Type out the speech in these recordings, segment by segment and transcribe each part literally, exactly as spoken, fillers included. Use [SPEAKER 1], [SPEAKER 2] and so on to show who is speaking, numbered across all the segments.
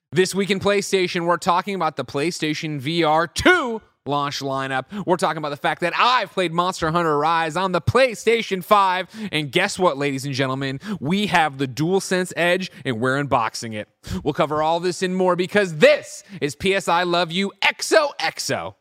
[SPEAKER 1] This week in PlayStation, we're talking about the PlayStation V R two launch lineup. We're talking about the fact that I've played Monster Hunter Rise on the PlayStation five. And guess what, ladies and gentlemen? We have the DualSense Edge, and we're unboxing it. We'll cover all this and more because this is P S I Love You X O X O.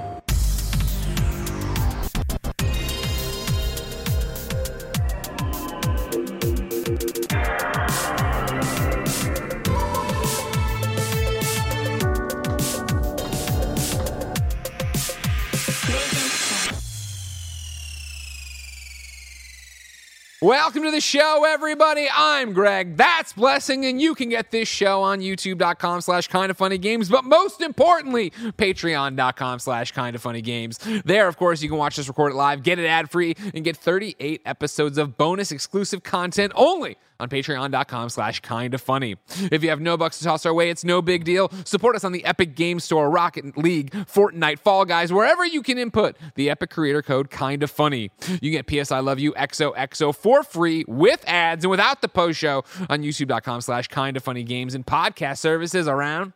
[SPEAKER 1] Welcome to the show, everybody. I'm Greg. That's Blessing, and you can get this show on youtube.com slash kind of funny games, but most importantly, patreon.com slash kind of funny games. There, of course, you can watch this recorded live, get it ad-free, and get thirty-eight episodes of bonus exclusive content only on patreon.com slash kind of funny. If you have no bucks to toss our way, it's no big deal. Support us on the Epic Game Store, Rocket League, Fortnite, Fall Guys, wherever you can input the Epic creator code kind of funny. You get P S I Love You X O X O for free with ads and without the post show on youtube.com slash kind of funny games and podcast services around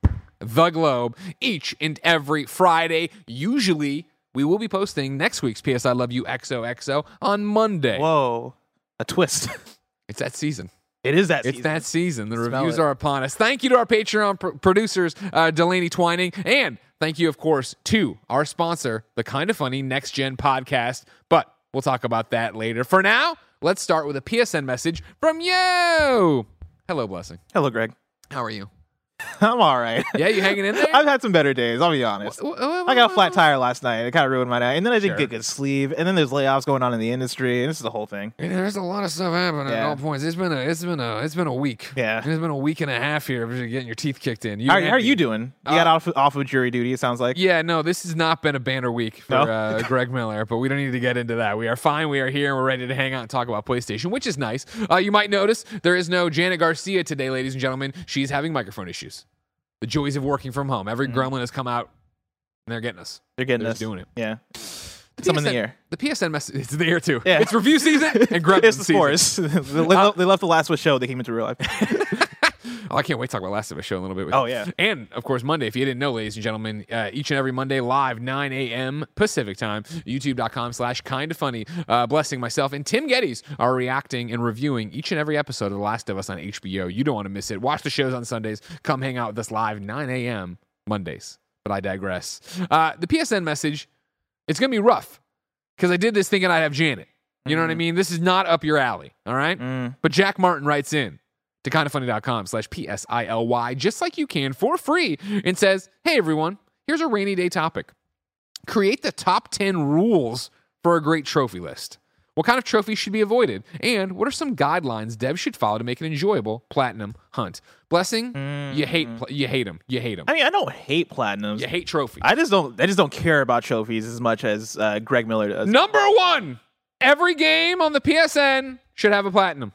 [SPEAKER 1] the globe each and every Friday. Usually, we will be posting next week's P S I Love You X O X O on Monday.
[SPEAKER 2] Whoa, a twist.
[SPEAKER 1] It's that season.
[SPEAKER 2] It is that
[SPEAKER 1] it's
[SPEAKER 2] season.
[SPEAKER 1] It's that season. The
[SPEAKER 2] Smell
[SPEAKER 1] reviews
[SPEAKER 2] it.
[SPEAKER 1] are upon us. Thank you to our Patreon pr- producers, uh, Delaney Twining, and thank you, of course, to our sponsor, the Kind of Funny Next Gen Podcast. But we'll talk about that later. For now, let's start with a P S N message from you. Hello, Blessing.
[SPEAKER 2] Hello, Greg.
[SPEAKER 1] How are you?
[SPEAKER 2] I'm all right.
[SPEAKER 1] Yeah, you hanging in there?
[SPEAKER 2] I've had some better days, I'll be honest.
[SPEAKER 1] Wh- wh- wh-
[SPEAKER 2] I got a flat tire last night. It kind of ruined my night. And then I didn't
[SPEAKER 1] Sure.
[SPEAKER 2] get good sleep. And then there's layoffs going on in the industry. And this is the whole thing.
[SPEAKER 1] Yeah, there's a lot of stuff happening at
[SPEAKER 2] Yeah.
[SPEAKER 1] all points. It's been a, it's been a, it's been a week.
[SPEAKER 2] Yeah.
[SPEAKER 1] It's been a week and a half here of just getting your teeth kicked in. You
[SPEAKER 2] How,
[SPEAKER 1] and
[SPEAKER 2] how are
[SPEAKER 1] me.
[SPEAKER 2] you doing? You
[SPEAKER 1] Uh,
[SPEAKER 2] got off, off of jury duty, it sounds like.
[SPEAKER 1] Yeah, no, this has not been a banner week for
[SPEAKER 2] No?
[SPEAKER 1] uh, Greg Miller, but we don't need to get into that. We are fine. We are here, and we're ready to hang out and talk about PlayStation, which is nice. Uh, you might notice there is no Janet Garcia today, ladies and gentlemen. She's having microphone issues. The joys of working from home. Every
[SPEAKER 2] Mm-hmm.
[SPEAKER 1] gremlin has come out, and they're getting us.
[SPEAKER 2] They're getting
[SPEAKER 1] They're
[SPEAKER 2] us.
[SPEAKER 1] just doing it.
[SPEAKER 2] Yeah.
[SPEAKER 1] The
[SPEAKER 2] Some in
[SPEAKER 1] P S N
[SPEAKER 2] the air.
[SPEAKER 1] The P S N message. It's in the air, too.
[SPEAKER 2] Yeah.
[SPEAKER 1] It's review season and gremlin
[SPEAKER 2] It's the
[SPEAKER 1] season.
[SPEAKER 2] sports. they, left, they left the last of Us show. They came into real life.
[SPEAKER 1] Oh, I can't wait to talk about Last of Us show in a little bit. With
[SPEAKER 2] Oh,
[SPEAKER 1] you.
[SPEAKER 2] yeah.
[SPEAKER 1] And, of course, Monday, if you didn't know, ladies and gentlemen, uh, each and every Monday live, nine a.m. Pacific time, youtube.com slash kind of funny. Uh, Blessing, myself, and Tim Geddes are reacting and reviewing each and every episode of The Last of Us on H B O. You don't want to miss it. Watch the shows on Sundays. Come hang out with us live, nine a.m. Mondays. But I digress. Uh, the P S N message, it's going to be rough because I did this thinking I'd have Janet. You know what I mean? This is not up your alley, all right?
[SPEAKER 2] Mm.
[SPEAKER 1] But Jack Martin writes in to kindoffunny.com slash P S I L Y, just like you can for free, and says, hey, everyone, here's a rainy day topic. Create the top ten rules for a great trophy list. What kind of trophies should be avoided? And what are some guidelines devs should follow to make an enjoyable platinum hunt? Blessing,
[SPEAKER 2] Mm.
[SPEAKER 1] you hate pl- you hate them. You hate them.
[SPEAKER 2] I mean, I don't hate platinums.
[SPEAKER 1] You hate trophies.
[SPEAKER 2] I just don't. I just don't care about trophies as much as uh, Greg Miller does.
[SPEAKER 1] Number one, every game on the P S N should have a platinum.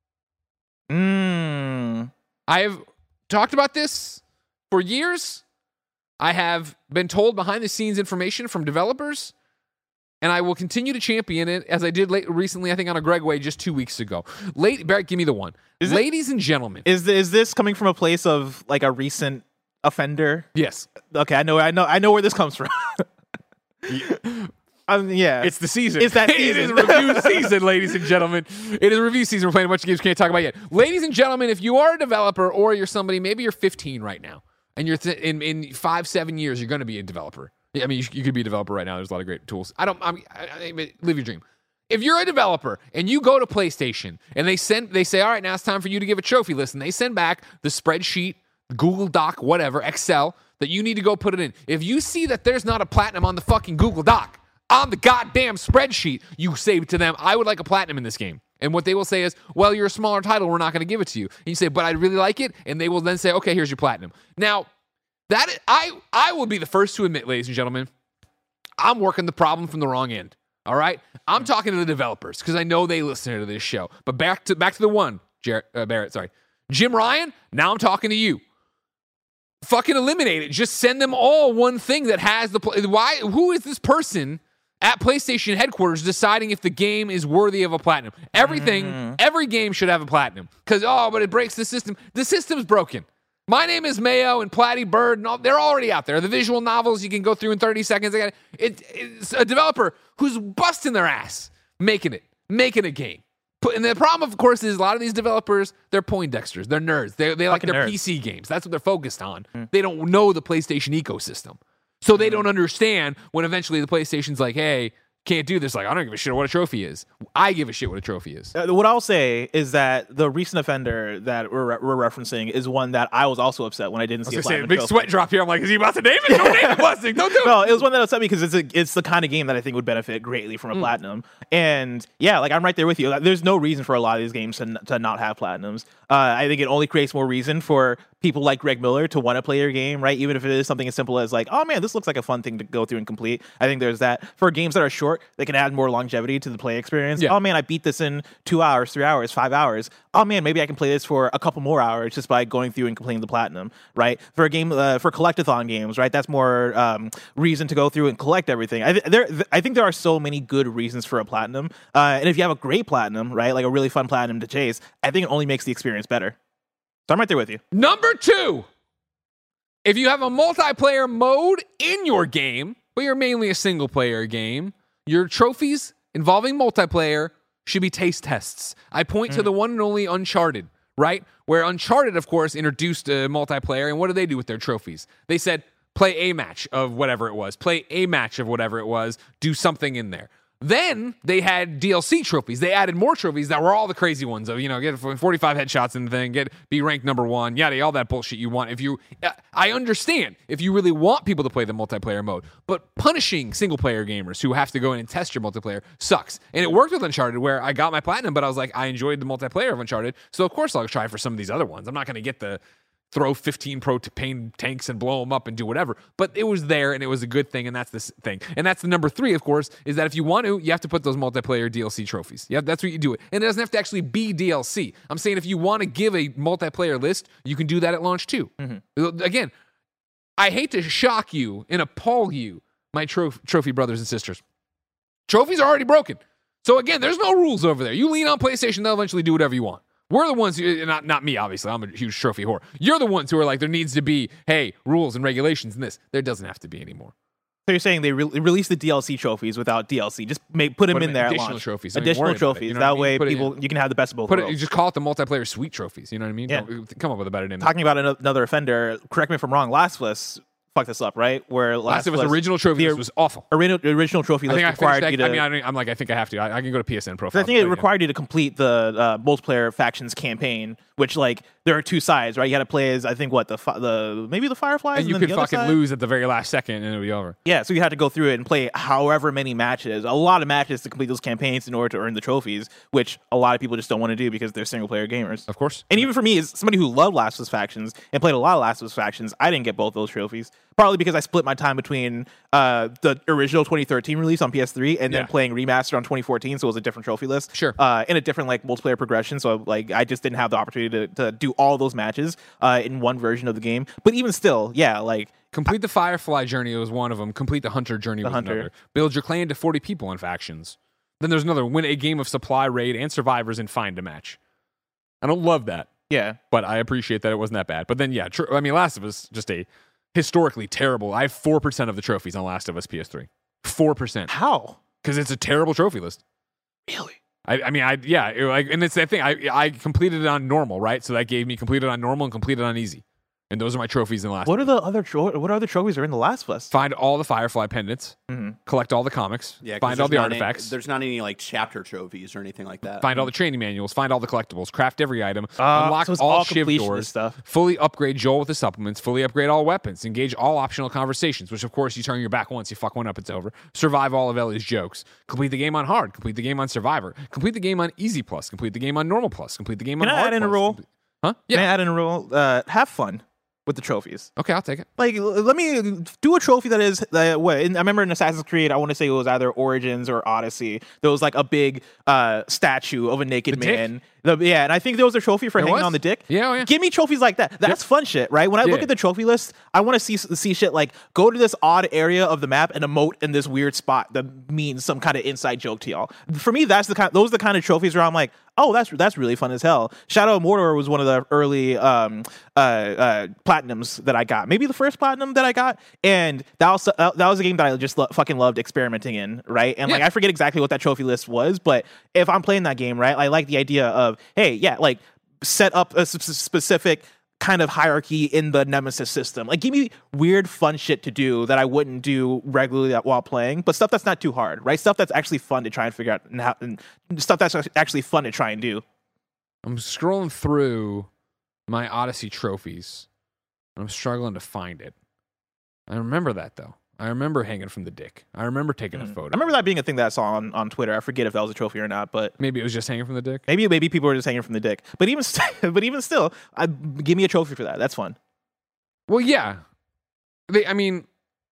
[SPEAKER 2] Mm.
[SPEAKER 1] I have talked about this for years. I have been told behind the scenes information from developers, and I will continue to champion it as I did late, recently, I think on a Greg Way just two weeks ago. Late, Barrett, give me the one.
[SPEAKER 2] Is it-
[SPEAKER 1] Ladies and gentlemen.
[SPEAKER 2] Is is this coming from a place of like a recent offender?
[SPEAKER 1] Yes.
[SPEAKER 2] Okay, I know, I know, I know where this comes from. um, yeah,
[SPEAKER 1] It's the season.
[SPEAKER 2] It's that
[SPEAKER 1] It is
[SPEAKER 2] season.
[SPEAKER 1] review season, ladies and gentlemen. It is review season. We're playing a bunch of games we can't talk about yet. Ladies and gentlemen, if you are a developer or you're somebody, maybe you're fifteen right now, and you're th- in, in five, seven years, you're going to be a developer. Yeah, I mean, you, you could be a developer right now. There's a lot of great tools. I don't, I mean, I, I mean, live your dream. If you're a developer and you go to PlayStation and they send, they say, all right, now it's time for you to give a trophy list, and they send back the spreadsheet, Google Doc, whatever, Excel, that you need to go put it in. If you see that there's not a platinum on the fucking Google Doc, on the goddamn spreadsheet, you say to them, I would like a platinum in this game. And what they will say is, well, you're a smaller title, we're not going to give it to you. And you say, but I really like it. And they will then say, okay, here's your platinum. Now, that is, I, I will be the first to admit, ladies and gentlemen, I'm working the problem from the wrong end. All right? I'm talking to the developers because I know they listen to this show. But back to back to the one, Jarrett, uh, Barrett, sorry. Jim Ryan, now I'm talking to you. Fucking eliminate it. Just send them all one thing that has the... Pl- why? Who is this person at PlayStation headquarters deciding if the game is worthy of a platinum? Everything, mm. every game should have a platinum. Because, oh, but it breaks the system. The system's broken. My Name is Mayo and Platy Bird, and all, they're already out there. The visual novels you can go through in thirty seconds. They got it, it's a developer who's busting their ass, making it, making a game. And the problem, of course, is a lot of these developers, they're Poindexters. They're nerds. They, they like their
[SPEAKER 2] nerds.
[SPEAKER 1] P C games. That's what they're focused on. Mm. They don't know the PlayStation ecosystem. So they mm. don't understand when eventually the PlayStation's like, hey, can't do this. Like, I don't give a shit what a trophy is. I give a shit what a trophy is.
[SPEAKER 2] Uh, what I'll say is that the recent offender that we're, re- we're referencing is one that I was also upset when I didn't
[SPEAKER 1] I
[SPEAKER 2] see a
[SPEAKER 1] was
[SPEAKER 2] platinum
[SPEAKER 1] say, a big
[SPEAKER 2] trophy.
[SPEAKER 1] sweat drop here. I'm like, is he about to name it? Don't name it, Busting. Don't do it.
[SPEAKER 2] No, it was one that upset me because it's a, it's the kind of game that I think would benefit greatly from a mm. platinum. And yeah, like I'm right there with you. There's no reason for a lot of these games to, to not have platinums. Uh, I think it only creates more reason for people like Greg Miller to want to play your game, right? Even if it is something as simple as like, oh man, this looks like a fun thing to go through and complete. I think there's that. For games that are short, they can add more longevity to the play experience. Yeah. Oh man, I beat this in two hours, three hours, five hours. Oh man, maybe I can play this for a couple more hours just by going through and completing the platinum, right? For a game, uh, for collectathon games, right? That's more um, reason to go through and collect everything. I, th- there, th- I think there are so many good reasons for a platinum. Uh, and if you have a great platinum, right, like a really fun platinum to chase, I think it only makes the experience better. So I'm right there with you.
[SPEAKER 1] Number two, if you have a multiplayer mode in your game, but you're mainly a single player game, your trophies involving multiplayer should be taste tests. I point mm. to the one and only Uncharted, right? Where Uncharted, of course, introduced a multiplayer, and what did they do with their trophies? They said, play a match of whatever it was, play a match of whatever it was, do something in there. Then they had D L C trophies. They added more trophies that were all the crazy ones of, you know, get forty-five headshots in the thing, get be ranked number one, yada, all that bullshit you want. If you, I understand if you really want people to play the multiplayer mode, but punishing single player gamers who have to go in and test your multiplayer sucks. And it worked with Uncharted where I got my platinum, but I was like, I enjoyed the multiplayer of Uncharted, so of course I'll try for some of these other ones. I'm not going to get the throw fifteen propane tanks and blow them up and do whatever. But it was there and it was a good thing, and that's the thing. And that's the number three, of course, is that if you want to, you have to put those multiplayer D L C trophies. Yeah, that's what you do it. And it doesn't have to actually be D L C. I'm saying if you want to give a multiplayer list, you can do that at launch too. Mm-hmm. Again, I hate to shock you and appall you, my tro- trophy brothers and sisters. Trophies are already broken. So again, there's no rules over there. You lean on PlayStation, they'll eventually do whatever you want. We're the ones who, not not me, obviously. I'm a huge trophy whore. You're the ones who are like, there needs to be, hey, rules and regulations and this. There doesn't have to be anymore.
[SPEAKER 2] So you're saying they re- release the D L C trophies without D L C? Just make, put them put in there.
[SPEAKER 1] Additional
[SPEAKER 2] at launch.
[SPEAKER 1] trophies.
[SPEAKER 2] Additional trophies. You know that I mean? way, people it, you can have the best of both
[SPEAKER 1] put
[SPEAKER 2] worlds.
[SPEAKER 1] It, you just call it the multiplayer suite trophies. You know what I mean?
[SPEAKER 2] Yeah.
[SPEAKER 1] Don't, come up with a better name.
[SPEAKER 2] Talking about another offender. Correct me if I'm wrong. Last of Us fucked this up, right? Where Last,
[SPEAKER 1] Last of Us original trophy list was awful.
[SPEAKER 2] Original, original trophy list required
[SPEAKER 1] that,
[SPEAKER 2] you to.
[SPEAKER 1] I mean, I I'm like, I think I have to. I, I can go to P S N profile.
[SPEAKER 2] I think it
[SPEAKER 1] but,
[SPEAKER 2] required
[SPEAKER 1] yeah.
[SPEAKER 2] you to complete the uh, multiplayer factions campaign, which like there are two sides, right? You got to play as I think what the fi- the maybe the Fireflies,
[SPEAKER 1] and you
[SPEAKER 2] and
[SPEAKER 1] could
[SPEAKER 2] the
[SPEAKER 1] fucking
[SPEAKER 2] side?
[SPEAKER 1] lose at the very last second, and it'll be over.
[SPEAKER 2] Yeah, so you had to go through it and play however many matches, a lot of matches to complete those campaigns in order to earn the trophies, which a lot of people just don't want to do because they're single player gamers.
[SPEAKER 1] Of course.
[SPEAKER 2] And even for me, as somebody who loved Last of Us factions and played a lot of Last of Us factions, I didn't get both those trophies. Partly because I split my time between uh, the original twenty thirteen release on P S three and then yeah. playing remaster on twenty fourteen, so it was a different trophy list.
[SPEAKER 1] Sure.
[SPEAKER 2] Uh, and a different like multiplayer progression, so like I just didn't have the opportunity to, to do all those matches uh, in one version of the game. But even still, yeah, like
[SPEAKER 1] complete the Firefly journey was one of them. Complete the Hunter journey
[SPEAKER 2] the
[SPEAKER 1] was
[SPEAKER 2] Hunter.
[SPEAKER 1] another. Build your clan to forty people in factions. Then there's another. Win a game of supply raid and survivors and find a match. I don't love that.
[SPEAKER 2] Yeah,
[SPEAKER 1] but I appreciate that it wasn't that bad. But then yeah, tr- I mean, Last of Us just a historically terrible. I have four percent of the trophies on Last of Us P S three. Four percent.
[SPEAKER 2] How?
[SPEAKER 1] Because it's a terrible trophy list.
[SPEAKER 2] Really?
[SPEAKER 1] I, I mean, I yeah, it, like, and it's that thing. I I completed it on normal, right? So that gave me completed on normal and completed on easy. And those are my trophies in the last.
[SPEAKER 2] What are the other tro- what other trophies are in the Last of Us?
[SPEAKER 1] Find all the Firefly pendants.
[SPEAKER 2] Mm-hmm.
[SPEAKER 1] Collect all the comics.
[SPEAKER 3] Yeah,
[SPEAKER 1] find all the artifacts.
[SPEAKER 3] Any, there's not any like chapter trophies or anything like that.
[SPEAKER 1] Find all the training manuals. Find all the collectibles. Craft every item.
[SPEAKER 2] Uh,
[SPEAKER 1] unlock
[SPEAKER 2] so it's
[SPEAKER 1] all,
[SPEAKER 2] all
[SPEAKER 1] shiv doors.
[SPEAKER 2] Stuff.
[SPEAKER 1] Fully upgrade Joel with the supplements. Fully upgrade all weapons. Engage all optional conversations. Which of course you turn your back once you fuck one up, it's over. Survive all of Ellie's jokes. Complete the game on hard. Complete the game on survivor. Complete the game on easy plus. Complete the game on normal plus. Complete the game
[SPEAKER 2] Can
[SPEAKER 1] on
[SPEAKER 2] I
[SPEAKER 1] hard
[SPEAKER 2] add in
[SPEAKER 1] plus.
[SPEAKER 2] a rule?
[SPEAKER 1] Complete- Huh?
[SPEAKER 2] Yeah.
[SPEAKER 1] Yeah.
[SPEAKER 2] Can I add in a rule? Uh, have fun with the trophies.
[SPEAKER 1] Okay, I'll take it.
[SPEAKER 2] Like, let me do a trophy that is, uh, what, in, I remember in Assassin's Creed, I want to say it was either Origins or Odyssey, there was like a big uh, statue of a naked
[SPEAKER 1] The
[SPEAKER 2] man. The, yeah, and I think there was a trophy for
[SPEAKER 1] There
[SPEAKER 2] hanging
[SPEAKER 1] was?
[SPEAKER 2] on the dick.
[SPEAKER 1] Yeah, oh, yeah.
[SPEAKER 2] Give me trophies like that. That's
[SPEAKER 1] Yep.
[SPEAKER 2] fun shit, right? When I look
[SPEAKER 1] Yeah.
[SPEAKER 2] at the trophy list, I want to see see shit like, go to this odd area of the map and emote in this weird spot that means some kind of inside joke to y'all. For me, that's the kind, those are the kind of trophies where I'm like, oh, that's that's really fun as hell. Shadow of Mordor was one of the early um, uh, uh, platinums that I got. Maybe the first platinum that I got, and that was uh, that was a game that I just lo- fucking loved experimenting in, right? And like
[SPEAKER 1] Yeah.
[SPEAKER 2] I forget exactly what that trophy list was, but if I'm playing that game, right, I like the idea of hey, yeah, like set up a sp- specific kind of hierarchy in the Nemesis system. Like, give me weird, fun shit to do that I wouldn't do regularly while playing, but stuff that's not too hard, right? Stuff that's actually fun to try and figure out, and, how, and stuff that's actually fun to try and do.
[SPEAKER 1] I'm scrolling through my Odyssey trophies. I'm struggling to find it. I remember that, though. I remember hanging from the dick. I remember taking a photo.
[SPEAKER 2] I remember that being a thing that I saw on, on Twitter. I forget if that was a trophy or not, but
[SPEAKER 1] Maybe it was just hanging from the dick.
[SPEAKER 2] maybe maybe people were just hanging from the dick. But even st- but even still, I, give me a trophy for that. That's fun.
[SPEAKER 1] Well, yeah. They, I mean,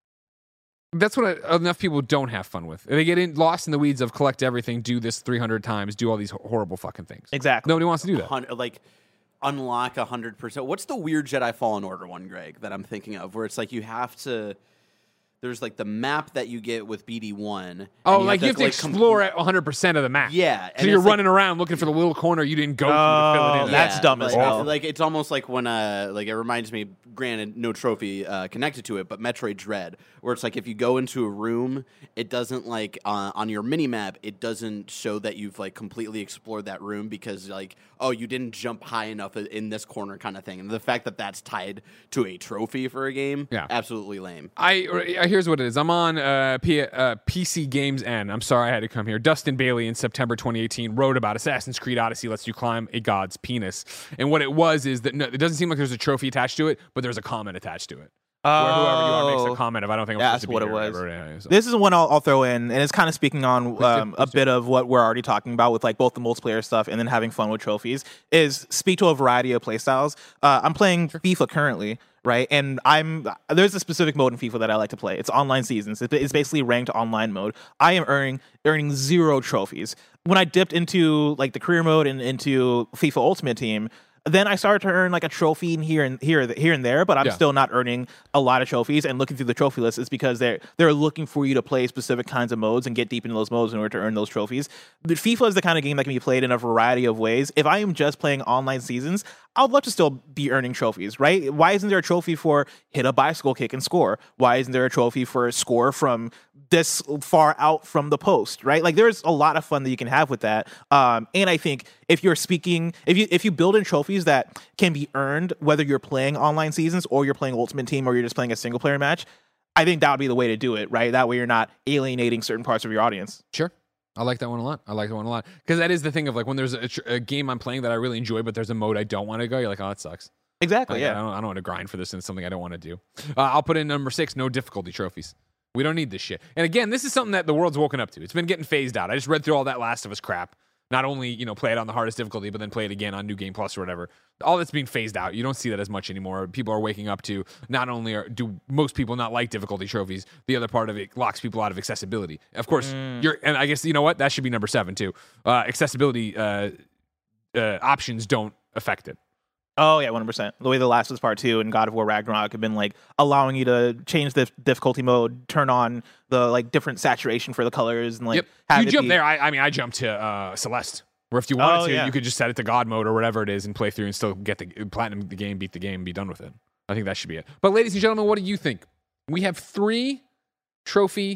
[SPEAKER 1] that's what I, enough people don't have fun with. They get in, lost in the weeds of collect everything, do this three hundred times, do all these horrible fucking things.
[SPEAKER 2] Exactly.
[SPEAKER 1] Nobody wants to do that.
[SPEAKER 3] Hun- like unlock a hundred percent. What's the weird Jedi Fallen Order one, Greg, that I'm thinking of, where it's like you have to? There's like the map that you get with B D one.
[SPEAKER 1] Oh, like you have to
[SPEAKER 3] like,
[SPEAKER 1] explore at one hundred percent of the map.
[SPEAKER 3] Yeah,
[SPEAKER 1] So
[SPEAKER 3] and
[SPEAKER 1] you're
[SPEAKER 3] it's like-
[SPEAKER 1] running around looking for the little corner you didn't go to to fill it
[SPEAKER 2] Oh,
[SPEAKER 1] in.
[SPEAKER 2] that's dumb as
[SPEAKER 3] like,
[SPEAKER 2] hell.
[SPEAKER 3] Like it's almost like when uh like it reminds me, granted no trophy uh, connected to it, but Metroid Dread, where it's like if you go into a room, it doesn't like uh, on your mini map, it doesn't show that you've like completely explored that room because like oh you didn't jump high enough in this corner kind of thing, and the fact that that's tied to a trophy for a game,
[SPEAKER 1] Yeah.
[SPEAKER 3] absolutely lame.
[SPEAKER 1] I uh, here's what it is. I'm on uh, P, uh, P C Games N. I'm sorry I had to come here. Dustin Bailey in September twenty eighteen wrote about Assassin's Creed Odyssey lets you climb a god's penis, and what it was is that no, it doesn't seem like there's a trophy attached to it, but there's a comment attached to it. Where whoever you are makes a
[SPEAKER 2] Oh.
[SPEAKER 1] comment of I don't think I'm
[SPEAKER 2] That's
[SPEAKER 1] supposed to be
[SPEAKER 2] what it
[SPEAKER 1] here or
[SPEAKER 2] was.
[SPEAKER 1] whatever. Yeah, so.
[SPEAKER 2] This is one I'll, I'll throw in, and it's kind of speaking on
[SPEAKER 1] do,
[SPEAKER 2] um, a
[SPEAKER 1] please do.
[SPEAKER 2] bit of what we're already talking about with like both the multiplayer stuff and then having fun with trophies. Is speak to a variety of playstyles. Uh, I'm playing FIFA currently, right? And I'm there's a specific mode in FIFA that I like to play. It's online seasons. It's it's basically ranked online mode. I am earning earning zero trophies. When I dipped into like the career mode and into FIFA Ultimate Team, then I started to earn like a trophy in here and here, here and there, but I'm
[SPEAKER 1] Yeah.
[SPEAKER 2] still not earning a lot of trophies. And looking through the trophy list is because they're they're looking for you to play specific kinds of modes and get deep into those modes in order to earn those trophies. But FIFA is the kind of game that can be played in a variety of ways. If I am just playing online seasons, I would love to still be earning trophies, right? Why isn't there a trophy for hit a bicycle kick and score? Why isn't there a trophy for score from this far out from the post, right? Like there's a lot of fun that you can have with that. Um, and I think if you're speaking, if you if you build in trophies that can be earned, whether you're playing online seasons or you're playing Ultimate Team or you're just playing a single player match, I think that would be the way to do it, right? That way you're not alienating certain parts of your audience.
[SPEAKER 1] Sure. I like that one a lot. I like that one a lot. Because that is the thing of like when there's a, tr- a game I'm playing that I really enjoy, but there's a mode I don't want to go, you're like, oh, that sucks.
[SPEAKER 2] Exactly,
[SPEAKER 1] Like, I
[SPEAKER 2] yeah.
[SPEAKER 1] don't, I don't want to grind for this and it's something I don't want to do. Uh, I'll put in number six, no difficulty trophies. We don't need this shit. And again, this is something that the world's woken up to. It's been getting phased out. I just read through all that Last of Us crap. Not only, you know, play it on the hardest difficulty, but then play it again on New Game Plus or whatever. All that's being phased out. You don't see that as much anymore. People are waking up to not only are, do most people not like difficulty trophies, the other part of it locks people out of accessibility. Of course, you're, and I guess, you know what? That should be number seven too. Uh, accessibility uh, uh, options don't affect it.
[SPEAKER 2] Oh yeah, one hundred percent. The way The Last of Us Part Two and God of War Ragnarok have been like allowing you to change the difficulty mode, turn on the like different saturation for the colors, and like
[SPEAKER 1] Yep.
[SPEAKER 2] have
[SPEAKER 1] You
[SPEAKER 2] it
[SPEAKER 1] jump
[SPEAKER 2] be-
[SPEAKER 1] there. I, I mean, I jumped to uh, Celeste. Where if you wanted
[SPEAKER 2] Oh,
[SPEAKER 1] to,
[SPEAKER 2] yeah.
[SPEAKER 1] you could just set it to God mode or whatever it is and play through and still get the platinum the game, beat the game, and be done with it. I think that should be it. But ladies and gentlemen, what do you think? We have three trophy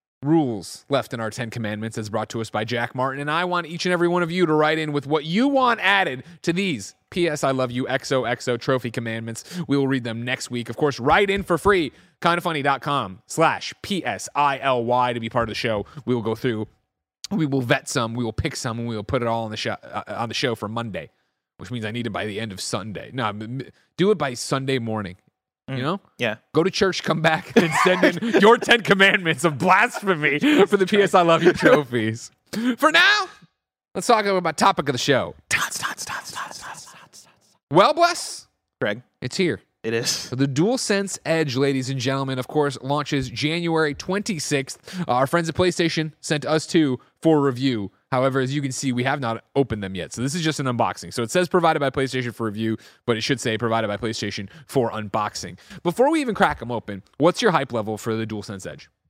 [SPEAKER 1] rules left in our Ten Commandments as brought to us by Jack Martin, and I want each and every one of you to write in with what you want added to these P S I love you X O X O trophy commandments. We will read them next week. Of course, write in for free, kindafunny.com slash P S I L Y to be part of the show. We will go through, we will vet some, we will pick some, and we will put it all on the show uh, on the show for Monday, which means I need it by the end of Sunday. No, m- do it by Sunday morning. You know?
[SPEAKER 2] Yeah.
[SPEAKER 1] Go to church, come back, and send in your Ten Commandments of blasphemy for the P S I Love You trophies. For now, let's talk about topic of the show.
[SPEAKER 2] Dots, dots, dots, dots, dots, dots.
[SPEAKER 1] Well, bless,
[SPEAKER 2] Greg,
[SPEAKER 1] it's here.
[SPEAKER 2] it is.
[SPEAKER 1] The DualSense Edge, ladies and gentlemen, of course, launches January twenty-sixth. Uh, our friends at PlayStation sent us two for review. However, as you can see, we have not opened them yet. So this is just an unboxing. So it says provided by PlayStation for review, but it should say provided by PlayStation for unboxing. Before we even crack them open, what's your hype level for the DualSense Edge?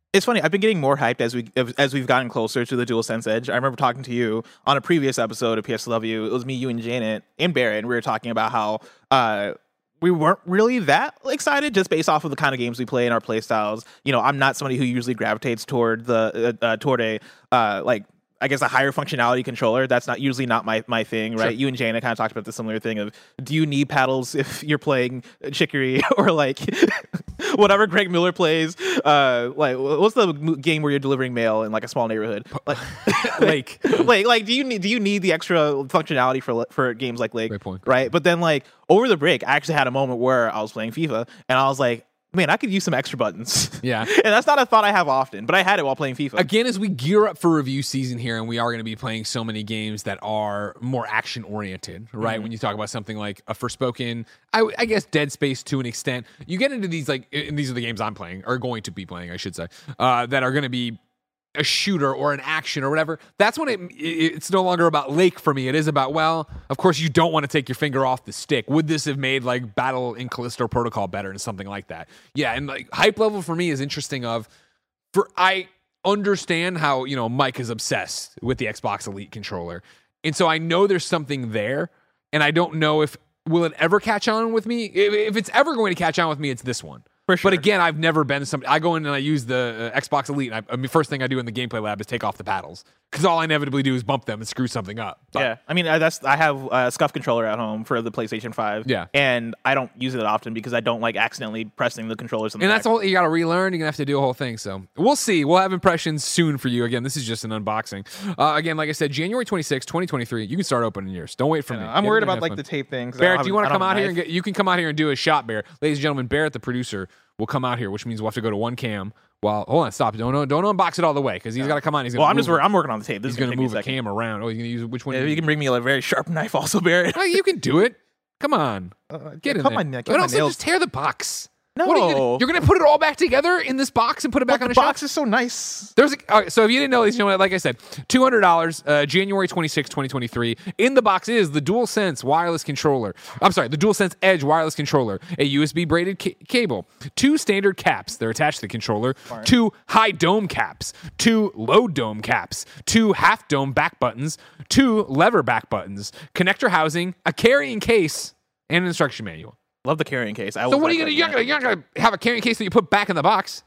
[SPEAKER 2] It's funny. I've been getting more hyped as we as we've gotten closer to the DualSense Edge. I remember talking to you on a previous episode of P S L W. It was me, you, and Janet and Barrett, and we were talking about how uh, we weren't really that excited just based off of the kind of games we play and our play styles. You know, I'm not somebody who usually gravitates toward the uh, uh, toward a uh, like. I guess a higher functionality controller. That's not usually not my, my thing, right? Sure. You and Jana kind of talked about the similar thing of, do you need paddles if you're playing Chicory or like whatever Greg Miller plays? Uh, like, what's the game where you're delivering mail in like a small neighborhood? Like,
[SPEAKER 1] Lake,
[SPEAKER 2] like, like, do you need do you need the extra functionality for for games like Lake?
[SPEAKER 1] Great point.
[SPEAKER 2] Right? But then like over the break, I actually had a moment where I was playing FIFA and I was like, man, I could use some extra buttons.
[SPEAKER 1] Yeah.
[SPEAKER 2] And that's not a thought I have often, but I had it while playing FIFA.
[SPEAKER 1] Again, as we gear up for review season here, and we are going to be playing so many games that are more action-oriented, right? Mm-hmm. When you talk about something like a Forspoken, I, I guess Dead Space to an extent, you get into these, like, and these are the games I'm playing, or going to be playing, I should say, uh, that are going to be a shooter or an action or whatever. That's when it, it it's no longer about Lake for me. It is about, well, of course you don't want to take your finger off the stick. Would this have made like Battle in Callisto Protocol better and something like that? Yeah, and like hype level for me is interesting of for I understand how, you know, Mike is obsessed with the Xbox Elite controller. And so I know there's something there, and I don't know if will it ever catch on with me. If, if it's ever going to catch on with me, it's this one.
[SPEAKER 2] For sure.
[SPEAKER 1] But again, I've never been somebody. I go in and I use the uh, Xbox Elite. And I, I mean, first thing I do in the gameplay lab is take off the paddles because all I inevitably do is bump them and screw something up. But,
[SPEAKER 2] yeah, I mean, I, that's I have a Scuff controller at home for the PlayStation five.
[SPEAKER 1] Yeah,
[SPEAKER 2] and I don't use it often because I don't like accidentally pressing the controllers. In the
[SPEAKER 1] and
[SPEAKER 2] back.
[SPEAKER 1] that's all you got to relearn. You're gonna have to do a whole thing. So we'll see. We'll have impressions soon for you. Again, this is just an unboxing. Uh, again, like I said, January twenty-sixth, twenty twenty-three. You can start opening yours. Don't wait for me.
[SPEAKER 2] I'm
[SPEAKER 1] Get
[SPEAKER 2] worried
[SPEAKER 1] in there
[SPEAKER 2] about like
[SPEAKER 1] fun.
[SPEAKER 2] the tape thing.
[SPEAKER 1] Barrett, do you want to come out here and get? You can come out here and do a shot, Barrett. Ladies and gentlemen, Barrett, the producer, will come out here, which means we'll have to go to one cam. While hold on, stop! Don't don't unbox it all the way because he's got to come on. He's gonna
[SPEAKER 2] well, I'm
[SPEAKER 1] move
[SPEAKER 2] just I'm working on the tape. This
[SPEAKER 1] he's
[SPEAKER 2] is
[SPEAKER 1] going to move a, a cam around. Oh, he's going to use which one?
[SPEAKER 2] Yeah,
[SPEAKER 1] you,
[SPEAKER 2] you can bring me a very sharp knife, also, Barrett.
[SPEAKER 1] Oh, you can do it. Come on,
[SPEAKER 2] uh,
[SPEAKER 1] get in
[SPEAKER 2] cut
[SPEAKER 1] there.
[SPEAKER 2] My, cut
[SPEAKER 1] but
[SPEAKER 2] my
[SPEAKER 1] also
[SPEAKER 2] nails.
[SPEAKER 1] just tear the box.
[SPEAKER 2] No,
[SPEAKER 1] what are you gonna, you're going to put it all back together in this box and put it back
[SPEAKER 2] but
[SPEAKER 1] on
[SPEAKER 2] the
[SPEAKER 1] the
[SPEAKER 2] box
[SPEAKER 1] shelf?
[SPEAKER 2] is so nice.
[SPEAKER 1] There's a, all right, so if you didn't know, ladies and gentlemen, like I said, two hundred dollars, uh, January twenty-sixth, twenty twenty-three. In the box is the DualSense wireless controller. I'm sorry, the DualSense Edge wireless controller, a U S B braided ca- cable, two standard caps, they're attached to the controller, Smart. two high dome caps, two low dome caps, two half dome back buttons, two lever back buttons, connector housing, a carrying case, and an instruction manual.
[SPEAKER 2] Love the carrying case. I
[SPEAKER 1] so what are you gonna? You're not gonna, you're not gonna have a carrying case that you put back in the box.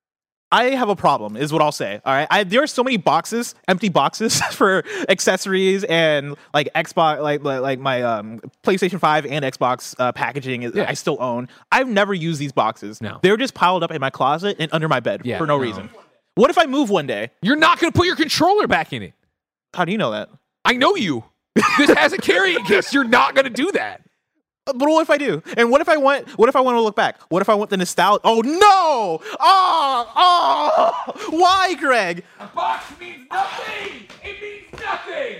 [SPEAKER 2] I have a problem, is what I'll say. All right, I, there are so many boxes, empty boxes for accessories and like Xbox, like like, like my um, PlayStation five and Xbox uh, packaging. Is, yeah. I still own. I've never used these boxes.
[SPEAKER 1] No,
[SPEAKER 2] they're just piled up in my closet and under my bed
[SPEAKER 1] yeah,
[SPEAKER 2] for no, no reason. What if I move one day?
[SPEAKER 1] You're not gonna put your controller back in it.
[SPEAKER 2] How do you know that?
[SPEAKER 1] I know you. This has a carrying case. You're not gonna do that.
[SPEAKER 2] But what if I do? And what if I want? What if I want to look back? What if I want the nostalgia? Oh no! Oh, oh! Why, Greg?
[SPEAKER 1] A box means nothing. It means nothing.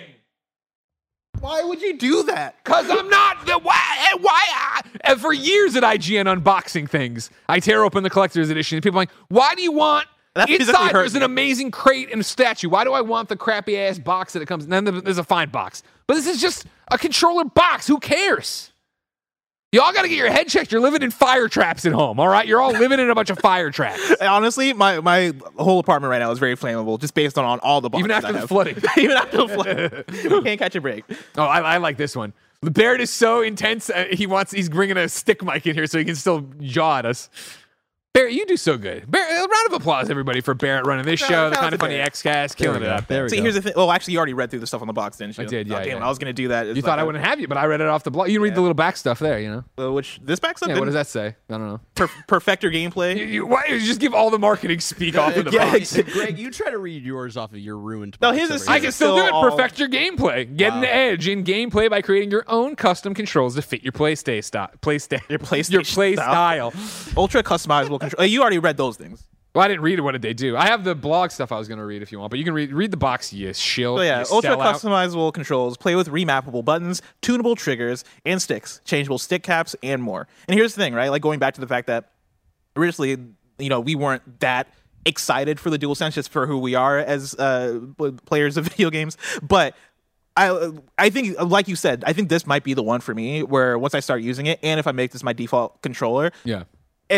[SPEAKER 2] Why would you do that?
[SPEAKER 1] Cause I'm not the why. Why? I, and for years at I G N unboxing things, I tear open the collector's edition, and people are like, "Why do you want?"
[SPEAKER 2] That
[SPEAKER 1] Inside, there's an amazing crate and a statue. Why do I want the crappy ass box that it comes? And then there's a fine box, but this is just a controller box. Who cares? Y'all got to get your head checked. You're living in fire traps at home, all right? You're all living in a bunch of fire traps.
[SPEAKER 2] Honestly, my, my whole apartment right now is very flammable, just based on, on all the boxes
[SPEAKER 1] Even after
[SPEAKER 2] I
[SPEAKER 1] the
[SPEAKER 2] have.
[SPEAKER 1] flooding.
[SPEAKER 2] Even after the flooding. Can't catch a break.
[SPEAKER 1] Oh, I, I like this one. Barrett is so intense. Uh, he wants. He's bringing a stick mic in here so he can still jaw at us. Barrett, you do so good. Barrett, a round of applause, everybody, for Barrett running this
[SPEAKER 2] No,
[SPEAKER 1] show. The
[SPEAKER 2] shout out
[SPEAKER 1] Kind
[SPEAKER 2] to
[SPEAKER 1] of Funny
[SPEAKER 2] Barrett.
[SPEAKER 1] X-Cast, killing it up there.
[SPEAKER 2] See, here's the thing. Well, actually, you already read through the stuff on the box, didn't you?
[SPEAKER 1] I did, yeah.
[SPEAKER 2] Oh, damn,
[SPEAKER 1] yeah.
[SPEAKER 2] I was going to do that. It's
[SPEAKER 1] You
[SPEAKER 2] like
[SPEAKER 1] thought I
[SPEAKER 2] a-
[SPEAKER 1] wouldn't have you, but I read it off the blog. You can read
[SPEAKER 2] Yeah.
[SPEAKER 1] the little back stuff there, you know?
[SPEAKER 2] Uh, which, this back stuff?
[SPEAKER 1] Yeah, what does that say? I don't know.
[SPEAKER 2] Per- perfector gameplay?
[SPEAKER 1] You, you, why, you just give all the marketing speak off of the
[SPEAKER 2] Yeah,
[SPEAKER 1] box.
[SPEAKER 2] ex-
[SPEAKER 3] Greg, you try to read yours off of your ruined.
[SPEAKER 2] No,
[SPEAKER 3] box
[SPEAKER 2] his
[SPEAKER 3] over
[SPEAKER 2] is-
[SPEAKER 3] here.
[SPEAKER 1] I can still do
[SPEAKER 2] still
[SPEAKER 1] it.
[SPEAKER 2] all-
[SPEAKER 1] Perfect your gameplay. Get
[SPEAKER 3] Wow.
[SPEAKER 1] an edge in gameplay by creating your own custom controls to fit your play stay style. Play stay.
[SPEAKER 2] Your PlayStation
[SPEAKER 1] Your play
[SPEAKER 2] style.
[SPEAKER 1] style.
[SPEAKER 2] Ultra customizable control. Uh, you already read those things.
[SPEAKER 1] Well, I didn't read it. What did they do? I have the blog stuff I was going to read if you want, but you can read read the box. You shill.
[SPEAKER 2] So yeah,
[SPEAKER 1] you
[SPEAKER 2] ultra
[SPEAKER 1] sell out.
[SPEAKER 2] customizable controls, play with remappable buttons, tunable triggers and sticks, changeable stick caps, and more. And here's the thing, right? Like going back to the fact that originally, you know, we weren't that excited for the DualSense just for who we are as uh, players of video games, but I I think, like you said, I think this might be the one for me. Where once I start using it, and if I make this my default controller,
[SPEAKER 1] Yeah.
[SPEAKER 2] if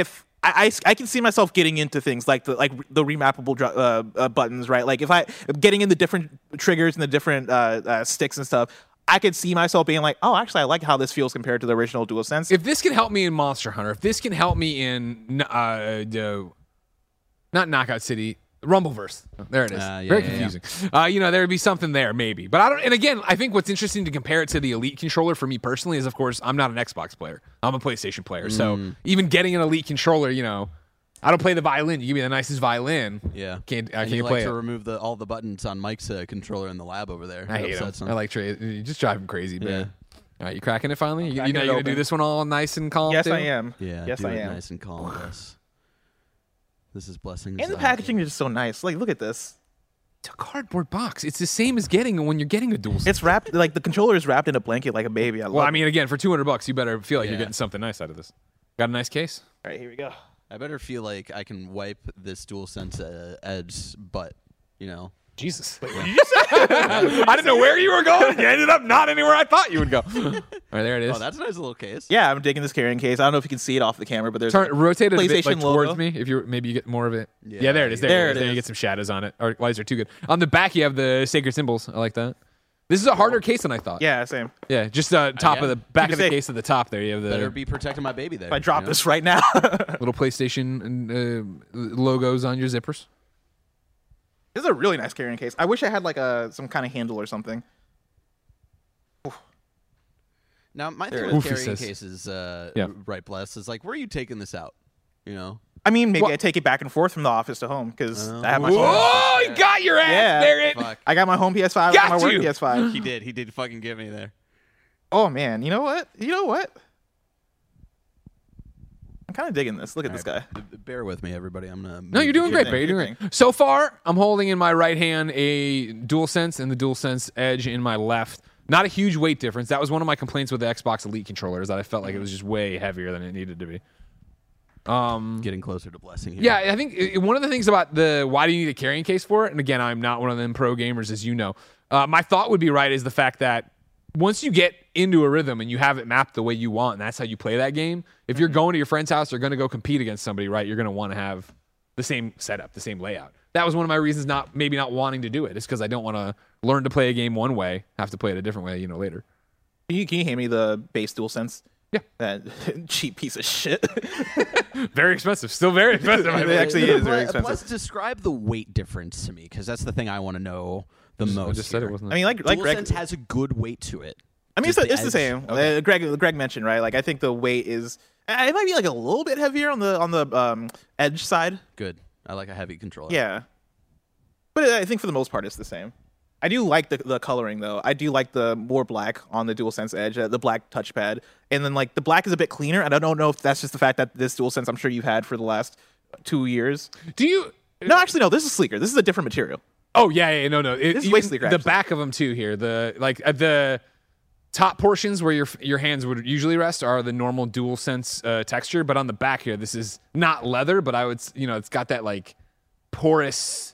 [SPEAKER 2] I, I, I can see myself getting into things like the like the remappable dr- uh, uh, buttons, right? Like if I getting in the different triggers and the different uh, uh, sticks and stuff, I could see myself being like, oh, actually, I like how this feels compared to the original DualSense.
[SPEAKER 1] If this can help me in Monster Hunter, if this can help me in uh, uh not Knockout City, Rumbleverse. There it is.
[SPEAKER 4] Uh, yeah,
[SPEAKER 1] Very
[SPEAKER 4] yeah,
[SPEAKER 1] confusing. Uh, you know, there would be something there maybe. But I don't. And again, I think what's interesting to compare it to the Elite controller for me personally is, of course, I'm not an Xbox player. I'm a PlayStation player. So
[SPEAKER 4] Mm.
[SPEAKER 1] even getting an Elite controller, you know, I don't play the violin. You give me the nicest violin.
[SPEAKER 4] Yeah.
[SPEAKER 1] Can't I
[SPEAKER 4] and
[SPEAKER 1] can't
[SPEAKER 4] you
[SPEAKER 1] play
[SPEAKER 4] like to
[SPEAKER 1] it.
[SPEAKER 4] remove the all the buttons on Mike's uh, controller in the lab over there.
[SPEAKER 1] I
[SPEAKER 4] It
[SPEAKER 1] hate him.
[SPEAKER 4] upsets him.
[SPEAKER 1] I like Trey. You just drive him crazy, man.
[SPEAKER 4] Yeah.
[SPEAKER 1] All right, you cracking it finally? You, you
[SPEAKER 2] cracking
[SPEAKER 1] know
[SPEAKER 2] it
[SPEAKER 1] you're gonna do
[SPEAKER 2] open.
[SPEAKER 1] this one all nice and calm.
[SPEAKER 2] Yes,
[SPEAKER 1] too?
[SPEAKER 2] I am.
[SPEAKER 4] Yeah.
[SPEAKER 2] Yes,
[SPEAKER 4] do
[SPEAKER 2] I
[SPEAKER 4] it
[SPEAKER 2] am.
[SPEAKER 4] Nice and calm. Yes. This is blessings.
[SPEAKER 2] And the
[SPEAKER 4] uh,
[SPEAKER 2] packaging is so nice. Like, look at this.
[SPEAKER 1] It's a cardboard box. It's the same as getting when you're getting a dual.
[SPEAKER 2] It's wrapped like the controller is wrapped in a blanket like a baby. I love
[SPEAKER 1] Well, I
[SPEAKER 2] it.
[SPEAKER 1] mean, again, for two hundred bucks, you better feel like you're
[SPEAKER 4] Yeah.
[SPEAKER 1] getting something nice out of this. Got a nice case?
[SPEAKER 2] All right, here we go.
[SPEAKER 4] I better feel like I can wipe this DualSense uh, Edge butt. You know.
[SPEAKER 1] Jesus. I didn't know where you were going. You ended up not anywhere I thought you would go. All right, there it is.
[SPEAKER 4] Oh, that's a nice little case.
[SPEAKER 2] Yeah, I'm digging this carrying case. I don't know if you can see it off the camera, but there's
[SPEAKER 1] Turn, rotate it a bit
[SPEAKER 2] PlayStation
[SPEAKER 1] like, towards
[SPEAKER 2] logo.
[SPEAKER 1] me. If you maybe you get more of it. Yeah,
[SPEAKER 4] Yeah,
[SPEAKER 1] there it is. There,
[SPEAKER 2] there
[SPEAKER 1] it is.
[SPEAKER 2] it
[SPEAKER 1] There you
[SPEAKER 2] is.
[SPEAKER 1] get some shadows on it. Or lights are too good. On the back, you have the sacred symbols. I like that. This is a harder case than I thought.
[SPEAKER 2] yeah, same.
[SPEAKER 1] Yeah, just uh, top
[SPEAKER 4] yeah.
[SPEAKER 1] of the back
[SPEAKER 2] Keep it
[SPEAKER 1] of the
[SPEAKER 2] safe.
[SPEAKER 1] case at the top there. You have the
[SPEAKER 4] Better be protecting my baby there.
[SPEAKER 2] If I drop
[SPEAKER 4] you know?
[SPEAKER 2] this right now,
[SPEAKER 1] little PlayStation uh, logos on your zippers.
[SPEAKER 2] this is a really nice carrying case. I wish I had like a some kind of handle or something.
[SPEAKER 4] Now, my
[SPEAKER 2] There
[SPEAKER 4] thing
[SPEAKER 2] it
[SPEAKER 4] with
[SPEAKER 1] is. Oof, he
[SPEAKER 4] carrying
[SPEAKER 1] says.
[SPEAKER 4] cases, uh,
[SPEAKER 1] Yeah.
[SPEAKER 4] right, bless, is like, where are you taking this out? You know?
[SPEAKER 2] I mean, maybe
[SPEAKER 1] Well-
[SPEAKER 2] I take it back and forth from the office to home because
[SPEAKER 4] Oh.
[SPEAKER 2] I have my.
[SPEAKER 1] Whoa, you got your ass
[SPEAKER 2] Yeah.
[SPEAKER 1] there. It.
[SPEAKER 4] Fuck.
[SPEAKER 2] I got my home P S five. I
[SPEAKER 1] Got
[SPEAKER 2] got my work
[SPEAKER 1] you.
[SPEAKER 2] P S five.
[SPEAKER 4] He did. He did fucking get me there.
[SPEAKER 2] Oh man, you know what? You know what? I'm kind of digging this. Look at this guy.
[SPEAKER 4] B- b- Bear with me, everybody. I'm gonna.
[SPEAKER 1] No, you're doing
[SPEAKER 2] Good
[SPEAKER 1] great,
[SPEAKER 2] thing,
[SPEAKER 1] babe. You're
[SPEAKER 2] good
[SPEAKER 1] doing great. So far, I'm holding in my right hand a DualSense and the DualSense Edge in my left. Not a huge weight difference. That was one of my complaints with the Xbox Elite controllers, that I felt like it was just way heavier than it needed to be. Um,
[SPEAKER 4] getting closer to blessing here.
[SPEAKER 1] yeah, I think uh, one of the things about the why do you need a carrying case for it, and again, I'm not one of them pro gamers, as you know. Uh, my thought would be right is the fact that once you get into a rhythm and you have it mapped the way you want, and that's how you play that game, if you're going to your friend's house or going to go compete against somebody, right, you're going to want to have the same setup, the same layout. That was one of my reasons not maybe not wanting to do it. It's because I don't want to learn to play a game one way, have to play it a different way, you know, later.
[SPEAKER 2] Can you, can you hand me the base DualSense?
[SPEAKER 1] Yeah.
[SPEAKER 2] That cheap piece of shit.
[SPEAKER 1] Very expensive. Still very expensive.
[SPEAKER 2] It actually is very
[SPEAKER 4] Plus-
[SPEAKER 2] expensive.
[SPEAKER 4] Plus, describe the weight difference to me, because that's the thing I want to know the most.
[SPEAKER 1] I just said
[SPEAKER 4] here.
[SPEAKER 1] it wasn't.
[SPEAKER 2] I mean, like like Greg.
[SPEAKER 4] DualSense has a good weight to it.
[SPEAKER 2] I mean, it's,
[SPEAKER 4] Just
[SPEAKER 2] the, it's the
[SPEAKER 4] edge.
[SPEAKER 2] same. Uh, Greg Greg mentioned right. Like I think the weight is. It might be like a little bit heavier on the on the um, edge side.
[SPEAKER 4] Good. I like a heavy controller.
[SPEAKER 2] Yeah. But I think for the most part it's the same. I do like the, the coloring though. I do like the more black on the DualSense Edge, uh, the black touchpad, and then like the black is a bit cleaner. And I don't know if that's just the fact that this DualSense I'm sure you've had for the last two years.
[SPEAKER 1] do you?
[SPEAKER 2] No, actually no. This is sleeker. This is a different material.
[SPEAKER 1] Oh yeah, yeah, no, no. It,
[SPEAKER 2] This is way
[SPEAKER 1] even
[SPEAKER 2] sleeker,
[SPEAKER 1] the
[SPEAKER 2] actually.
[SPEAKER 1] back of them too. Here, the like uh, the top portions where your your hands would usually rest are the normal DualSense uh, texture, but on the back here, this is not leather, but I would, s- you know, it's got that like porous,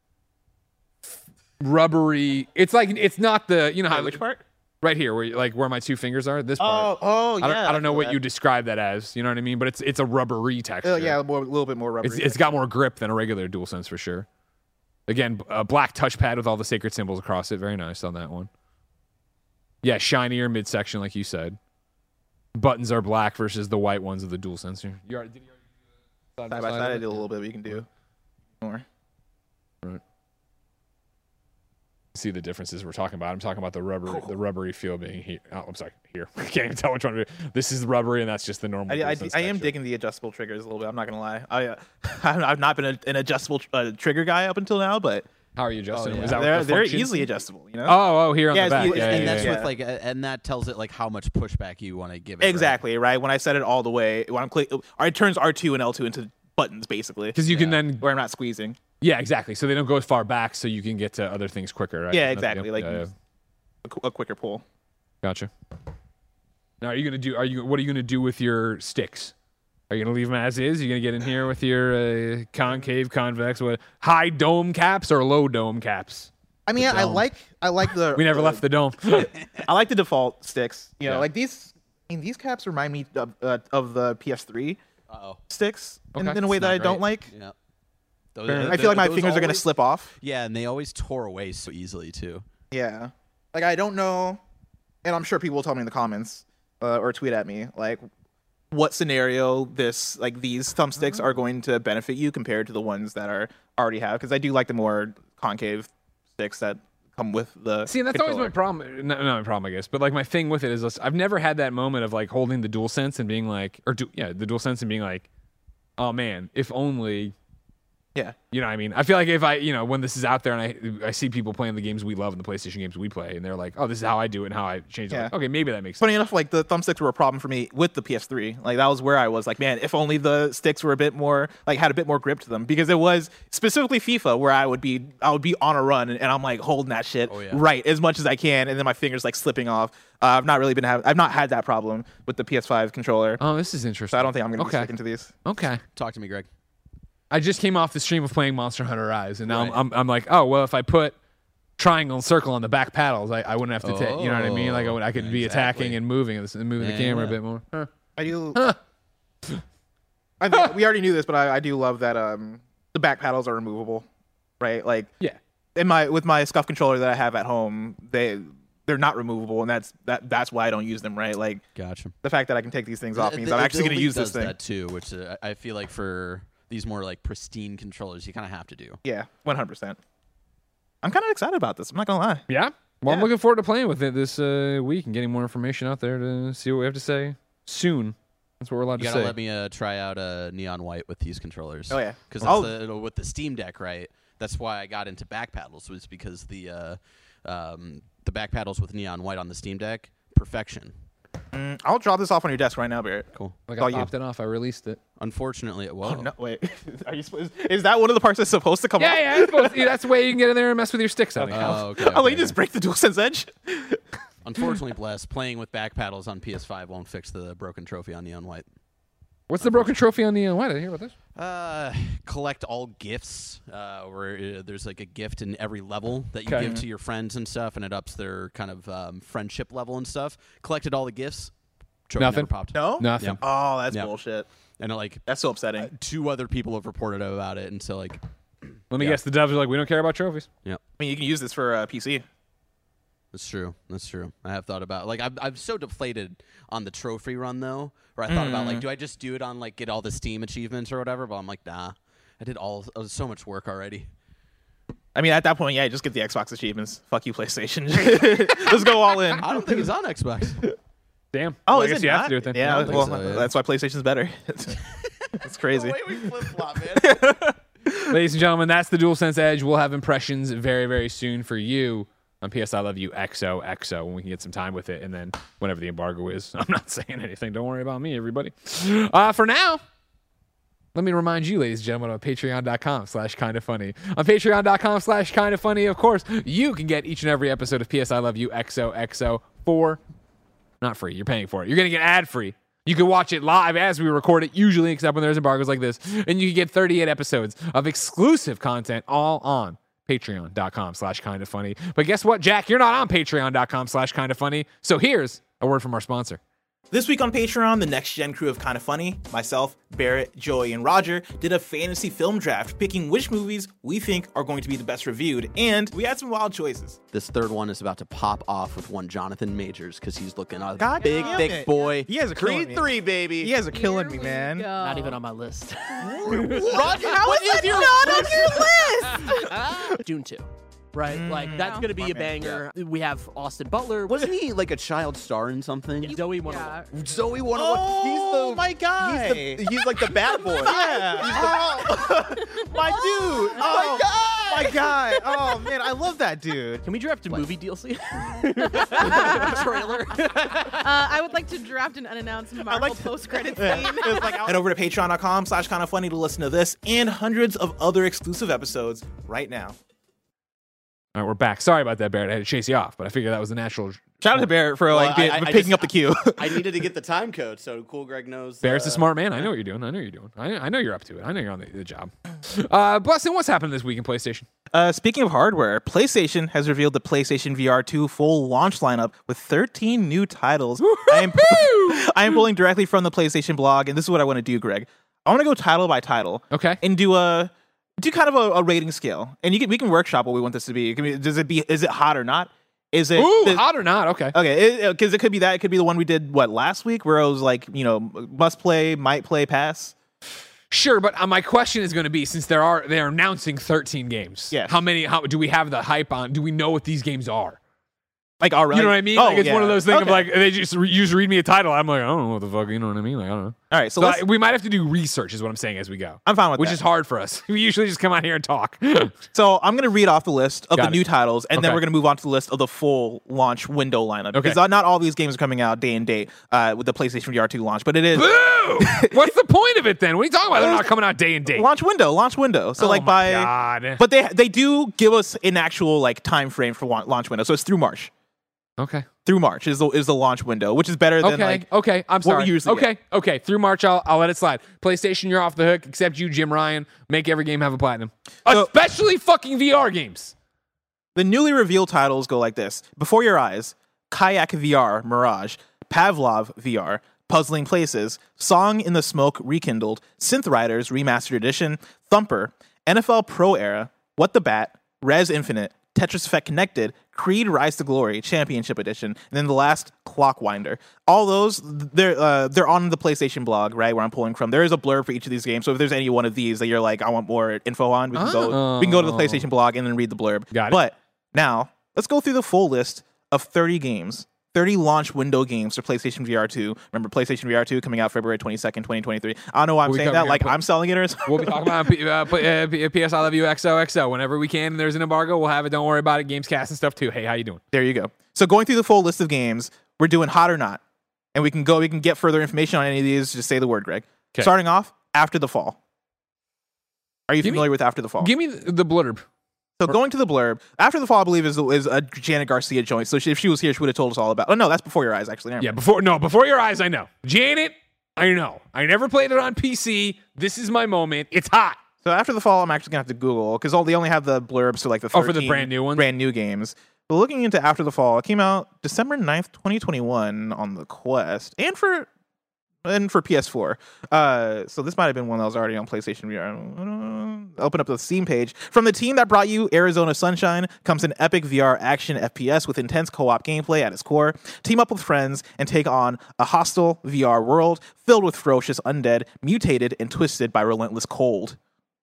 [SPEAKER 1] rubbery. It's like it's not the you know how
[SPEAKER 2] Wait, which part?
[SPEAKER 1] right here where you- like where my two fingers are. This part.
[SPEAKER 2] oh
[SPEAKER 1] I don't, I don't know what you describe that as. You know what I mean? But it's it's a rubbery texture.
[SPEAKER 2] Oh yeah, more, a little bit more rubbery.
[SPEAKER 1] It's, it's got more grip than a regular DualSense for sure. Again, b- a black touchpad with all the sacred symbols across it. Very nice on that one. Yeah, shinier midsection, like you said. Buttons are black versus the white ones of the DualSense. You already, did you already do the
[SPEAKER 2] side by side. I
[SPEAKER 1] of
[SPEAKER 2] did
[SPEAKER 1] it?
[SPEAKER 2] a little bit. But you can do more.
[SPEAKER 1] Right. See the differences we're talking about. I'm talking about the rubber, the rubbery feel being here. Oh, I'm sorry, here. I can't even tell which one. to do. This is rubbery, and that's just the normal.
[SPEAKER 2] I, I,
[SPEAKER 1] DualSense
[SPEAKER 2] I am
[SPEAKER 1] texture.
[SPEAKER 2] digging the adjustable triggers a little bit. I'm not gonna lie. I, uh, I've not been a, an adjustable uh, trigger guy up until now, but
[SPEAKER 1] How are you adjusting?
[SPEAKER 4] Oh,
[SPEAKER 1] them?
[SPEAKER 4] yeah.
[SPEAKER 1] Is that
[SPEAKER 2] they're
[SPEAKER 1] what the
[SPEAKER 2] they're
[SPEAKER 1] function-
[SPEAKER 2] easily adjustable. You know.
[SPEAKER 1] Oh, oh, here on
[SPEAKER 2] Yeah,
[SPEAKER 1] the
[SPEAKER 2] it's-
[SPEAKER 1] back.
[SPEAKER 2] it's-
[SPEAKER 1] Yeah,
[SPEAKER 4] and
[SPEAKER 1] yeah,
[SPEAKER 4] that's
[SPEAKER 1] yeah.
[SPEAKER 4] with like, uh, and that tells it like how much pushback you want to give it. right?
[SPEAKER 2] Exactly right. When I set it all the way, when I'm click, it turns R two and L two into buttons basically.
[SPEAKER 1] Because you can
[SPEAKER 4] Yeah.
[SPEAKER 1] then
[SPEAKER 2] where I'm not squeezing.
[SPEAKER 1] Yeah, exactly. So they don't go as far back, so you can get to other things quicker, right?
[SPEAKER 2] Yeah,
[SPEAKER 1] That's the
[SPEAKER 2] exactly.
[SPEAKER 1] deal.
[SPEAKER 2] Like
[SPEAKER 1] Yeah, yeah.
[SPEAKER 2] a, qu- a quicker pull.
[SPEAKER 1] Gotcha. Now, are you gonna do? Are you? What are you gonna do with your sticks? Are you gonna leave them as is? Are you gonna get in here with your uh, concave, convex, what high dome caps or low dome caps?
[SPEAKER 2] I mean, I
[SPEAKER 4] dome.
[SPEAKER 2] like I like the.
[SPEAKER 1] We never left the dome.
[SPEAKER 2] I like the default sticks. You know,
[SPEAKER 1] Yeah.
[SPEAKER 2] like these. I mean, these caps remind me of, uh, of the P S three.
[SPEAKER 4] Uh-oh.
[SPEAKER 2] sticks in,
[SPEAKER 1] Okay.
[SPEAKER 2] in a way
[SPEAKER 4] It's
[SPEAKER 2] that
[SPEAKER 4] not
[SPEAKER 2] I don't
[SPEAKER 4] great.
[SPEAKER 2] like.
[SPEAKER 4] Yeah. Those,
[SPEAKER 1] Fair enough.
[SPEAKER 2] I feel like my
[SPEAKER 4] those
[SPEAKER 2] fingers are gonna
[SPEAKER 4] always-
[SPEAKER 2] slip off.
[SPEAKER 4] Yeah, and they always tore away so easily too.
[SPEAKER 2] Yeah. Like I don't know, and I'm sure people will tell me in the comments uh, or tweet at me like what scenario this like these thumbsticks are going to benefit you compared to the ones that are already have, because I do like the more concave sticks that come with the
[SPEAKER 1] See, and that's always
[SPEAKER 2] controller.
[SPEAKER 1] my problem. No, not my problem, I guess. But like my thing with it is, this, I've never had that moment of like holding the DualSense and being like, or du- yeah, the DualSense and being like, oh man, if only.
[SPEAKER 2] Yeah.
[SPEAKER 1] You know what I mean? I feel like if I, you know, when this is out there and I I see people playing the games we love and the PlayStation games we play, and they're like, oh, this is how I do it and how I change it.
[SPEAKER 2] Yeah.
[SPEAKER 1] Like, okay, maybe that makes sense.
[SPEAKER 2] Funny enough, like the thumbsticks were a problem for me with the P S three. Like that was where I was like, man, if only the sticks were a bit more, like had a bit more grip to them, because it was specifically FIFA where I would be, I would be on a run and, and I'm like holding that shit
[SPEAKER 4] Oh, yeah.
[SPEAKER 2] right as much as I can, and then my fingers like slipping off. Uh, I've not really been have, I've not had that problem with the P S five controller,
[SPEAKER 1] Oh, this is
[SPEAKER 2] so
[SPEAKER 1] interesting.
[SPEAKER 2] I don't think I'm gonna
[SPEAKER 1] Okay.
[SPEAKER 2] be sticking to these.
[SPEAKER 1] Okay.
[SPEAKER 4] Talk to me, Greg.
[SPEAKER 1] I just came off the stream of playing Monster Hunter Rise, and now
[SPEAKER 4] Right.
[SPEAKER 1] I'm, I'm, I'm like, oh, well, if I put triangle and circle on the back paddles, I, I wouldn't have to take, you know what I mean? Like I, would, I could be attacking
[SPEAKER 4] Exactly.
[SPEAKER 1] and moving and moving
[SPEAKER 4] Yeah,
[SPEAKER 1] the camera
[SPEAKER 4] yeah.
[SPEAKER 1] a bit more. Huh.
[SPEAKER 2] I do. I think we already knew this, but I, I do love that um the back paddles are removable, right? Like
[SPEAKER 1] Yeah.
[SPEAKER 2] in my with my SCUF controller that I have at home, they they're not removable, and that's that that's why I don't use them, right? Like
[SPEAKER 4] Gotcha.
[SPEAKER 2] the fact that I can take these things off
[SPEAKER 4] The-
[SPEAKER 2] means
[SPEAKER 4] the-
[SPEAKER 2] I'm actually
[SPEAKER 4] the
[SPEAKER 2] going to
[SPEAKER 4] Elite
[SPEAKER 2] use this
[SPEAKER 4] does
[SPEAKER 2] thing.
[SPEAKER 4] that too, which uh, I feel like for these more like pristine controllers, you kind of have to do.
[SPEAKER 2] Yeah, one hundred percent. I'm kind of excited about this. I'm not gonna lie.
[SPEAKER 1] Yeah. Well, I'm
[SPEAKER 2] Yeah.
[SPEAKER 1] looking forward to playing with it this uh, week and getting more information out there to see what we have to say soon. That's what we're allowed
[SPEAKER 4] You
[SPEAKER 1] to
[SPEAKER 4] gotta
[SPEAKER 1] say.
[SPEAKER 4] let me uh, try out uh, neon white with these controllers.
[SPEAKER 2] Oh yeah,
[SPEAKER 4] because
[SPEAKER 2] Oh.
[SPEAKER 4] the, with the Steam Deck, right? That's why I got into back paddles, was because the uh, um, the back paddles with neon white on the Steam Deck, perfection.
[SPEAKER 2] Mm, I'll drop this off on your desk right now, Barrett.
[SPEAKER 4] Cool.
[SPEAKER 1] Like
[SPEAKER 2] Oh,
[SPEAKER 1] I
[SPEAKER 2] you-
[SPEAKER 1] popped it off. I released it.
[SPEAKER 4] Unfortunately, it won't.
[SPEAKER 2] Oh, no, wait. Are you supposed? Is that one of the parts that's supposed to come
[SPEAKER 1] Yeah,
[SPEAKER 2] off?
[SPEAKER 1] yeah. It's supposed to- that's the way you can get in there and mess with your sticks. I think.
[SPEAKER 4] Oh, okay.
[SPEAKER 2] Oh,
[SPEAKER 4] okay,
[SPEAKER 2] like you just
[SPEAKER 4] okay.
[SPEAKER 2] break the DualSense Edge.
[SPEAKER 4] Unfortunately, bless playing with back paddles on P S five won't fix the broken trophy on neon white.
[SPEAKER 1] What's the broken trophy on the? Uh, why did I hear about this?
[SPEAKER 4] Uh, collect all gifts. Uh, where uh, there's like a gift in every level that you
[SPEAKER 1] Okay.
[SPEAKER 4] give to your friends and stuff, and it ups their kind of um, friendship level and stuff. Collected all the gifts. Trophy
[SPEAKER 1] Nothing?
[SPEAKER 4] never popped.
[SPEAKER 2] No.
[SPEAKER 1] Nothing.
[SPEAKER 4] Yeah.
[SPEAKER 2] Oh, that's
[SPEAKER 4] Yeah.
[SPEAKER 2] bullshit.
[SPEAKER 4] And uh, like
[SPEAKER 2] That's so upsetting.
[SPEAKER 4] uh, two other people have reported about it, and so like,
[SPEAKER 1] Let me
[SPEAKER 4] Yeah.
[SPEAKER 1] guess. The devs are like, we don't care about trophies.
[SPEAKER 4] yeah,
[SPEAKER 2] I mean, you can use this for uh, P C.
[SPEAKER 4] that's true. That's true. I have thought about like I'm I'm so deflated on the trophy run though, where I thought about like, do I just do it on like get all the Steam achievements or whatever? But I'm like, nah, I did all it was so much work already.
[SPEAKER 2] I mean, at that point, yeah, just get the Xbox achievements. Fuck you, PlayStation. Let's go all in.
[SPEAKER 4] I don't think it's on Xbox.
[SPEAKER 1] Damn.
[SPEAKER 2] Oh,
[SPEAKER 1] Well, I
[SPEAKER 2] is
[SPEAKER 1] guess
[SPEAKER 2] it
[SPEAKER 1] you
[SPEAKER 2] not?
[SPEAKER 1] have to do it then.
[SPEAKER 2] Yeah,
[SPEAKER 4] I don't think
[SPEAKER 2] well,
[SPEAKER 4] so, yeah.
[SPEAKER 2] that's why PlayStation's better. It's crazy.
[SPEAKER 4] we flip flop, man.
[SPEAKER 1] Ladies and gentlemen, that's the DualSense Edge. We'll have impressions very, very soon for you on P S I Love You X O X O when we can get some time with it, and then whenever the embargo is. I'm not saying anything. Don't worry about me, everybody. Uh, for now, let me remind you, ladies and gentlemen, on patreon.com slash kind of funny. On patreon.com slash kind of funny, of course, you can get each and every episode of P S I Love You X O X O for not free. You're paying for it. You're going to get ad free. You can watch it live as we record it, usually, except when there's embargoes like this. And you can get thirty-eight episodes of exclusive content all on patreon.com slash kind of funny. But guess what, Jack? You're not on patreon.com slash kind of funny. So here's a word from our sponsor.
[SPEAKER 2] This week on Patreon, the Next Gen crew of Kinda Funny, myself, Barrett, Joey, and Roger, did a fantasy film draft picking which movies we think are going to be the best reviewed, and we had some wild choices.
[SPEAKER 3] This third one is about to pop off with one Jonathan Majors because he's looking a
[SPEAKER 2] God
[SPEAKER 3] big,
[SPEAKER 2] damn
[SPEAKER 3] thick
[SPEAKER 2] it.
[SPEAKER 3] boy.
[SPEAKER 2] You guys are killing
[SPEAKER 3] Creed
[SPEAKER 2] me.
[SPEAKER 3] three, baby.
[SPEAKER 2] You guys are killing me, man.
[SPEAKER 5] Not even on my list.
[SPEAKER 3] Roger, what is your
[SPEAKER 5] not on your list? Dune two. Right? Like, that's
[SPEAKER 6] No.
[SPEAKER 5] going to be a
[SPEAKER 2] Smart man.
[SPEAKER 5] banger. We have Austin Butler.
[SPEAKER 3] Wasn't he like a child star in something?
[SPEAKER 5] Zoe one
[SPEAKER 6] Yeah.
[SPEAKER 3] Zoe one oh one.
[SPEAKER 2] Oh,
[SPEAKER 3] He's the
[SPEAKER 2] my guy.
[SPEAKER 3] He's, the, he's like the bad boy.
[SPEAKER 2] Yeah. Oh, my dude. Oh, my my guy. Oh, man, I love that dude.
[SPEAKER 5] Can we draft a movie D L C? Trailer.
[SPEAKER 6] Uh, I would like to draft an unannounced Marvel
[SPEAKER 2] like to-
[SPEAKER 6] post-credit
[SPEAKER 2] Yeah.
[SPEAKER 6] scene.
[SPEAKER 2] It was like, head over to patreon.com slash kind of funny to listen to this and hundreds of other exclusive episodes right now.
[SPEAKER 1] All right, we're back. Sorry about that, Barrett. I had to chase you off, but I figured that was the natural.
[SPEAKER 2] Shout out to Barrett for
[SPEAKER 3] Well,
[SPEAKER 2] like being-
[SPEAKER 3] I- I-
[SPEAKER 2] for
[SPEAKER 3] I
[SPEAKER 2] picking
[SPEAKER 3] just-
[SPEAKER 2] up the cue.
[SPEAKER 3] I needed to get the time code, so cool. Greg knows.
[SPEAKER 1] Barrett's a
[SPEAKER 3] uh,
[SPEAKER 1] smart man. I know what you're doing. I know you're doing. I, I know you're up to it. I know you're on the, the job. Uh, Blessing, what's happened this week in PlayStation?
[SPEAKER 2] Uh, speaking of hardware, PlayStation has revealed the PlayStation V R two full launch lineup with thirteen new titles. I am, I am pulling directly from the PlayStation blog, and this is what I want to do, Greg. I want to go title by title.
[SPEAKER 1] Okay.
[SPEAKER 2] And do a do kind of a, a rating scale, and you can we can workshop what we want this to be. It can be does it be is it hot or not? Is it
[SPEAKER 1] Ooh,
[SPEAKER 2] the,
[SPEAKER 1] hot or not? Okay.
[SPEAKER 2] Okay, because it, it could be that. It could be the one we did what last week, where it was like you know must play, might play, pass.
[SPEAKER 1] Sure, but uh, my question is going to be, since there are they're announcing thirteen games.
[SPEAKER 2] Yes.
[SPEAKER 1] How many? How do we have the hype on? Do we know what these games are?
[SPEAKER 2] Like already,
[SPEAKER 1] You know what I mean?
[SPEAKER 2] Oh,
[SPEAKER 1] like it's
[SPEAKER 2] yeah.
[SPEAKER 1] one of those things of
[SPEAKER 2] Okay.
[SPEAKER 1] like they just re- you just read me a title. I'm like, I don't know what the fuck. You know what I mean? Like I don't know.
[SPEAKER 2] All right, so,
[SPEAKER 1] So
[SPEAKER 2] let's,
[SPEAKER 1] I- we might have to do research, is what I'm saying as we go.
[SPEAKER 2] I'm fine with
[SPEAKER 1] Which
[SPEAKER 2] that.
[SPEAKER 1] is hard for us. We usually just come out here and talk.
[SPEAKER 2] So I'm going to read off the list of
[SPEAKER 1] Got
[SPEAKER 2] the
[SPEAKER 1] it.
[SPEAKER 2] new titles, and then
[SPEAKER 1] Okay.
[SPEAKER 2] we're going to move on to the list of the full launch window lineup.
[SPEAKER 1] Okay.
[SPEAKER 2] Because not all these games are coming out day and date uh, with the PlayStation V R two launch, but it is
[SPEAKER 1] Boo! What's the point of it then? What are you talking about? They're not coming out day and date.
[SPEAKER 2] launch window, launch window. So
[SPEAKER 1] Oh
[SPEAKER 2] like
[SPEAKER 1] my
[SPEAKER 2] by,
[SPEAKER 1] God.
[SPEAKER 2] but they they do give us an actual like time frame for wa- launch window. So it's through March.
[SPEAKER 1] Okay.
[SPEAKER 2] Through March is the is the launch window, which is better than
[SPEAKER 1] Okay.
[SPEAKER 2] like
[SPEAKER 1] okay. I'm
[SPEAKER 2] what
[SPEAKER 1] sorry.
[SPEAKER 2] we usually
[SPEAKER 1] okay. Okay. Through March, I'll, I'll let it slide. PlayStation, you're off the hook. Except you, Jim Ryan. Make every game have a platinum.
[SPEAKER 2] So-
[SPEAKER 1] Especially fucking V R games.
[SPEAKER 2] The newly revealed titles go like this: Before Your Eyes, Kayak V R Mirage, Pavlov V R, Puzzling Places, Song in the Smoke Rekindled, Synth Riders Remastered Edition, Thumper, N F L Pro Era, What the Bat, Res Infinite, Tetris Effect Connected, Creed Rise to Glory Championship Edition, and then the last Clockwinder. All those they're uh, they're on the PlayStation blog, right, where I'm pulling from. There is a blurb for each of these games, so if there's any one of these that you're like, I want more info on, we can go we can go to the PlayStation blog and then read the blurb.
[SPEAKER 1] Got it.
[SPEAKER 2] But now let's go through the full list of thirty games. thirty launch window games for PlayStation V R two. Remember, PlayStation V R two coming out February twenty-second, twenty twenty-three. I don't know why I'm
[SPEAKER 1] We
[SPEAKER 2] saying
[SPEAKER 1] come
[SPEAKER 2] that
[SPEAKER 1] here
[SPEAKER 2] like
[SPEAKER 1] and put-
[SPEAKER 2] I'm selling it or something.
[SPEAKER 1] We'll be talking about P- uh, P- uh, P- P S I Love You X O X O whenever we can. And there's an embargo. We'll have it. Don't worry about it. Gamescast and stuff too. Hey, how you doing?
[SPEAKER 2] There you go. So going through the full list of games, we're doing hot or not. And we can go, we can get further information on any of these. Just say the word, Greg.
[SPEAKER 1] 'Kay.
[SPEAKER 2] Starting off, After the Fall. Are you
[SPEAKER 1] Give me-
[SPEAKER 2] familiar with After the Fall?
[SPEAKER 1] Give me the the blurb.
[SPEAKER 2] So going to the blurb, After the Fall, I believe, is, the, is a Janet Garcia joint. So she, if she was here, she would have told us all about. Oh no, that's Before Your Eyes, actually. Never
[SPEAKER 1] Yeah,
[SPEAKER 2] mind.
[SPEAKER 1] before no, before your eyes, I know. Janet, I know. I never played it on P C. This is my moment. It's hot.
[SPEAKER 2] So After the Fall, I'm actually gonna have to Google because they only have the blurbs to like the
[SPEAKER 1] Oh, for the
[SPEAKER 2] thirteen
[SPEAKER 1] brand new ones?
[SPEAKER 2] brand new games. But looking into After the Fall, it came out December ninth, twenty twenty-one on the Quest and for and for P S four. Uh, so this might have been one that was already on PlayStation V R. Uh, Open up the Steam page. From the team that brought you Arizona Sunshine comes an epic V R action F P S with intense co-op gameplay at its core. Team up with friends and take on a hostile V R world filled with ferocious undead, mutated and twisted by relentless cold.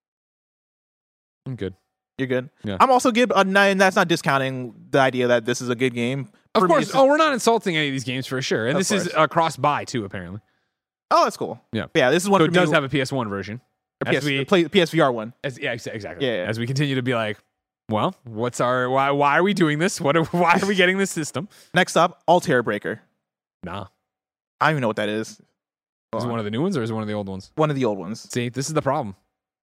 [SPEAKER 1] I'm good.
[SPEAKER 2] You're good.
[SPEAKER 1] Yeah.
[SPEAKER 2] I'm also good, uh, and that's not discounting the idea that this is a good game.
[SPEAKER 1] Of
[SPEAKER 2] For me,
[SPEAKER 1] course.
[SPEAKER 2] it's
[SPEAKER 1] Oh, we're not insulting any of these games for sure. And
[SPEAKER 2] Of
[SPEAKER 1] this is
[SPEAKER 2] course.
[SPEAKER 1] uh, cross buy too, apparently.
[SPEAKER 2] Oh, that's cool.
[SPEAKER 1] Yeah.
[SPEAKER 2] yeah. This is one
[SPEAKER 1] So
[SPEAKER 2] for
[SPEAKER 1] it does
[SPEAKER 2] me,
[SPEAKER 1] have a P S one version.
[SPEAKER 2] a
[SPEAKER 1] As
[SPEAKER 2] PS,
[SPEAKER 1] we,
[SPEAKER 2] play, P S V R one.
[SPEAKER 1] as, yeah, ex- exactly.
[SPEAKER 2] Yeah, yeah.
[SPEAKER 1] As we continue to be like, well, what's our why? Why are we doing this? What? Are, why are we getting this system?
[SPEAKER 2] Next up, Altair Breaker.
[SPEAKER 1] Nah.
[SPEAKER 2] I don't even know what that is.
[SPEAKER 1] Is
[SPEAKER 2] Hold
[SPEAKER 1] it
[SPEAKER 2] on.
[SPEAKER 1] one of the new ones or is it one of the old ones?
[SPEAKER 2] One of the old ones.
[SPEAKER 1] See, this is the problem.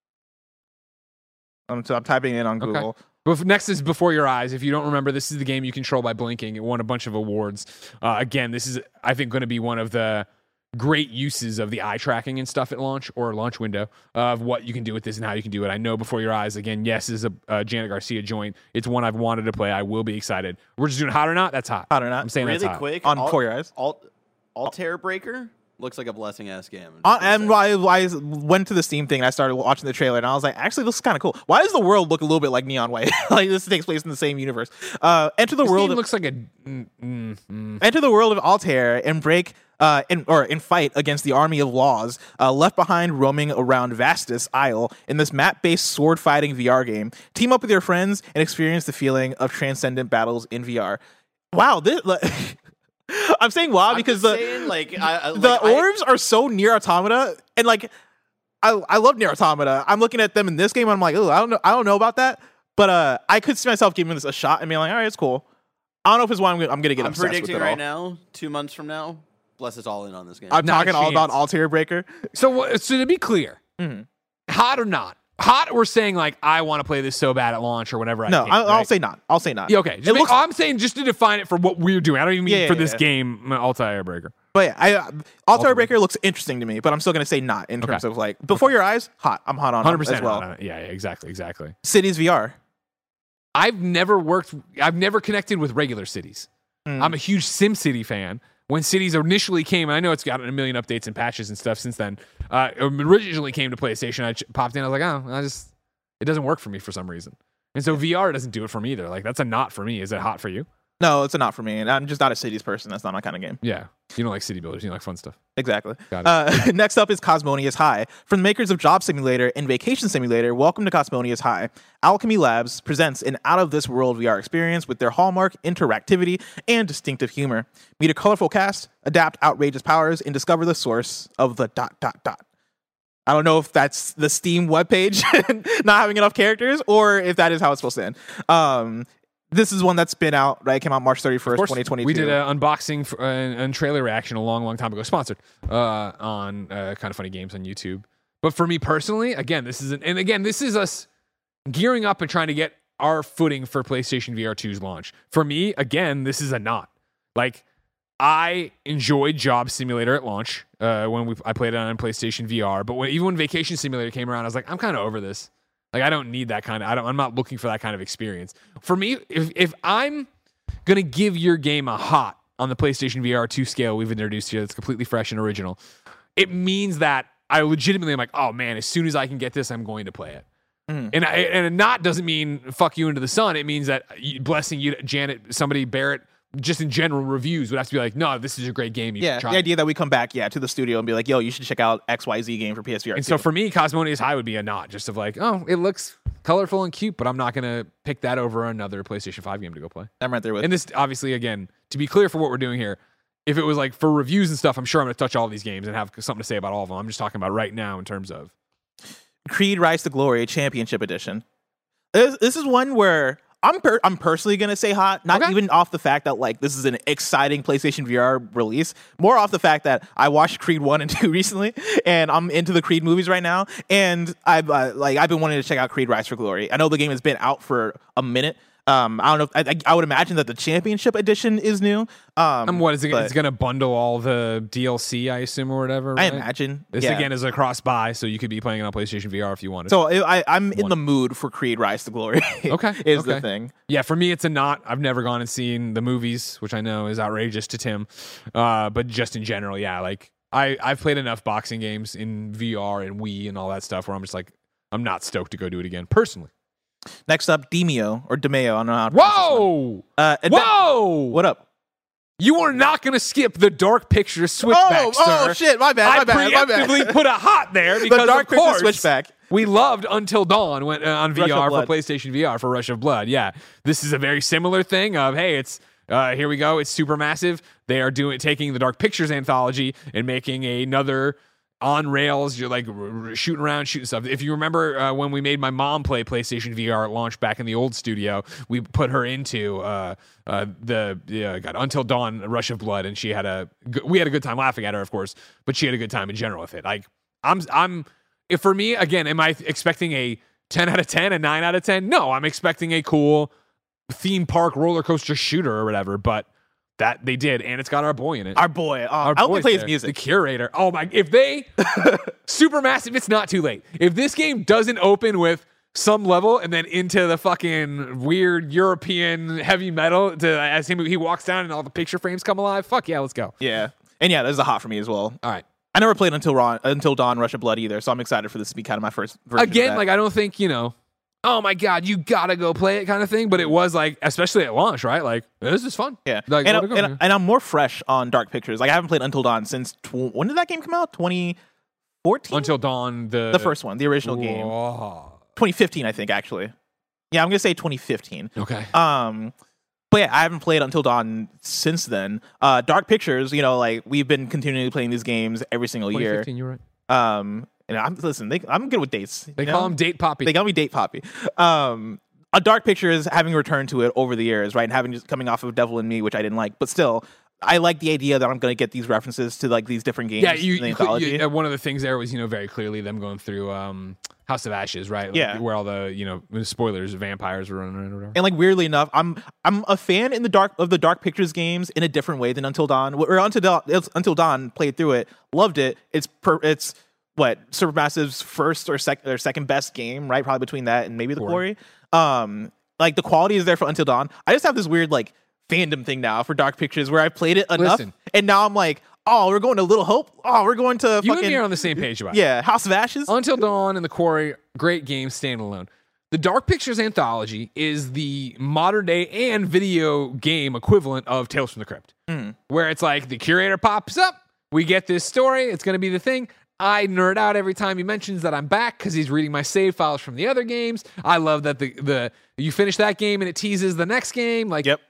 [SPEAKER 2] I'm, so I'm typing it on
[SPEAKER 1] Okay.
[SPEAKER 2] Google.
[SPEAKER 1] Bef- Next is Before Your Eyes. If you don't remember, this is the game you control by blinking. It won a bunch of awards. Uh, again, this is, I think, going to be one of the great uses of the eye tracking and stuff at launch or launch window of what you can do with this and how you can do it. I know Before Your Eyes, again, yes, is a uh, Janet Garcia joint. It's one I've wanted to play. I will be excited. We're just doing hot or not? That's hot.
[SPEAKER 2] Hot or not.
[SPEAKER 1] I'm saying
[SPEAKER 3] Really
[SPEAKER 1] that's hot.
[SPEAKER 3] quick.
[SPEAKER 2] On
[SPEAKER 3] Alt-
[SPEAKER 2] Before Your Eyes.
[SPEAKER 3] Alt, Altair Breaker looks like a blessing ass game.
[SPEAKER 2] Uh, and I, I went to the Steam thing and I started watching the trailer and I was like, actually, this is kind of cool. Why does the world look a little bit like Neon White? Like this takes place in the same universe. Uh, enter the
[SPEAKER 1] This
[SPEAKER 2] world.
[SPEAKER 1] game
[SPEAKER 2] Of,
[SPEAKER 1] looks like a. Mm, mm, mm.
[SPEAKER 2] enter the world of Altair and break. Uh, in, or in fight against the army of laws uh, left behind roaming around Vastus Isle in this map-based sword-fighting V R game. Team up with your friends and experience the feeling of transcendent battles in V R. Wow, this like, I'm saying wow
[SPEAKER 3] I'm
[SPEAKER 2] because
[SPEAKER 3] just
[SPEAKER 2] the
[SPEAKER 3] saying, like, I, I-
[SPEAKER 2] the
[SPEAKER 3] like, I-
[SPEAKER 2] orbs are so near Automata, and like I I love Near Automata. I'm looking at them in this game, and I'm like, oh, I don't know, I don't know about that, but uh, I could see myself giving this a shot and being like, all right, it's cool. I don't know if it's why I'm gonna, I'm gonna get
[SPEAKER 3] I'm
[SPEAKER 2] obsessed with
[SPEAKER 3] predicting
[SPEAKER 2] it
[SPEAKER 3] right
[SPEAKER 2] all.
[SPEAKER 3] now, two months from now, Bless is all in on this game.
[SPEAKER 2] I'm
[SPEAKER 1] Not a
[SPEAKER 2] talking all about
[SPEAKER 1] chance.
[SPEAKER 2] Altair Breaker.
[SPEAKER 1] So, what- so to be clear,
[SPEAKER 2] Mhm.
[SPEAKER 1] hot or not? Hot, we're saying like I want to play this so bad at launch or whenever. I
[SPEAKER 2] No,
[SPEAKER 1] can,
[SPEAKER 2] I, I'll
[SPEAKER 1] right?
[SPEAKER 2] say not. I'll say not.
[SPEAKER 1] Yeah, okay. Just
[SPEAKER 2] It
[SPEAKER 1] make-
[SPEAKER 2] looks-
[SPEAKER 1] I'm saying just to define it for what we're doing. I don't even mean
[SPEAKER 2] Yeah,
[SPEAKER 1] for
[SPEAKER 2] yeah,
[SPEAKER 1] this
[SPEAKER 2] yeah.
[SPEAKER 1] game, Altair Breaker.
[SPEAKER 2] But yeah, I, uh, Altair
[SPEAKER 1] Altair
[SPEAKER 2] Breaker looks interesting to me, but I'm still gonna say not in terms
[SPEAKER 1] Okay.
[SPEAKER 2] of like Before Your Eyes. Hot. I'm hot on
[SPEAKER 1] one hundred
[SPEAKER 2] it
[SPEAKER 1] percent
[SPEAKER 2] as well.
[SPEAKER 1] Yeah, yeah, exactly, exactly.
[SPEAKER 2] Cities V R.
[SPEAKER 1] I've never worked, I've never connected with regular cities.
[SPEAKER 2] Mm.
[SPEAKER 1] I'm a huge SimCity fan. When cities initially came, and I know it's gotten a million updates and patches and stuff since then. Uh, it originally came to PlayStation. I ch- popped in. I was like, oh, I just it doesn't work for me for some reason. And so V R doesn't do it for me either. Like that's a not for me. Is it hot for you?
[SPEAKER 2] No, it's a not for me. And I'm just not a cities person. That's not my kind of game.
[SPEAKER 1] Yeah, you don't like city builders. You like fun stuff.
[SPEAKER 2] Exactly.
[SPEAKER 1] Got it.
[SPEAKER 2] Uh, next up is Cosmonious High. From the makers of Job Simulator and Vacation Simulator, welcome to Cosmonious High. Alchemy Labs presents an out-of-this-world V R experience with their hallmark interactivity and distinctive humor. Meet a colorful cast, adapt outrageous powers, and discover the source of the dot, dot, dot. I don't know if that's the Steam webpage not having enough characters or if that is how it's supposed to end. Um, This is one that's been out, right? It came out March thirty-first, twenty twenty-two.
[SPEAKER 1] We did an unboxing for, uh, and trailer reaction a long, long time ago, sponsored uh, on uh, Kind of Funny Games on YouTube. But for me personally, again, this is an, and again, this is us gearing up and trying to get our footing for PlayStation V R two's launch. For me, again, this is a not. Like, I enjoyed Job Simulator at launch uh, when we I played it on PlayStation V R. But when, even when Vacation Simulator came around, I was like, I'm kind of over this. Like, I don't need that kind of, I don't, I'm not looking for that kind of experience. For me, if, if I'm going to give your game a hot on the PlayStation V R two scale we've introduced here that's completely fresh and original, it means that I legitimately am like, oh man, as soon as I can get this, I'm going to play it. Mm. And I, and a not doesn't mean fuck you into the sun. It means that blessing you, Janet, somebody, Barrett, just in general reviews would have to be like, no, this is a great game. You
[SPEAKER 2] yeah,
[SPEAKER 1] should try
[SPEAKER 2] the
[SPEAKER 1] it.
[SPEAKER 2] idea that we come back, yeah, to the studio and be like, yo, you should check out X Y Z game for P S V R.
[SPEAKER 1] And so for me, Cosmonious High would be a not, just of like, oh, it looks colorful and cute, but I'm not going to pick that over another PlayStation five game to go play.
[SPEAKER 2] I'm right there with.
[SPEAKER 1] And this, obviously, again, to be clear for what we're doing here, if it was like for reviews and stuff, I'm sure I'm going to touch all these games and have something to say about all of them. I'm just talking about right now in terms of
[SPEAKER 2] Creed Rise to Glory Championship Edition. This, this is one where I'm per- I'm personally gonna say hot, not
[SPEAKER 1] Okay.
[SPEAKER 2] even off the fact that like this is an exciting PlayStation V R release, more off the fact that I watched Creed one and two recently, and I'm into the Creed movies right now, and I've uh, like I've been wanting to check out Creed Rise for Glory. I know the game has been out for a minute. Um, I don't know. If, I, I would imagine that the Championship Edition is new. Um,
[SPEAKER 1] Um, what is it?
[SPEAKER 2] but
[SPEAKER 1] It's going to bundle all the D L C, I assume, or whatever.
[SPEAKER 2] I
[SPEAKER 1] Right?
[SPEAKER 2] imagine
[SPEAKER 1] This
[SPEAKER 2] yeah.
[SPEAKER 1] again is a cross buy, so you could be playing it on PlayStation V R if you wanted.
[SPEAKER 2] So I, I'm in
[SPEAKER 1] One.
[SPEAKER 2] the mood for Creed Rise to Glory.
[SPEAKER 1] Okay,
[SPEAKER 2] is
[SPEAKER 1] okay.
[SPEAKER 2] the thing.
[SPEAKER 1] Yeah, for me, it's a not. I've never gone and seen the movies, which I know is outrageous to Tim. Uh, but just in general, yeah, like I, I've played enough boxing games in V R and Wii and all that stuff where I'm just like, I'm not stoked to go do it again, personally.
[SPEAKER 2] Next up, Demeo or Demeo. I don't know how to pronounce this one.
[SPEAKER 1] Whoa!
[SPEAKER 2] Uh, and
[SPEAKER 1] Whoa!
[SPEAKER 2] then- what up?
[SPEAKER 1] You are not going to skip the Dark Pictures switchback,
[SPEAKER 2] oh,
[SPEAKER 1] sir.
[SPEAKER 2] oh shit! My bad. My
[SPEAKER 1] I
[SPEAKER 2] bad. My bad.
[SPEAKER 1] preemptively put a hot there because
[SPEAKER 2] the Dark
[SPEAKER 1] of course,
[SPEAKER 2] Pictures switchback.
[SPEAKER 1] we loved Until Dawn when, uh, on
[SPEAKER 2] Rush
[SPEAKER 1] V
[SPEAKER 2] of
[SPEAKER 1] R for
[SPEAKER 2] Blood.
[SPEAKER 1] PlayStation V R for Rush of Blood. Yeah, this is a very similar thing of, hey, it's uh, here we go. It's super massive. They are doing taking the Dark Pictures anthology and making another on rails. You're like r- r- shooting around, shooting stuff. If you remember uh, when we made my mom play PlayStation V R at launch back in the old studio, we put her into uh, uh, the yeah, God, Until Dawn, Rush of Blood, and she had a g- we had a good time laughing at her, of course, but she had a good time in general with it. Like I'm I'm if for me again, am I expecting a ten out of ten, a nine out of ten? No, I'm expecting a cool theme park roller coaster shooter or whatever, but. That they did, and it's got our boy in it.
[SPEAKER 2] Our boy. Oh,
[SPEAKER 1] Our
[SPEAKER 2] I hope
[SPEAKER 1] boy's
[SPEAKER 2] he plays
[SPEAKER 1] there.
[SPEAKER 2] music.
[SPEAKER 1] The curator. Oh my! If they Supermassive, it's not too late. If this game doesn't open with some level and then into the fucking weird European heavy metal to as him he walks down and all the picture frames come alive, fuck yeah, let's go.
[SPEAKER 2] Yeah, and yeah, this is a hot for me as well.
[SPEAKER 1] All right.
[SPEAKER 2] I never played Until Ron, Until Dawn, Rush of Blood either, so I'm excited for this to be kind of my first version of
[SPEAKER 1] Again,
[SPEAKER 2] that.
[SPEAKER 1] like I don't think you know. Oh my god, you gotta go play it, kind of thing. But it was like, especially at launch, right? Like this is fun.
[SPEAKER 2] yeah,
[SPEAKER 1] Like,
[SPEAKER 2] and,
[SPEAKER 1] let it go,
[SPEAKER 2] and,
[SPEAKER 1] man.
[SPEAKER 2] and I'm more fresh on Dark Pictures. Like I haven't played Until Dawn since tw- when did that game come out? twenty fourteen.
[SPEAKER 1] Until Dawn, the
[SPEAKER 2] the first one, the original game,
[SPEAKER 1] Whoa.
[SPEAKER 2] twenty fifteen, I think actually. Yeah, I'm gonna say twenty fifteen.
[SPEAKER 1] Okay.
[SPEAKER 2] Um, but yeah, I haven't played Until Dawn since then. Uh, Dark Pictures, you know, like we've been continually playing these games every single year.
[SPEAKER 1] twenty fifteen, you're right.
[SPEAKER 2] Um, and I'm listen, they, I'm good with dates.
[SPEAKER 1] They
[SPEAKER 2] you
[SPEAKER 1] call
[SPEAKER 2] know?
[SPEAKER 1] him Date Poppy.
[SPEAKER 2] They call me Date Poppy. Um, a Dark Pictures, having returned to it over the years, right, and having just coming off of Devil in Me, which I didn't like, but still, I like the idea that I'm going to get these references to like these different games.
[SPEAKER 1] Yeah, you,
[SPEAKER 2] in the
[SPEAKER 1] you, cl-
[SPEAKER 2] anthology.
[SPEAKER 1] you- uh, one of the things there was, you know, very clearly them going through um, House of Ashes, right? Like,
[SPEAKER 2] Yeah.
[SPEAKER 1] where all the, you know, spoilers, vampires were running around or whatever.
[SPEAKER 2] And like weirdly enough, I'm I'm a fan in the dark of the Dark Pictures games in a different way than Until Dawn. Or Until Dawn, it's- Until Dawn played through it, loved it. It's per, it's what Supermassive's first or second or second best game, right? Probably between that and maybe the
[SPEAKER 1] Quarry.
[SPEAKER 2] Quarry. Um, like the quality is there for Until Dawn. I just have this weird like fandom thing now for Dark Pictures where I played it enough,
[SPEAKER 1] Listen.
[SPEAKER 2] and now I'm like, oh, we're going to Little Hope. Oh, we're going to
[SPEAKER 1] You
[SPEAKER 2] fucking
[SPEAKER 1] and me are on the same page about it.
[SPEAKER 2] yeah, House of Ashes.
[SPEAKER 1] Until Dawn and The Quarry, great game, standalone. The Dark Pictures Anthology is the modern day and video game equivalent of Tales from the Crypt,
[SPEAKER 2] Mm.
[SPEAKER 1] where it's like the curator pops up, we get this story, it's going to be the thing. I nerd out every time he mentions that I'm back because he's reading my save files from the other games. I love that the the you finish that game and it teases the next game. Like,
[SPEAKER 2] Yep.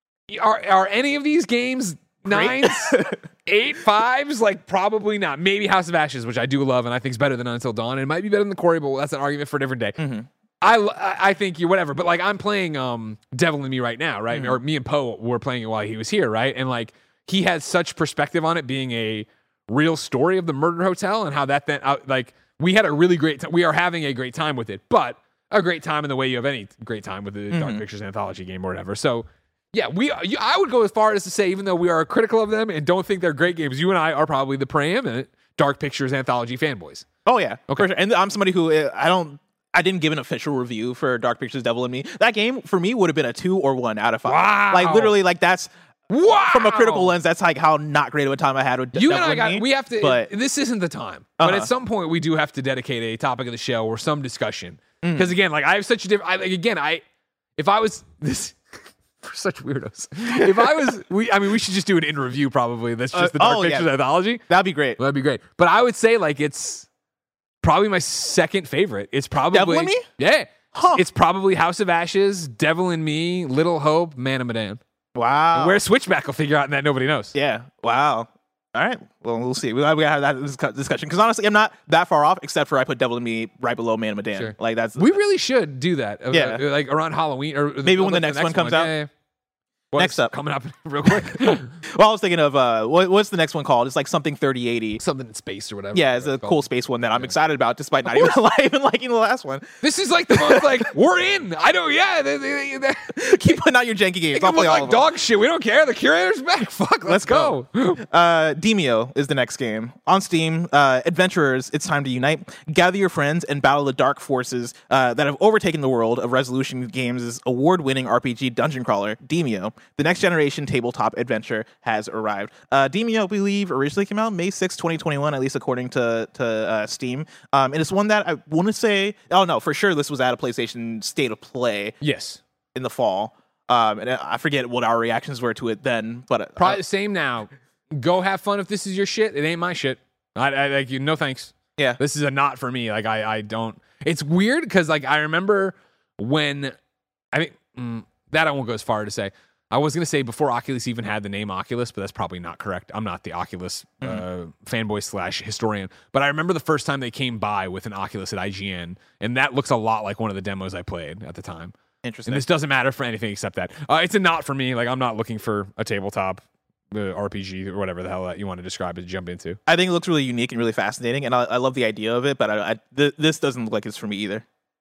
[SPEAKER 1] are are any of these games nines, eight, fives? Like, probably not. Maybe House of Ashes, which I do love and I think is better than Until Dawn. And it might be better than The Quarry, but that's an argument for a different day.
[SPEAKER 2] Mm-hmm.
[SPEAKER 1] I, I think you're whatever, but like I'm playing um Devil in Me right now, right?
[SPEAKER 2] Mm-hmm.
[SPEAKER 1] Or me and Poe were playing it while he was here, right? And like he has such perspective on it being a real story of the murder hotel and how that then uh, like we had a really great time. We are having a great time with it, but a great time in the way you have any great time with the
[SPEAKER 2] Mm-hmm.
[SPEAKER 1] Dark Pictures Anthology game or whatever. So yeah, we you, I would go as far as to say, even though we are critical of them and don't think they're great games, you and I are probably the preeminent Dark Pictures Anthology fanboys.
[SPEAKER 2] Oh yeah,
[SPEAKER 1] Okay.
[SPEAKER 2] for sure. And I'm somebody who uh, I don't. I didn't give an official review for Dark Pictures Devil in Me. That game for me would have been a two or one out of five.
[SPEAKER 1] Wow.
[SPEAKER 2] Like literally, like that's
[SPEAKER 1] Wow!
[SPEAKER 2] from a critical lens. That's like how not great of a time I had with
[SPEAKER 1] You
[SPEAKER 2] Devil
[SPEAKER 1] and I
[SPEAKER 2] in
[SPEAKER 1] got.
[SPEAKER 2] Me.
[SPEAKER 1] We have to.
[SPEAKER 2] But
[SPEAKER 1] this isn't the time. But
[SPEAKER 2] Uh-huh.
[SPEAKER 1] at some point, we do have to dedicate a topic of the show or some discussion.
[SPEAKER 2] Mm.
[SPEAKER 1] Because again, like I have such a different. I, like again, I if I was this. We're such weirdos. If I was, we. I mean, we should just do an in review. Probably that's just
[SPEAKER 2] Uh,
[SPEAKER 1] the Dark
[SPEAKER 2] oh, yeah.
[SPEAKER 1] Pictures Anthology.
[SPEAKER 2] that'd be great.
[SPEAKER 1] That'd be great. But I would say like it's probably my second favorite. It's probably
[SPEAKER 2] Devil in Me?
[SPEAKER 1] Yeah.
[SPEAKER 2] Huh.
[SPEAKER 1] It's probably House of Ashes, Devil in Me, Little Hope, Man of Medan.
[SPEAKER 2] Wow.
[SPEAKER 1] Where Switchback will figure out that nobody knows.
[SPEAKER 2] Yeah. Wow. All right. Well, we'll see. We gotta we gotta have that discu- discussion because honestly, I'm not that far off. Except for I put Devil in Me right below Man of Medan.
[SPEAKER 1] Sure.
[SPEAKER 2] Like that's
[SPEAKER 1] We really should do that. Uh,
[SPEAKER 2] Yeah.
[SPEAKER 1] uh, like around Halloween or
[SPEAKER 2] Maybe when the
[SPEAKER 1] like
[SPEAKER 2] next one comes out.
[SPEAKER 1] Yeah, yeah. What's
[SPEAKER 2] Next up.
[SPEAKER 1] coming up real quick.
[SPEAKER 2] well, I was thinking of uh, what, what's the next one called? It's like something thirty eighty.
[SPEAKER 1] Something in space or whatever.
[SPEAKER 2] Yeah, it's a
[SPEAKER 1] called.
[SPEAKER 2] cool space one that I'm excited about, despite not even, even liking the last one.
[SPEAKER 1] This is like the most like we're in. I know. Yeah, they, they, they, they,
[SPEAKER 2] Keep putting out your janky games.
[SPEAKER 1] it
[SPEAKER 2] I'll
[SPEAKER 1] can look
[SPEAKER 2] play all
[SPEAKER 1] like
[SPEAKER 2] of them.
[SPEAKER 1] dog shit. We don't care. The curator's back. Fuck. Let's,
[SPEAKER 2] Let's
[SPEAKER 1] go.
[SPEAKER 2] Uh, Demio is the next game on Steam. Uh, adventurers, it's time to unite. Gather your friends and battle the dark forces uh, that have overtaken the world of Resolution Games' award-winning R P G dungeon crawler, Demio. The next generation tabletop adventure has arrived. Uh, Demio, I believe, originally came out May sixth, twenty twenty-one, at least according to to uh, Steam. Um, and it's one that I want to say, oh no, for sure, this was at a PlayStation State of Play
[SPEAKER 1] Yes.
[SPEAKER 2] in the fall. Um, and I forget what our reactions were to it then, but uh,
[SPEAKER 1] Probably the same now. Go have fun if this is your shit. It ain't my shit. I, I like you. No thanks.
[SPEAKER 2] yeah.
[SPEAKER 1] This is a not for me. Like I, I don't. It's weird because like I remember when I think mm, that I won't go as far to say. I was gonna say before Oculus even had the name Oculus, but that's probably not correct. I'm not the Oculus uh, fanboy slash historian, but I remember the first time they came by with an Oculus at I G N, and that looks a lot like one of the demos I played at the time.
[SPEAKER 2] Interesting.
[SPEAKER 1] And this doesn't matter for anything except that. Uh, it's a not for me. Like I'm not looking for a tabletop uh, R P G or whatever the hell that you want to describe it to jump into.
[SPEAKER 2] I think it looks really unique and really fascinating, and I, I love the idea of it, but I, I, th- this doesn't look like it's for me either.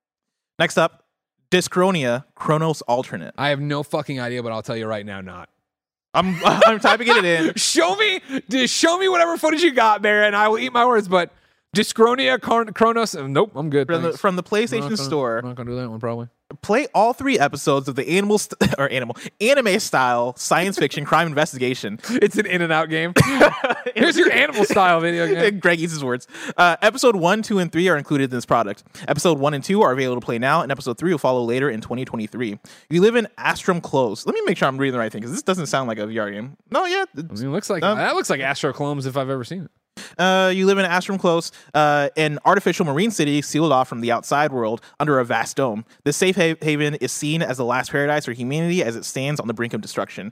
[SPEAKER 2] Next up, Dyschronia Chronos Alternate.
[SPEAKER 1] I have no fucking idea, but I'll tell you right now, not.
[SPEAKER 2] I'm I'm typing it in.
[SPEAKER 1] Show me, just show me whatever footage you got there, and I will eat my words. But Dyschronia Chron- Chronos, uh, nope, I'm good.
[SPEAKER 2] From the,
[SPEAKER 1] thanks.
[SPEAKER 2] from the
[SPEAKER 1] I'm not
[SPEAKER 2] PlayStation
[SPEAKER 1] gonna-
[SPEAKER 2] Store.
[SPEAKER 1] I'm not gonna do that one probably.
[SPEAKER 2] Play all three episodes of the animal st- or animal anime style science fiction crime investigation.
[SPEAKER 1] It's an in and out game. Here's your animal style video game.
[SPEAKER 2] Greg eats his words. Uh, episode one, two, and three are included in this product. Episode one and two are available to play now, and episode three will follow later in twenty twenty-three. You live in Astrum Close. Let me make sure I'm reading the right thing because this doesn't sound like a V R game. No, yeah.
[SPEAKER 1] I mean, it looks like
[SPEAKER 2] Um,
[SPEAKER 1] that looks like Astro Clones if I've ever seen it.
[SPEAKER 2] Uh, you live in Astrum Close, uh, an artificial marine city sealed off from the outside world under a vast dome. This safe ha- haven is seen as the last paradise for humanity as it stands on the brink of destruction.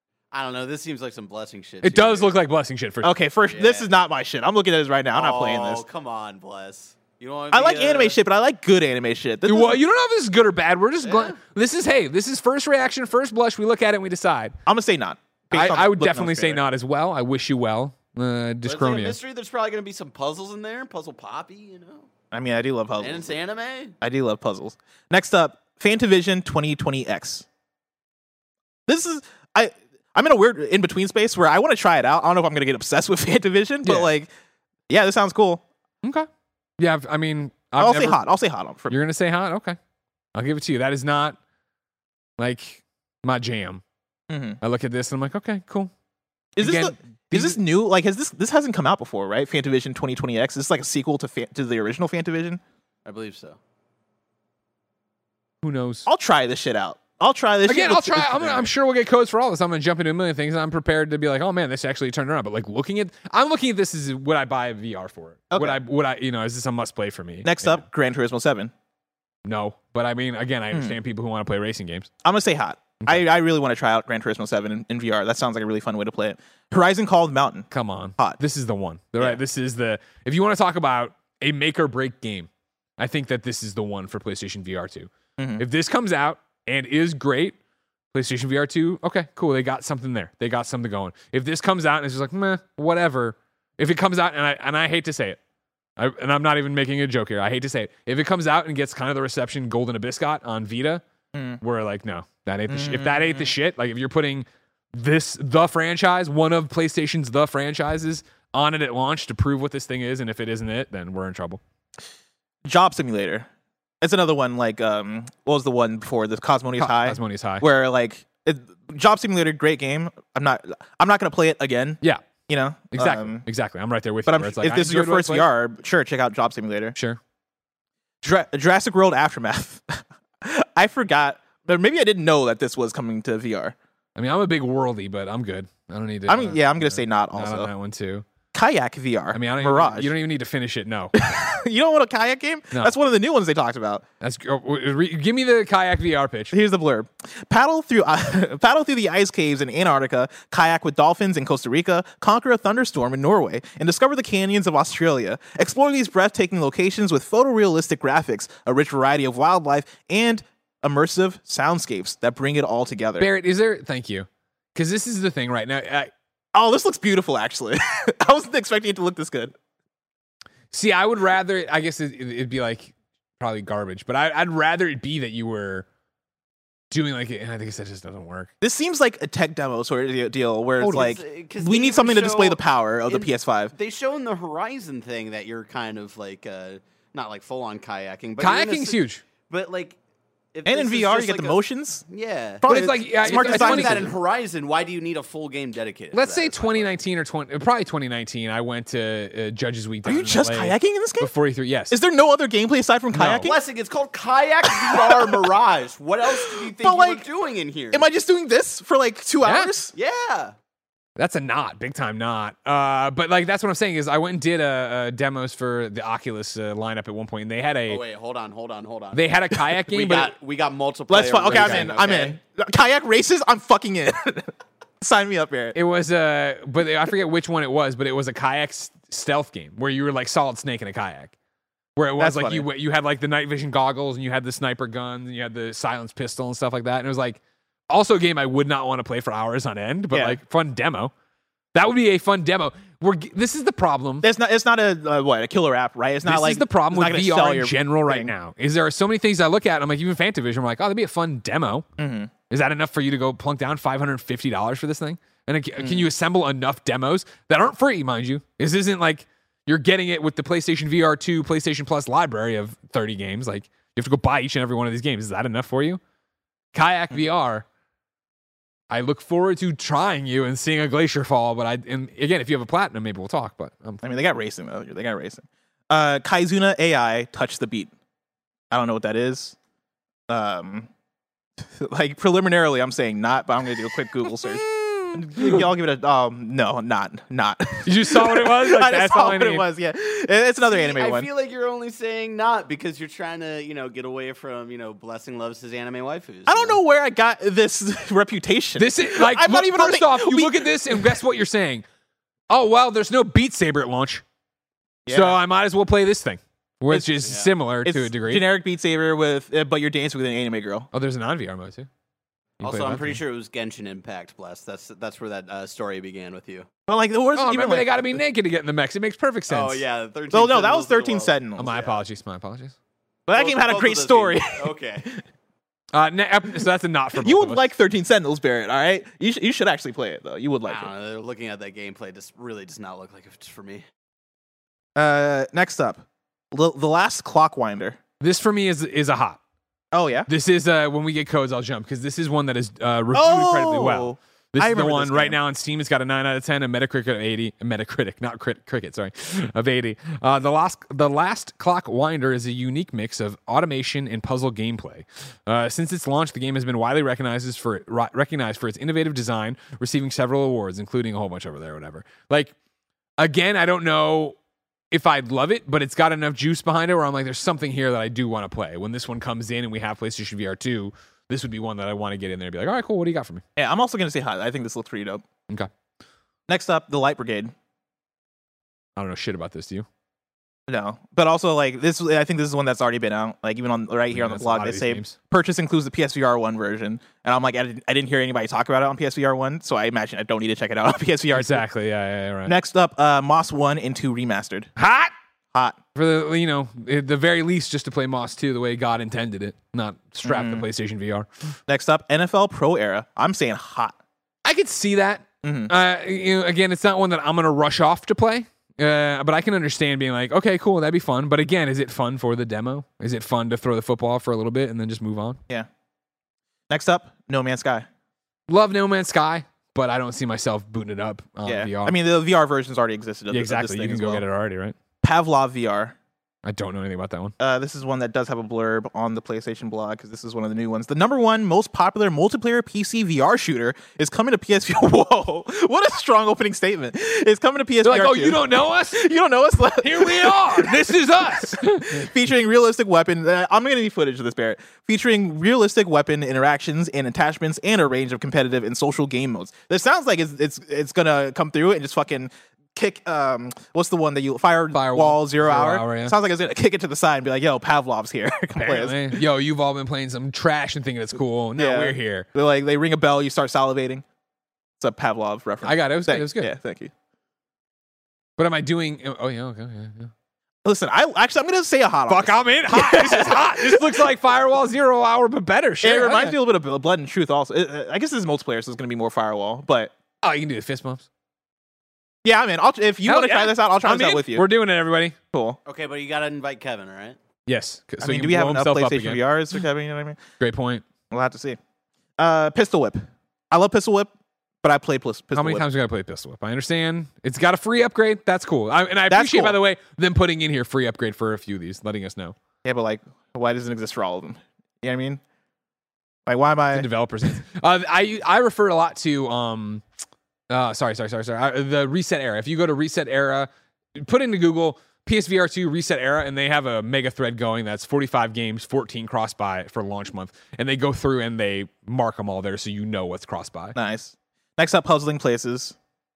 [SPEAKER 3] I don't know. This seems like some blessing shit.
[SPEAKER 1] It
[SPEAKER 3] to
[SPEAKER 1] does
[SPEAKER 3] me.
[SPEAKER 1] look like blessing shit for sure.
[SPEAKER 2] Okay, first,
[SPEAKER 3] Yeah.
[SPEAKER 2] this is not my shit. I'm looking at this right now. I'm not playing
[SPEAKER 3] Oh,
[SPEAKER 2] this.
[SPEAKER 3] come on, bless. You don't want
[SPEAKER 2] I like anime shit, but I like good anime shit. This
[SPEAKER 1] Well,
[SPEAKER 2] is-
[SPEAKER 1] you don't know if this is good or bad. We're just
[SPEAKER 3] Yeah.
[SPEAKER 1] gl- this is hey, this is first reaction, first blush. We look at it and we decide.
[SPEAKER 2] I'm gonna say not. Based
[SPEAKER 1] I,
[SPEAKER 2] on
[SPEAKER 1] I would
[SPEAKER 2] looking on
[SPEAKER 1] definitely
[SPEAKER 2] the
[SPEAKER 1] say
[SPEAKER 2] trailer.
[SPEAKER 1] not as well. I wish you well, uh,
[SPEAKER 3] But it's like a
[SPEAKER 1] Dyschronia.
[SPEAKER 3] mystery. There's probably going to be some puzzles in there. Puzzle Poppy, you know.
[SPEAKER 2] I mean, I do love puzzles.
[SPEAKER 3] And it's anime.
[SPEAKER 2] I do love puzzles. Next up, Fantavision twenty twenty X. This is I. I'm in a weird in between space where I want to try it out. I don't know if I'm gonna get obsessed with Fantavision, but
[SPEAKER 1] Yeah.
[SPEAKER 2] like, yeah, this sounds cool.
[SPEAKER 1] Okay. Yeah, I've- I mean, I've
[SPEAKER 2] I'll
[SPEAKER 1] never-
[SPEAKER 2] say hot. I'll say hot on for
[SPEAKER 1] You're gonna say hot? Okay, I'll give it to you. That is not like my jam.
[SPEAKER 2] Mm-hmm.
[SPEAKER 1] I look at this and I'm like, okay, cool.
[SPEAKER 2] Is
[SPEAKER 1] Again,
[SPEAKER 2] this the, is this new? Like, has this this hasn't come out before, right? Fantavision twenty twenty X. Is this like a sequel to Fa- to the original Fantavision?
[SPEAKER 3] I believe so.
[SPEAKER 1] Who knows?
[SPEAKER 2] I'll try this shit out. I'll try this.
[SPEAKER 1] Again,
[SPEAKER 2] shit.
[SPEAKER 1] I'll try. I'm, gonna, I'm sure we'll get codes for all this. I'm going to jump into a million things. And I'm prepared to be like, oh man, this actually turned around. But like looking at, I'm looking at this as would I buy a V R for it?
[SPEAKER 2] Okay.
[SPEAKER 1] Would I? Would I? You know, is this a must play for me?
[SPEAKER 2] Next
[SPEAKER 1] Yeah.
[SPEAKER 2] up, Gran Turismo seven.
[SPEAKER 1] No, but I mean, again,
[SPEAKER 2] Hmm.
[SPEAKER 1] I understand people who want to play racing games.
[SPEAKER 2] I'm gonna say hot. I, I really want to try out Gran Turismo seven in, in V R. That sounds like a really fun way to play it. Horizon Call of the Mountain.
[SPEAKER 1] Come on,
[SPEAKER 2] Hot.
[SPEAKER 1] This is the one. The
[SPEAKER 2] Yeah.
[SPEAKER 1] Right. This is the. If you want to talk about a make or break game, I think that this is the one for PlayStation V R two.
[SPEAKER 2] Mhm.
[SPEAKER 1] If this comes out and is great, PlayStation V R two, okay, cool. They got something there. They got something going. If this comes out and it's just like, meh, whatever. If it comes out, and I and I hate to say it, I, and I'm not even making a joke here. I hate to say it. If it comes out and gets kind of the reception Golden Abyss got on Vita,
[SPEAKER 2] Mm.
[SPEAKER 1] we're like, no, that ain't the sh- if that ain't the shit. Like if you're putting this the franchise, one of PlayStation's the franchises on it at launch to prove what this thing is, and if it isn't it, then we're in trouble.
[SPEAKER 2] Job Simulator. It's another one like um what was the one before this Cosmonious
[SPEAKER 1] Co-
[SPEAKER 2] High?
[SPEAKER 1] Cosmonious High.
[SPEAKER 2] Where like it, Job Simulator, great game. I'm not I'm not gonna play it again.
[SPEAKER 1] Yeah,
[SPEAKER 2] You know
[SPEAKER 1] exactly,
[SPEAKER 2] Um,
[SPEAKER 1] exactly. I'm right there with
[SPEAKER 2] but
[SPEAKER 1] you.
[SPEAKER 2] I'm,
[SPEAKER 1] where it's like,
[SPEAKER 2] if
[SPEAKER 1] I
[SPEAKER 2] this is your
[SPEAKER 1] enjoyed what I
[SPEAKER 2] first
[SPEAKER 1] played.
[SPEAKER 2] V R, sure, check out Job Simulator.
[SPEAKER 1] Sure.
[SPEAKER 2] Jura- Jurassic World Aftermath. I forgot, but maybe I didn't know that this was coming to V R.
[SPEAKER 1] I mean, I'm a big worldy, but I'm good. I don't need to.
[SPEAKER 2] I mean,
[SPEAKER 1] uh,
[SPEAKER 2] yeah, I'm gonna
[SPEAKER 1] uh,
[SPEAKER 2] say not
[SPEAKER 1] not
[SPEAKER 2] also.
[SPEAKER 1] on that one too.
[SPEAKER 2] Kayak V R.
[SPEAKER 1] I mean, I don't
[SPEAKER 2] Mirage.
[SPEAKER 1] Even, you don't even need to finish it. No,
[SPEAKER 2] you don't want a kayak game?
[SPEAKER 1] No.
[SPEAKER 2] That's one of the new ones they talked about.
[SPEAKER 1] that's uh, re, give me the kayak V R pitch.
[SPEAKER 2] Here's the blurb: paddle through uh, paddle through the ice caves in Antarctica, kayak with dolphins in Costa Rica, conquer a thunderstorm in Norway, and discover the canyons of Australia. Explore these breathtaking locations with photorealistic graphics, a rich variety of wildlife, and immersive soundscapes that bring it all together.
[SPEAKER 1] Barrett, is there? Thank you, because this is the thing right now. I,
[SPEAKER 2] Oh, this looks beautiful. Actually, I wasn't expecting it to look this good.
[SPEAKER 1] see, I would rather. I guess it, it'd be like probably garbage, but I, I'd rather it be that you were doing like it. And I think that just doesn't work.
[SPEAKER 2] This seems like a tech demo sort of deal where it's like
[SPEAKER 3] Because- 'cause
[SPEAKER 2] we
[SPEAKER 3] they
[SPEAKER 2] need something to
[SPEAKER 3] even
[SPEAKER 2] display
[SPEAKER 3] show
[SPEAKER 2] the power of the
[SPEAKER 3] in-
[SPEAKER 2] P S five.
[SPEAKER 3] They show in the Horizon thing that you're kind of like uh, not like full on kayaking, but you're in a
[SPEAKER 1] Kayaking's
[SPEAKER 3] si-
[SPEAKER 1] huge.
[SPEAKER 3] But like, if
[SPEAKER 2] And
[SPEAKER 3] this
[SPEAKER 2] in
[SPEAKER 3] is
[SPEAKER 2] V R, you
[SPEAKER 3] just
[SPEAKER 2] get
[SPEAKER 3] like
[SPEAKER 2] the
[SPEAKER 3] a-
[SPEAKER 2] motions.
[SPEAKER 3] Yeah,
[SPEAKER 1] But it's like yeah,
[SPEAKER 2] smart
[SPEAKER 1] it's, it's
[SPEAKER 2] design
[SPEAKER 1] funny
[SPEAKER 3] that
[SPEAKER 2] decision.
[SPEAKER 3] in Horizon. Why do you need a full game dedicated? to
[SPEAKER 1] Let's
[SPEAKER 3] that?
[SPEAKER 1] say
[SPEAKER 3] It's not
[SPEAKER 1] twenty nineteen or twenty, probably twenty nineteen. I went to uh, Judges Week.
[SPEAKER 2] Are
[SPEAKER 1] down
[SPEAKER 2] you
[SPEAKER 1] in
[SPEAKER 2] just
[SPEAKER 1] L A
[SPEAKER 2] kayaking in this game?
[SPEAKER 1] Before you threw, yes.
[SPEAKER 2] Is there no other gameplay aside from kayaking?
[SPEAKER 3] Blessing, it's called Kayak V R Mirage. What else do you think
[SPEAKER 2] But,
[SPEAKER 3] you
[SPEAKER 2] like,
[SPEAKER 3] were doing in here?
[SPEAKER 2] Am I just doing this for like two
[SPEAKER 1] Yeah.
[SPEAKER 2] hours?
[SPEAKER 3] Yeah.
[SPEAKER 1] That's a not big time not. Uh, but like that's what I'm saying is I went and did uh, uh, demos for the Oculus uh, lineup at one point, and they had a
[SPEAKER 3] Oh wait, hold on, hold on, hold on.
[SPEAKER 1] they had a kayak game,
[SPEAKER 3] we
[SPEAKER 1] but
[SPEAKER 3] got we got multiplayer.
[SPEAKER 2] Let's fun. Okay, I'm
[SPEAKER 3] racing,
[SPEAKER 2] in. I'm
[SPEAKER 3] okay?
[SPEAKER 2] in. Kayak races, I'm fucking in. Sign me up, Barrett.
[SPEAKER 1] it was uh, but I forget which one it was, but it was a kayak s- stealth game where you were like Solid Snake in a kayak. Where it was
[SPEAKER 2] That's
[SPEAKER 1] like
[SPEAKER 2] funny.
[SPEAKER 1] you w- you had like the night vision goggles and you had the sniper guns and you had the silenced pistol and stuff like that, and it was like also a game I would not want to play for hours on end, but
[SPEAKER 2] Yeah.
[SPEAKER 1] like fun demo. That would be a fun demo. We're g- this is the problem.
[SPEAKER 2] It's not. It's not a uh, what a killer app, right? It's not
[SPEAKER 1] This
[SPEAKER 2] like
[SPEAKER 1] is the problem
[SPEAKER 2] it's not
[SPEAKER 1] with
[SPEAKER 2] gonna
[SPEAKER 1] V
[SPEAKER 2] sell
[SPEAKER 1] R in
[SPEAKER 2] your
[SPEAKER 1] general right
[SPEAKER 2] thing.
[SPEAKER 1] now. Is there are so many things I look at. I'm like, even Fantavision. I'm like, oh, that'd be a fun demo.
[SPEAKER 2] Mm-hmm.
[SPEAKER 1] Is that enough for you to go plunk down five hundred fifty dollars for this thing? And then,
[SPEAKER 2] Mm.
[SPEAKER 1] can you assemble enough demos that aren't free, mind you? This isn't like you're getting it with the PlayStation V R two, PlayStation Plus library of thirty games. Like you have to go buy each and every one of these games. Is that enough for you? Kayak V R. I look forward to trying you and seeing a glacier fall. But I, and again, if you have a platinum, maybe we'll talk. But um,
[SPEAKER 2] I mean, they got racing though. They got racing. Uh, Kaizuna A I touch the beat. I don't know what that is. Um, like preliminarily, I'm saying not, but I'm gonna do a quick Google search. Y'all give it a um. No, not not.
[SPEAKER 1] you just saw what it was. Like,
[SPEAKER 2] I just
[SPEAKER 1] that's
[SPEAKER 2] saw
[SPEAKER 1] all I
[SPEAKER 2] what it
[SPEAKER 1] need.
[SPEAKER 2] was. Yeah, it's another
[SPEAKER 3] See,
[SPEAKER 2] anime
[SPEAKER 3] I
[SPEAKER 2] one.
[SPEAKER 3] feel like you're only saying not because you're trying to, you know, get away from, you know, Blessing loves his anime waifus.
[SPEAKER 2] I don't know where I got this reputation.
[SPEAKER 1] This is like
[SPEAKER 2] I'm not
[SPEAKER 1] look,
[SPEAKER 2] even on
[SPEAKER 1] first
[SPEAKER 2] the-
[SPEAKER 1] off, you
[SPEAKER 2] we-
[SPEAKER 1] look at this and guess what you're saying. Oh well, there's no Beat Saber at launch, so
[SPEAKER 2] Yeah.
[SPEAKER 1] I might as well play this thing, which is
[SPEAKER 3] yeah.
[SPEAKER 1] similar
[SPEAKER 2] It's
[SPEAKER 1] to a degree.
[SPEAKER 2] generic Beat Saber with, uh, but you're dancing with an anime girl.
[SPEAKER 1] Oh, there's a non-V R mode too. You can
[SPEAKER 3] Also,
[SPEAKER 1] play
[SPEAKER 3] I'm
[SPEAKER 1] that
[SPEAKER 3] pretty
[SPEAKER 1] too.
[SPEAKER 3] sure it was Genshin Impact. Bless. That's that's where that uh, story began with you.
[SPEAKER 2] But like, the worst.
[SPEAKER 1] Oh,
[SPEAKER 2] even
[SPEAKER 1] remember
[SPEAKER 2] like,
[SPEAKER 1] they got to be naked to get in the mechs. It makes perfect sense.
[SPEAKER 3] Oh yeah, thirteen.
[SPEAKER 2] Oh no, that was
[SPEAKER 3] Sentinels of the
[SPEAKER 2] thirteen
[SPEAKER 3] World.
[SPEAKER 2] Sentinels.
[SPEAKER 1] Oh, my
[SPEAKER 3] Yeah.
[SPEAKER 1] apologies. My apologies.
[SPEAKER 2] But that
[SPEAKER 3] Both-
[SPEAKER 2] game had a
[SPEAKER 3] both
[SPEAKER 2] great
[SPEAKER 3] of those
[SPEAKER 2] story.
[SPEAKER 3] games. Okay.
[SPEAKER 1] Uh, ne- ep- so that's a not for both
[SPEAKER 2] You
[SPEAKER 1] of
[SPEAKER 2] would
[SPEAKER 1] us.
[SPEAKER 2] like thirteen Sentinels, Barrett. All right, you sh- you should actually play it though. You would like
[SPEAKER 3] I
[SPEAKER 2] it.
[SPEAKER 3] don't know. Looking at that gameplay, just really does not look like it's for me.
[SPEAKER 2] Uh, next up, L- the last Clockwinder.
[SPEAKER 1] this for me is is a hot.
[SPEAKER 2] Oh yeah.
[SPEAKER 1] This is uh, when we get codes, I'll jump because this is one that is uh, reviewed incredibly well. This
[SPEAKER 2] I
[SPEAKER 1] is the
[SPEAKER 2] remember
[SPEAKER 1] one
[SPEAKER 2] this
[SPEAKER 1] right
[SPEAKER 2] game.
[SPEAKER 1] now on Steam. It's got a nine out of ten, a Metacritic of eighty, a Metacritic, not crit- cricket, sorry, of eighty. Uh, the last, the last Clock Winder is a unique mix of automation and puzzle gameplay. Uh, since its launch, the game has been widely recognized for ri- recognized for its innovative design, receiving several awards, including a whole bunch over there, whatever. Like, again, I don't know if I'd love it, but it's got enough juice behind it where I'm like, there's something here that I do want to play. When this one comes in and we have PlayStation V R two, this would be one that I want to get in there and be like, all right, cool, what do you got for me?
[SPEAKER 2] Yeah, I'm also gonna say hot. I think this looks pretty dope.
[SPEAKER 1] Okay.
[SPEAKER 2] Next up, the Light Brigade.
[SPEAKER 1] I don't know shit about this, do you?
[SPEAKER 2] No, but also like this. I think this is one that's already been out. Like even on right here
[SPEAKER 1] Yeah,
[SPEAKER 2] on the
[SPEAKER 1] that's a
[SPEAKER 2] blog,
[SPEAKER 1] lot
[SPEAKER 2] they
[SPEAKER 1] of these
[SPEAKER 2] say
[SPEAKER 1] games.
[SPEAKER 2] purchase includes the P S V R one version, and I'm like, I didn't, I didn't hear anybody talk about it on P S V R one, so I imagine I don't need to check it out on P S V R two.
[SPEAKER 1] Exactly, yeah, yeah, yeah, right.
[SPEAKER 2] Next up, uh, Moss one and two remastered.
[SPEAKER 1] Hot!
[SPEAKER 2] Hot.
[SPEAKER 1] For the, you know, at the very least, just to play Moss two the way God intended it, not strap
[SPEAKER 2] Mm.
[SPEAKER 1] the PlayStation V R.
[SPEAKER 2] Next up, N F L Pro Era. I'm saying hot.
[SPEAKER 1] I could see that.
[SPEAKER 2] Mhm.
[SPEAKER 1] Uh, you know, again, it's not one that I'm going to rush off to play. Uh, but I can understand being like, okay, cool, that'd be fun. But again, is it fun for the demo? Is it fun to throw the football for a little bit and then just move on?
[SPEAKER 2] Yeah. Next up, No Man's Sky.
[SPEAKER 1] Love No Man's Sky, but I don't see myself booting it up on
[SPEAKER 2] yeah.
[SPEAKER 1] V R.
[SPEAKER 2] I mean, the V R versions already existed. Of
[SPEAKER 1] yeah,
[SPEAKER 2] this- of this
[SPEAKER 1] exactly.
[SPEAKER 2] thing
[SPEAKER 1] You can
[SPEAKER 2] as
[SPEAKER 1] go
[SPEAKER 2] well.
[SPEAKER 1] get it already, right?
[SPEAKER 2] Pavlov V R.
[SPEAKER 1] I don't know anything about that one.
[SPEAKER 2] Uh, this is one that does have a blurb on the PlayStation blog because this is one of the new ones. The number one most popular multiplayer P C V R shooter is coming to P S V R. Whoa, what a strong opening statement! It's coming to P S V R.
[SPEAKER 1] They're like, oh,
[SPEAKER 2] two.
[SPEAKER 1] you don't know us?
[SPEAKER 2] you don't know us?
[SPEAKER 1] Here we are. This is us.
[SPEAKER 2] Featuring realistic weapon. Uh, I'm gonna need footage of this, Barrett. Featuring realistic weapon interactions and attachments and a range of competitive and social game modes. This sounds like it's it's it's gonna come through and just fucking kick. Um, what's the one that you fire
[SPEAKER 1] Firewall,
[SPEAKER 2] wall zero,
[SPEAKER 1] Zero
[SPEAKER 2] hour?
[SPEAKER 1] Hour, yeah.
[SPEAKER 2] Sounds like it's gonna kick it to the side and be like, yo, Pavlov's here. Come play us.
[SPEAKER 1] Apparently. Yo, you've all been playing some trash and thinking it's cool. Now
[SPEAKER 2] Yeah.
[SPEAKER 1] we're here.
[SPEAKER 2] They're like they ring a bell, you start salivating. It's a Pavlov reference.
[SPEAKER 1] I got it. It was,
[SPEAKER 2] Thank-
[SPEAKER 1] it was good.
[SPEAKER 2] Yeah, thank you.
[SPEAKER 1] But am I doing? Oh yeah, okay, yeah, yeah.
[SPEAKER 2] Listen, I actually I'm gonna say a hot. on
[SPEAKER 1] Fuck,
[SPEAKER 2] this.
[SPEAKER 1] I'm in. Hot. This is hot. This looks like Firewall Zero Hour, but better. Sure.
[SPEAKER 2] It reminds
[SPEAKER 1] okay.
[SPEAKER 2] me a little bit of Blood and Truth. Also, It- uh, I guess this is multiplayer, so it's gonna be more Firewall. But
[SPEAKER 1] Oh, you can do the fist bumps.
[SPEAKER 2] yeah, I mean, I'll, if you
[SPEAKER 1] Hell
[SPEAKER 2] want to
[SPEAKER 1] yeah.
[SPEAKER 2] try this out, I'll try
[SPEAKER 1] I'm
[SPEAKER 2] this out
[SPEAKER 1] in.
[SPEAKER 2] with you.
[SPEAKER 1] We're doing it, everybody.
[SPEAKER 2] Cool.
[SPEAKER 3] Okay, but you gotta invite Kevin, all right?
[SPEAKER 1] Yes. So
[SPEAKER 2] I
[SPEAKER 1] he
[SPEAKER 2] mean,
[SPEAKER 1] can
[SPEAKER 2] do we have
[SPEAKER 1] blow
[SPEAKER 2] enough
[SPEAKER 1] himself up
[SPEAKER 2] PlayStation
[SPEAKER 1] again.
[SPEAKER 2] V Rs? For Kevin, you know what I mean?
[SPEAKER 1] Great point.
[SPEAKER 2] We'll have to see. Uh, Pistol Whip. I love Pistol Whip, but I play Pistol
[SPEAKER 1] How many
[SPEAKER 2] Whip.
[SPEAKER 1] times we got to play Pistol Whip? I understand. It's got a free upgrade. That's cool. I, and I
[SPEAKER 2] That's
[SPEAKER 1] appreciate,
[SPEAKER 2] cool.
[SPEAKER 1] by the way, them putting in here free upgrade for a few of these, letting us know.
[SPEAKER 2] Yeah, but like, why doesn't it exist for all of them? You know what I mean? Like, why am
[SPEAKER 1] The
[SPEAKER 2] I?
[SPEAKER 1] developers. uh, I I refer a lot to um, uh, sorry, sorry, sorry, sorry. Uh, the Reset Era. If you go to Reset Era, put into Google P S V R two Reset Era, and they have a mega thread going that's forty-five games, fourteen cross buy for launch month, and they go through and they mark them all there so you know what's cross buy.
[SPEAKER 2] Nice. Next up, Puzzling Places.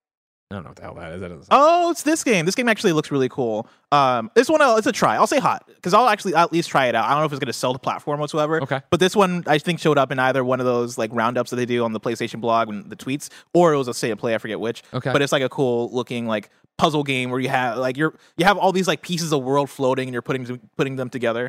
[SPEAKER 1] I don't know what the hell that is. That doesn't
[SPEAKER 2] Oh, it's this game. This game actually looks really cool. Um, this one, uh, it's a try. I'll say hot because I'll actually at least try it out. I don't know if it's going to sell the platform whatsoever.
[SPEAKER 1] Okay.
[SPEAKER 2] But this one, I think, showed up in either one of those like roundups that they do on the PlayStation blog and the tweets, or it was a state of play. I forget which.
[SPEAKER 1] Okay.
[SPEAKER 2] But it's like a cool looking like puzzle game where you have like you're you have all these like pieces of world floating and you're putting putting them together.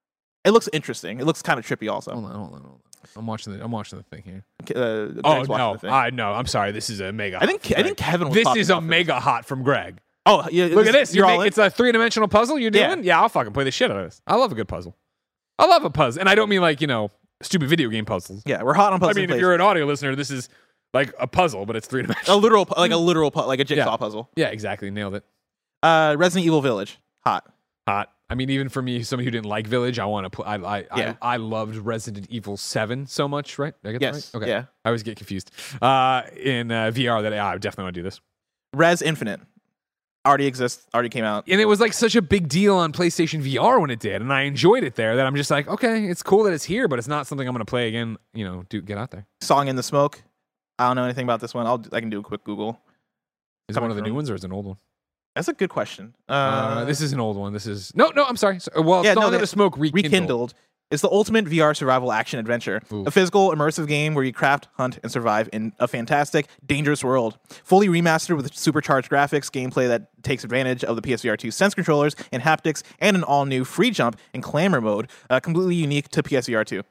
[SPEAKER 2] It looks interesting. It looks kind of trippy also.
[SPEAKER 1] Hold on, hold on, hold on. I'm watching the I'm watching the thing here.
[SPEAKER 2] Uh,
[SPEAKER 1] Oh
[SPEAKER 2] Greg's watching
[SPEAKER 1] no,
[SPEAKER 2] the thing.
[SPEAKER 1] I no. I'm sorry. This is a mega.
[SPEAKER 2] I
[SPEAKER 1] hot
[SPEAKER 2] think
[SPEAKER 1] from
[SPEAKER 2] I think
[SPEAKER 1] Greg.
[SPEAKER 2] Kevin was
[SPEAKER 1] this
[SPEAKER 2] talking
[SPEAKER 1] is a
[SPEAKER 2] about
[SPEAKER 1] mega hot from Greg.
[SPEAKER 2] Oh, yeah,
[SPEAKER 1] Look at this.
[SPEAKER 2] You're
[SPEAKER 1] You
[SPEAKER 2] all
[SPEAKER 1] make,
[SPEAKER 2] in?
[SPEAKER 1] it's a three dimensional puzzle you're
[SPEAKER 2] Yeah.
[SPEAKER 1] doing? Yeah. I'll fucking play the shit out of this. I love a good puzzle. I love a puzzle. And I don't mean like, you know, stupid video game puzzles.
[SPEAKER 2] Yeah, we're hot on
[SPEAKER 1] I
[SPEAKER 2] puzzle.
[SPEAKER 1] mean, if you're an audio listener, this is like a puzzle, but it's three
[SPEAKER 2] a
[SPEAKER 1] dimensional.
[SPEAKER 2] literal pu- like a literal pu- like a jigsaw
[SPEAKER 1] Yeah.
[SPEAKER 2] puzzle.
[SPEAKER 1] Yeah, exactly. Nailed it.
[SPEAKER 2] Uh, Resident Evil Village, hot.
[SPEAKER 1] Hot. I mean, even for me, somebody who didn't like Village, I want to play. I, I,
[SPEAKER 2] Yeah.
[SPEAKER 1] I, I loved Resident Evil seven so much, right? Did I get that
[SPEAKER 2] Yes.
[SPEAKER 1] right? Okay.
[SPEAKER 2] Yeah.
[SPEAKER 1] I always get confused. Uh, in uh, V R, that yeah, I definitely want to do this.
[SPEAKER 2] Res Infinite already exists. Already came out.
[SPEAKER 1] And it was like such a big deal on PlayStation V R when it did, and I enjoyed it there. That I'm just like, okay, it's cool that it's here, but it's not something I'm going to play again. You know, do get out there.
[SPEAKER 2] Song in the Smoke. I don't know anything about this one. I'll I can do a quick Google.
[SPEAKER 1] Is it
[SPEAKER 2] Coming
[SPEAKER 1] one of the new
[SPEAKER 2] from-
[SPEAKER 1] ones or is it an old one?
[SPEAKER 2] That's a good question. Uh,
[SPEAKER 1] Uh, this is an old one. This is no, no. I'm sorry. So- Well,
[SPEAKER 2] Yeah,
[SPEAKER 1] Song
[SPEAKER 2] no,
[SPEAKER 1] in
[SPEAKER 2] they-
[SPEAKER 1] the Smoke rekindled.
[SPEAKER 2] Rekindled. It's the ultimate V R survival action adventure.
[SPEAKER 1] Ooh.
[SPEAKER 2] A physical, immersive game where you craft, hunt, and survive in a fantastic, dangerous world. Fully remastered with supercharged graphics, gameplay that takes advantage of the P S V R two Sense controllers and haptics, and an all-new free jump and clamor mode, uh, completely unique to P S V R two.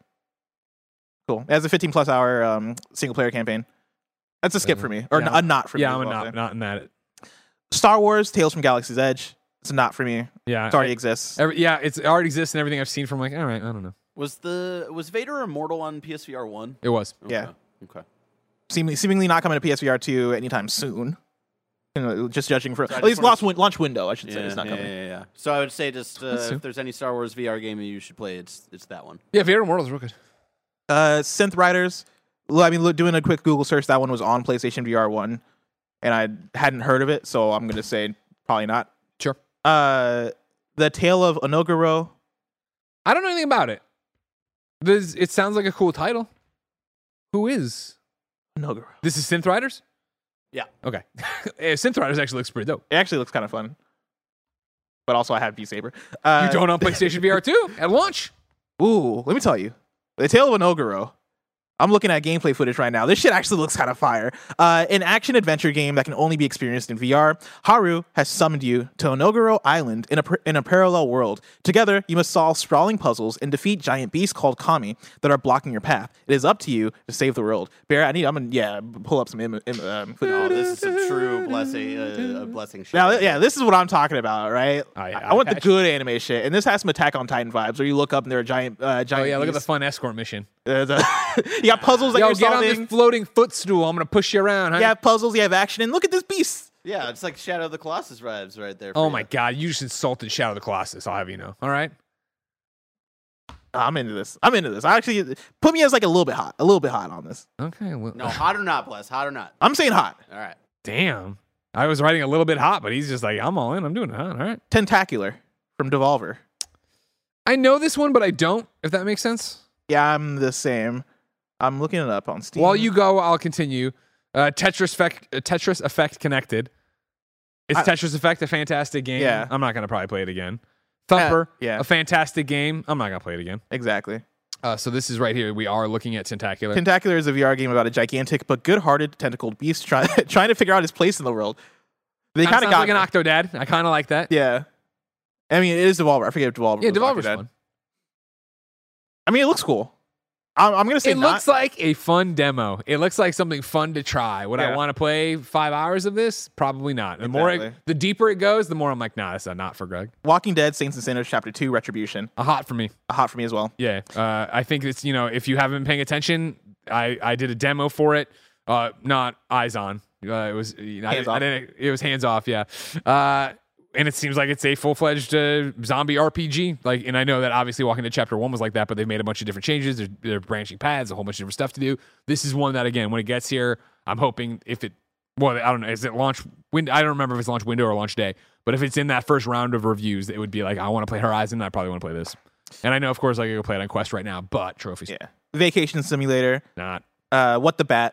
[SPEAKER 2] Cool. It has a fifteen plus hour um, single-player campaign. That's a skip for me, or
[SPEAKER 1] Yeah.
[SPEAKER 2] n- a not for me.
[SPEAKER 1] Yeah,
[SPEAKER 2] as
[SPEAKER 1] I'm a
[SPEAKER 2] well,
[SPEAKER 1] not
[SPEAKER 2] so.
[SPEAKER 1] not in that.
[SPEAKER 2] Star Wars: Tales from Galaxy's Edge. It's a not for me.
[SPEAKER 1] Yeah,
[SPEAKER 2] It already
[SPEAKER 1] I-
[SPEAKER 2] exists.
[SPEAKER 1] every, yeah, it's, it already exists and everything I've seen from like, all right, I don't know.
[SPEAKER 3] Was the was Vader Immortal on P S V R one?
[SPEAKER 1] It was.
[SPEAKER 2] Yeah.
[SPEAKER 3] Okay.
[SPEAKER 2] Seemingly, seemingly not coming to P S V R two anytime soon. You know, just judging for
[SPEAKER 3] So I
[SPEAKER 2] at
[SPEAKER 3] just
[SPEAKER 2] least
[SPEAKER 3] wanna-
[SPEAKER 2] launch, win- launch window, I should say.
[SPEAKER 3] Yeah,
[SPEAKER 2] It's not
[SPEAKER 3] yeah,
[SPEAKER 2] coming.
[SPEAKER 3] yeah, yeah. So I would say just uh,
[SPEAKER 1] That's true.
[SPEAKER 3] if there's any Star Wars V R game that you should play, it's it's that one.
[SPEAKER 1] Yeah, Vader Immortal is real good.
[SPEAKER 2] Uh, Synth Riders. Well, I mean, look, doing a quick Google search, that one was on PlayStation V R one, and I hadn't heard of it, so I'm gonna say probably not.
[SPEAKER 1] Sure.
[SPEAKER 2] Uh, The Tale of Onogoro.
[SPEAKER 1] I don't know anything about it. This, it sounds like a cool title. Who is?
[SPEAKER 2] Onogoro.
[SPEAKER 1] This is Synth Riders?
[SPEAKER 3] Yeah.
[SPEAKER 1] Okay. Yeah, Synth Riders actually looks pretty dope.
[SPEAKER 2] It actually looks kind of fun, but also I have Beat Saber. Uh,
[SPEAKER 1] You don't on PlayStation V R two at launch?
[SPEAKER 2] Ooh, let me tell you, The Tale of Onogoro. I'm looking at gameplay footage right now. This shit actually looks kind of fire. Uh, an action-adventure game that can only be experienced in V R. Haru has summoned you to Onogoro Island in a par- in a parallel world. Together, you must solve sprawling puzzles and defeat giant beasts called kami that are blocking your path. It is up to you to save the world. Bear, I need. I'm gonna yeah pull up some. Im- im- um, footage.
[SPEAKER 3] Oh, this is some true blessing, uh, a blessing. Shit.
[SPEAKER 2] Now, yeah, this is what I'm talking about, right?
[SPEAKER 1] I-
[SPEAKER 2] I, I want
[SPEAKER 1] I-
[SPEAKER 2] the good anime shit, and this has some Attack on Titan vibes, where you look up and there are giant, uh,
[SPEAKER 1] Oh,
[SPEAKER 2] giant.
[SPEAKER 1] yeah, look at the
[SPEAKER 2] beasts.
[SPEAKER 1] fun escort mission.
[SPEAKER 2] There's a- you got puzzles that
[SPEAKER 1] Yo,
[SPEAKER 2] you're
[SPEAKER 1] get on
[SPEAKER 2] solving.
[SPEAKER 1] this floating footstool. I'm going to push you around, huh?
[SPEAKER 2] You have puzzles, you have action, and look at this beast.
[SPEAKER 3] Yeah, it's like Shadow of the Colossus vibes right there. for
[SPEAKER 1] Oh,
[SPEAKER 3] you.
[SPEAKER 1] my God. You just insulted Shadow of the Colossus. I'll have you know. All right?
[SPEAKER 2] I'm into this. I'm into this. I actually put me as like a little bit hot, a little bit hot on this.
[SPEAKER 1] Okay. Well,
[SPEAKER 3] No, hot or not, bless. Hot or not.
[SPEAKER 2] I'm saying hot.
[SPEAKER 3] All right.
[SPEAKER 1] damn. I was writing a little bit hot, but he's just like, I'm all in. I'm doing it hot. All right.
[SPEAKER 2] Tentacular from Devolver.
[SPEAKER 1] I know this one, but I don't, if that makes sense.
[SPEAKER 2] Yeah, I'm the same. I'm looking it up on Steam.
[SPEAKER 1] While you go, I'll continue. Uh, Tetris Effect, uh, Tetris Effect Connected. Is
[SPEAKER 2] I-
[SPEAKER 1] Tetris Effect a fantastic game?
[SPEAKER 2] Yeah.
[SPEAKER 1] I'm not going to probably play it again. Thumper,
[SPEAKER 2] yeah.
[SPEAKER 1] a fantastic game. I'm not going to play it again.
[SPEAKER 2] Exactly.
[SPEAKER 1] Uh, so this is right here. We are looking at Tentacular.
[SPEAKER 2] Tentacular is a V R game about a gigantic but good-hearted tentacled beast try- trying to figure out his place in the world. They
[SPEAKER 1] Kinda
[SPEAKER 2] kind of
[SPEAKER 1] sounds
[SPEAKER 2] got
[SPEAKER 1] like an Octodad. I kind of like that.
[SPEAKER 2] yeah. I mean, it is Devolver. I forget if Devolver.
[SPEAKER 1] Yeah,
[SPEAKER 2] was
[SPEAKER 1] Devolver's
[SPEAKER 2] Octodad.
[SPEAKER 1] fun.
[SPEAKER 2] I mean, it looks cool. I'm, I'm gonna say
[SPEAKER 1] It
[SPEAKER 2] not.
[SPEAKER 1] looks like a fun demo. It looks like something fun to try. Would I
[SPEAKER 2] Yeah.
[SPEAKER 1] want to play five hours of this? Probably not. The more, it,
[SPEAKER 2] Exactly.
[SPEAKER 1] the deeper it goes, the more I'm like, nah, that's a not for Greg.
[SPEAKER 2] Walking Dead, Saints and Sinners, Chapter Two, Retribution.
[SPEAKER 1] A hot for me.
[SPEAKER 2] A hot for me as well.
[SPEAKER 1] Yeah, uh, I think it's, you know, if you haven't been paying attention, I, I did a demo for it. Uh, not eyes on. Uh, it was you know, I
[SPEAKER 2] Hands
[SPEAKER 1] didn't, I
[SPEAKER 2] off.
[SPEAKER 1] didn't. It was hands off. Yeah, uh, and it seems like it's a full fledged uh, zombie R P G. Like, and I know that obviously Walking Dead Chapter One was like that, but they've made a bunch of different changes. They're, they're branching paths, a whole bunch of different stuff to do. This is one that again, when it gets here, I'm hoping if it. Well, I don't know. Is it launch window? I don't remember if it's launch window or launch day. But if it's in that first round of reviews, it would be like, I want to play Horizon. I probably want to play this. And I know, of course, I could go play it on Quest right now, but trophies,
[SPEAKER 2] Yeah. Vacation Simulator.
[SPEAKER 1] not,
[SPEAKER 2] Uh, What the Bat.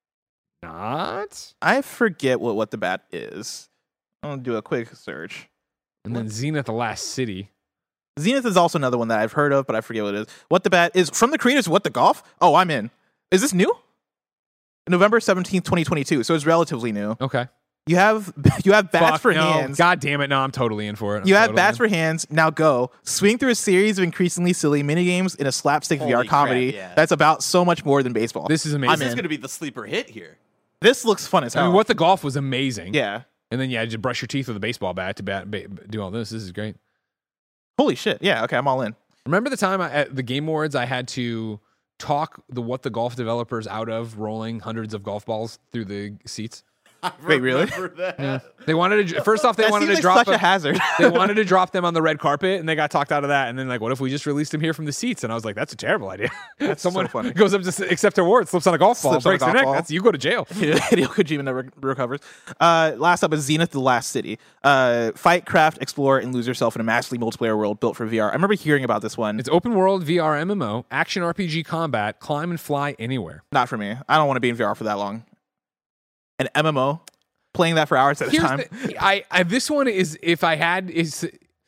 [SPEAKER 1] not.
[SPEAKER 2] I forget what What the Bat is. I'll do a quick search.
[SPEAKER 1] And then Zenith, the Last City.
[SPEAKER 2] Zenith is also another one that I've heard of, but I forget what it is. What the Bat is from the creators of What the Golf? Oh, I'm in. Is this new? November seventeenth, twenty twenty-two. So it's relatively new.
[SPEAKER 1] Okay.
[SPEAKER 2] You have you have bats
[SPEAKER 1] Fuck,
[SPEAKER 2] for
[SPEAKER 1] no.
[SPEAKER 2] hands.
[SPEAKER 1] God damn it. No, I'm totally in for it. I'm
[SPEAKER 2] You have
[SPEAKER 1] totally
[SPEAKER 2] bats
[SPEAKER 1] in.
[SPEAKER 2] for hands. Now go. Swing through a series of increasingly silly minigames in a slapstick V R
[SPEAKER 3] Holy crap,
[SPEAKER 2] comedy
[SPEAKER 3] yeah.
[SPEAKER 2] that's about so much more than baseball.
[SPEAKER 1] This is
[SPEAKER 2] I'm
[SPEAKER 1] amazing.
[SPEAKER 3] This is
[SPEAKER 2] in.
[SPEAKER 3] going to be the sleeper hit here.
[SPEAKER 2] This looks fun as
[SPEAKER 1] I
[SPEAKER 2] hell.
[SPEAKER 1] mean, What the Golf was amazing.
[SPEAKER 2] Yeah.
[SPEAKER 1] And then, yeah, just brush your teeth with a baseball bat to bat, ba- do all this. This is great.
[SPEAKER 2] Holy shit. Yeah. Okay. I'm all in.
[SPEAKER 1] Remember the time I, at the Game Awards I had to talk the What the Golf developers out of rolling hundreds of golf balls through the seats?
[SPEAKER 3] I
[SPEAKER 2] Wait, really?
[SPEAKER 3] remember that.
[SPEAKER 1] Yeah. They wanted to, first off, they
[SPEAKER 2] that
[SPEAKER 1] wanted
[SPEAKER 2] seems
[SPEAKER 1] to
[SPEAKER 2] like
[SPEAKER 1] drop
[SPEAKER 2] such a
[SPEAKER 1] them-
[SPEAKER 2] hazard.
[SPEAKER 1] they wanted to drop them on the red carpet, and they got talked out of that. And then, like, what if we just released them here from the seats? And I was like, that's a terrible idea.
[SPEAKER 2] That's
[SPEAKER 1] Someone
[SPEAKER 2] so funny.
[SPEAKER 1] goes up to s- accept an award, slips on a golf ball,
[SPEAKER 2] Slips on a
[SPEAKER 1] breaks their
[SPEAKER 2] golf
[SPEAKER 1] neck.
[SPEAKER 2] ball.
[SPEAKER 1] That's you go to jail.
[SPEAKER 2] Hideo Kojima never recovers. Uh, last up is Zenith, the Last City. Uh, fight, craft, explore, and lose yourself in a massively multiplayer world built for V R. I remember hearing about this one.
[SPEAKER 1] It's open world V R M M O, action R P G combat, climb and fly anywhere.
[SPEAKER 2] Not for me. I don't want to be in V R for that long. An M M O, playing that for hours at a
[SPEAKER 1] Here's
[SPEAKER 2] time.
[SPEAKER 1] the, I, I this one is if I had is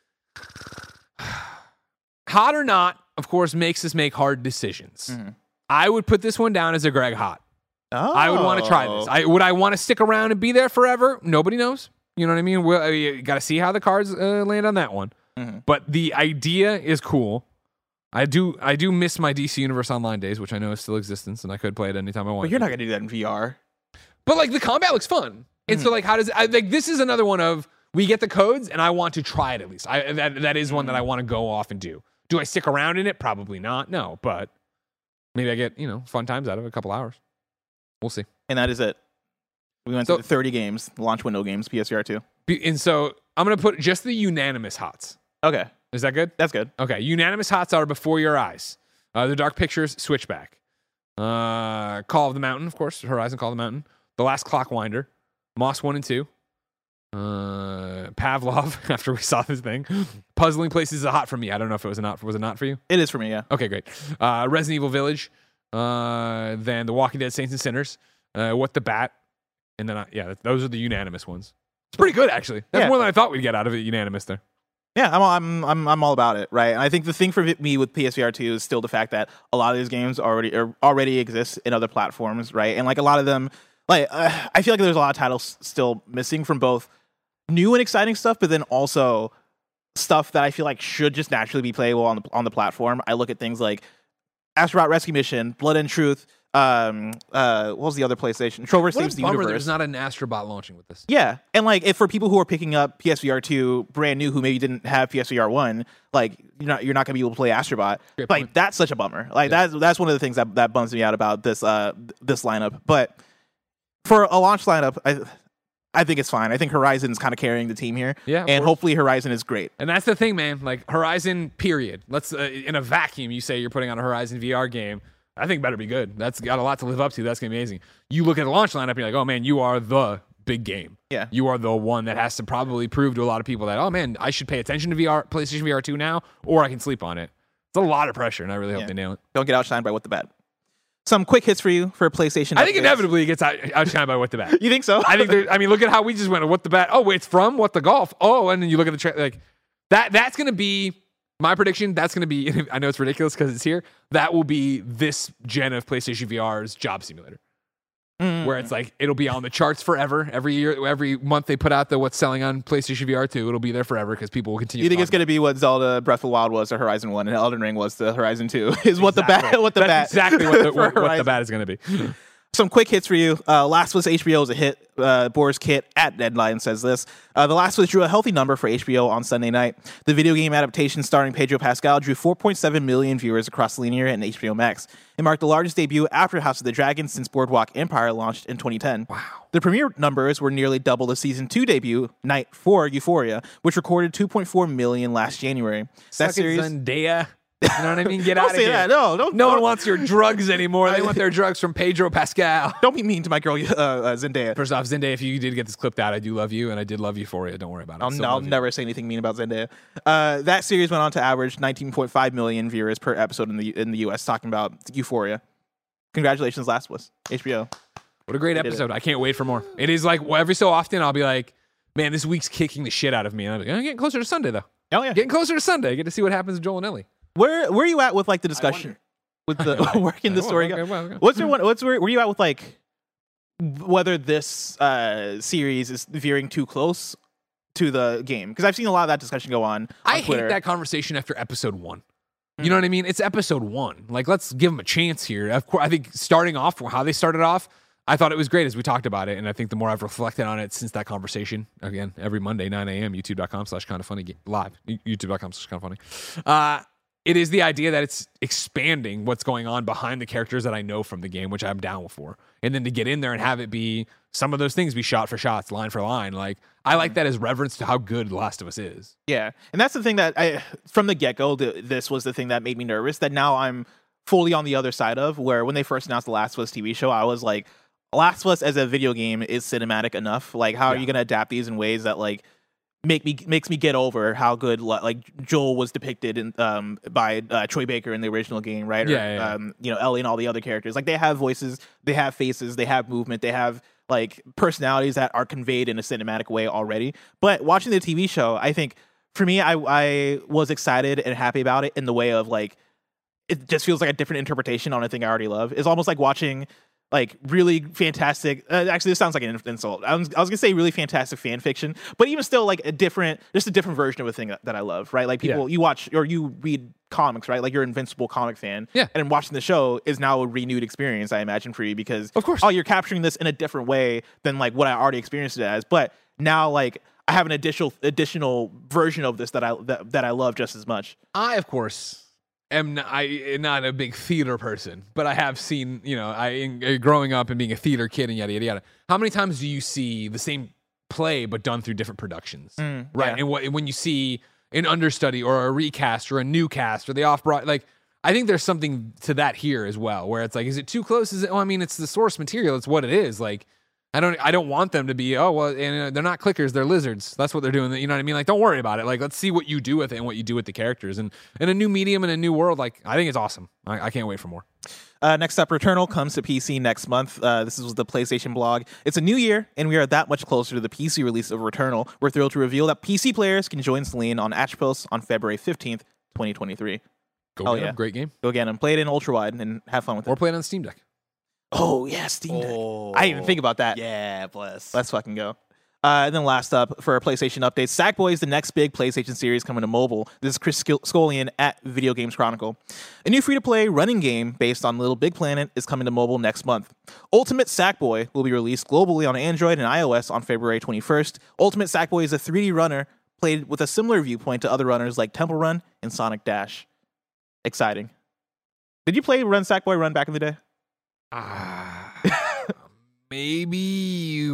[SPEAKER 1] hot or not, of course, makes us make hard decisions.
[SPEAKER 2] Mhm.
[SPEAKER 1] I would put this one down as a Greg hot.
[SPEAKER 2] Oh.
[SPEAKER 1] I would want to try this. I would I want to stick around and be there forever? Nobody knows. You know what I mean? Well, you got to see how the cards uh, land on that one.
[SPEAKER 2] Mhm.
[SPEAKER 1] But the idea is cool. I do I do miss my D C Universe Online days, which I know is still existence, and I could play it anytime I want.
[SPEAKER 2] But you're not going to do that in V R.
[SPEAKER 1] But like the combat looks fun, and so like how does I, like this is another one of we get the codes, and I want to try it at least. I that that is one that I want to go off and do. Do I stick around in it? Probably not. No, but maybe I get, you know, fun times out of it, a couple hours. We'll see.
[SPEAKER 2] And that is it. We went
[SPEAKER 1] So-
[SPEAKER 2] through the thirty games, launch window games, P S V R two.
[SPEAKER 1] Be- And so I'm going to put just the unanimous hots.
[SPEAKER 2] Okay,
[SPEAKER 1] Is that good?
[SPEAKER 2] that's good.
[SPEAKER 1] Okay. Unanimous hots are Before Your Eyes. Uh, the Dark Pictures, Switchback. Uh, Call of the Mountain, of course. Horizon Call of the Mountain. The Last Clockwinder. Moss one and two. Uh, Pavlov, after we saw this thing. Puzzling Places is a hot for me. I don't know if it was a not. Was it not for you?
[SPEAKER 2] It is for me, yeah.
[SPEAKER 1] Okay, great. Uh, Resident Evil Village. Uh, then The Walking Dead, Saints and Sinners. Uh, What the Bat. And then, I, yeah, those are the unanimous ones. It's pretty good, actually. That's
[SPEAKER 2] Yeah.
[SPEAKER 1] more than I thought we'd get out of it unanimous there.
[SPEAKER 2] Yeah, I'm, I'm, I'm, I'm all about it, right? And I think the thing for me with P S V R two is still the fact that a lot of these games already are, already exist in other platforms, right? And like a lot of them, like uh, I feel like there's a lot of titles still missing from both new and exciting stuff, but then also stuff that I feel like should just naturally be playable on the on the platform. I look at things like Astrobot Rescue Mission, Blood and Truth. Um, uh, what was the other PlayStation? Trover
[SPEAKER 1] What
[SPEAKER 2] Saves
[SPEAKER 1] a
[SPEAKER 2] the
[SPEAKER 1] bummer
[SPEAKER 2] Universe.
[SPEAKER 1] there's not an Astrobot launching with this.
[SPEAKER 2] Yeah, and like if for people who are picking up P S V R two brand new who maybe didn't have P S V R one, like you're not you're not gonna be able to play Astrobot.
[SPEAKER 1] Great
[SPEAKER 2] Like
[SPEAKER 1] point.
[SPEAKER 2] that's such a bummer. Like
[SPEAKER 1] Yeah.
[SPEAKER 2] that's that's one of the things that that bums me out about this uh this lineup. But for a launch lineup, I I think it's fine. I think Horizon's kind of carrying the team here.
[SPEAKER 1] Yeah, of
[SPEAKER 2] and
[SPEAKER 1] course.
[SPEAKER 2] hopefully Horizon is great.
[SPEAKER 1] And that's the thing, man. Like Horizon, period. Let's uh, in a vacuum, you say you're putting on a Horizon V R game. I think better be good. That's got a lot to live up to. That's gonna be amazing. You look at the launch lineup, and you're like, oh man, you are the big game.
[SPEAKER 2] Yeah.
[SPEAKER 1] You are the one that has to probably prove to a lot of people that, oh man, I should pay attention to V R, PlayStation V R two now, or I can sleep on it. It's a lot of pressure, and I really hope
[SPEAKER 2] Yeah.
[SPEAKER 1] they nail it.
[SPEAKER 2] Don't get outshined by What the Bat. Some quick hits for you for PlayStation.
[SPEAKER 1] I think
[SPEAKER 2] updates.
[SPEAKER 1] inevitably it gets out, outshined by What the Bat.
[SPEAKER 2] You think so?
[SPEAKER 1] I think there, I mean, look at how we just went. What the Bat? Oh, it's from What the Golf. Oh, and then you look at the tra- like that. That's gonna be my prediction. That's gonna be. I know it's ridiculous because it's here. That will be this gen of PlayStation V R's job simulator,
[SPEAKER 2] Mm.
[SPEAKER 1] where it's like it'll be on the charts forever. Every year, every month they put out the what's selling on PlayStation V R two. It'll be there forever because people will continue.
[SPEAKER 2] You think
[SPEAKER 1] to
[SPEAKER 2] it's going to be what Zelda Breath of the Wild was to Horizon one and Elden Ring was to Horizon two? Is what the bat what the
[SPEAKER 1] That's
[SPEAKER 2] bat
[SPEAKER 1] exactly what the,
[SPEAKER 2] for
[SPEAKER 1] what, what the
[SPEAKER 2] Horizon.
[SPEAKER 1] bat is going to be.
[SPEAKER 2] Some quick hits for you. Uh, Last of Us H B O is a hit. Uh, Boris Kit at Deadline says this. Uh, the Last of Us drew a healthy number for H B O on Sunday night. The video game adaptation starring Pedro Pascal drew four point seven million viewers across linear and H B O Max. It marked the largest debut after House of the Dragon since Boardwalk Empire launched in twenty ten. Wow. The premiere numbers were nearly double the season two debut night for Euphoria, which recorded two point four million last January. That
[SPEAKER 1] Suck it,
[SPEAKER 2] series.
[SPEAKER 1] Zendaya. You know what I mean? Get
[SPEAKER 2] Don't
[SPEAKER 1] out of
[SPEAKER 2] say
[SPEAKER 1] here.
[SPEAKER 2] that. No, don't.
[SPEAKER 1] No one
[SPEAKER 2] don't-
[SPEAKER 1] wants your drugs anymore. They want their drugs from Pedro Pascal.
[SPEAKER 2] Don't be mean to my girl, uh, uh, Zendaya.
[SPEAKER 1] First off, Zendaya, if you did get this clipped out, I do love you, and I did love Euphoria. Don't worry about it.
[SPEAKER 2] I'll,
[SPEAKER 1] Still
[SPEAKER 2] I'll
[SPEAKER 1] love you.
[SPEAKER 2] never say anything mean about Zendaya. Uh, that series went on to average nineteen point five million viewers per episode in the in the U S, talking about Euphoria. Congratulations, Last of Us, H B O.
[SPEAKER 1] What a great
[SPEAKER 2] did it.
[SPEAKER 1] episode. I can't wait for more. It is like well, every so often I'll be like, man, this week's kicking the shit out of me. And I'm like, I'm getting closer to Sunday, though.
[SPEAKER 2] Oh yeah.
[SPEAKER 1] Getting closer to Sunday. I get to see what happens with Joel and Ellie.
[SPEAKER 2] Where where are you at with like the discussion with the where can the
[SPEAKER 1] Well,
[SPEAKER 2] story
[SPEAKER 1] okay,
[SPEAKER 2] go?
[SPEAKER 1] well, okay.
[SPEAKER 2] What's your one? What's where, where are you at with like whether this uh, series is veering too close to the game? Because I've seen a lot of that discussion go on. on
[SPEAKER 1] I
[SPEAKER 2] Twitter.
[SPEAKER 1] hate that conversation after episode one. You know what I mean? It's episode one. Like, let's give them a chance here. Of course, I think starting off, how they started off, I thought it was great as we talked about it. And I think the more I've reflected on it since that conversation, again, every Monday, nine a.m., youtube.com slash kind of funny, live, youtube.com slash kind of funny. Uh, it is the idea that it's expanding what's going on behind the characters that I know from the game, which I'm down for. And then to get in there and have it be some of those things be shot for shots, line for line. Like, I like that as reverence to how good The Last of Us is.
[SPEAKER 2] Yeah, and that's the thing that I, from the get go, this was the thing that made me nervous. That now I'm fully on the other side of. Where when they first announced the Last of Us T V show, I was like, Last of Us as a video game is cinematic enough. Like, how are
[SPEAKER 1] Yeah.
[SPEAKER 2] you going to adapt these in ways that like make me makes me get over how good like Joel was depicted in um by uh, Troy Baker in the original game, right? Or,
[SPEAKER 1] Yeah, yeah, yeah.
[SPEAKER 2] Um, you know, Ellie and all the other characters. Like, they have voices, they have faces, they have movement, they have like personalities that are conveyed in a cinematic way already. But watching the T V show, I think for me, I I was excited and happy about it in the way of like it just feels like a different interpretation on a thing I already love. It's almost like watching like really fantastic. Uh, actually, this sounds like an insult. I was, I was gonna say really fantastic fan fiction, but even still, like a different, just a different version of a thing that, that I love. Right? Like people,
[SPEAKER 1] Yeah.
[SPEAKER 2] you watch or you read comics, right? Like you're an Invincible comic fan.
[SPEAKER 1] Yeah.
[SPEAKER 2] And watching the show is now a renewed experience, I imagine, for you because
[SPEAKER 1] Of course.
[SPEAKER 2] oh, you're capturing this in a different way than like what I already experienced it as. But now like I have an additional additional version of this that I that, that I love just as much.
[SPEAKER 1] I, of course, am not, I not a big theater person, but I have seen, you know, I in, growing up and being a theater kid and yada yada yada. How many times do you see the same play but done through different productions,
[SPEAKER 2] Mm,
[SPEAKER 1] right?
[SPEAKER 2] yeah.
[SPEAKER 1] And what when you see an understudy or a recast or a new cast or the off broad, like I think there's something to that here as well, where it's like, is it too close? Is it? Oh, I mean, it's the source material. It's what it is. Like, I don't, I don't want them to be. Oh well, and uh, they're not clickers. They're lizards. That's what they're doing. You know what I mean? Like, don't worry about it. Like, let's see what you do with it and what you do with the characters and in a new medium and a new world. Like, I think it's awesome. I, I can't wait for more.
[SPEAKER 2] Uh, next up, Returnal comes to P C next month. Uh, this was the PlayStation blog. It's a new year, and we are that much closer to the P C release of Returnal. We're thrilled to reveal that P C players can join Celine on Atropos on February fifteenth, twenty twenty-three.
[SPEAKER 1] Go
[SPEAKER 2] Oh,
[SPEAKER 1] get 'em.
[SPEAKER 2] yeah.
[SPEAKER 1] Great game.
[SPEAKER 2] Go get them. Play it in ultra wide and have fun with
[SPEAKER 1] Or
[SPEAKER 2] it.
[SPEAKER 1] play it on Steam Deck.
[SPEAKER 2] Oh, yeah, Steam Deck.
[SPEAKER 3] Oh,
[SPEAKER 2] I didn't even think about that.
[SPEAKER 3] Yeah, bless.
[SPEAKER 2] Let's fucking go. Uh, and then last up for our PlayStation updates, Sackboy is the next big PlayStation series coming to mobile. This is Chris Skol- Scolian at Video Games Chronicle. A new free-to-play running game based on Little Big Planet is coming to mobile next month. Ultimate Sackboy will be released globally on Android and iOS on February twenty-first. Ultimate Sackboy is a three D runner played with a similar viewpoint to other runners like Temple Run and Sonic Dash. Exciting. Did you play Run Sackboy Run back in the day?
[SPEAKER 1] Ah, maybe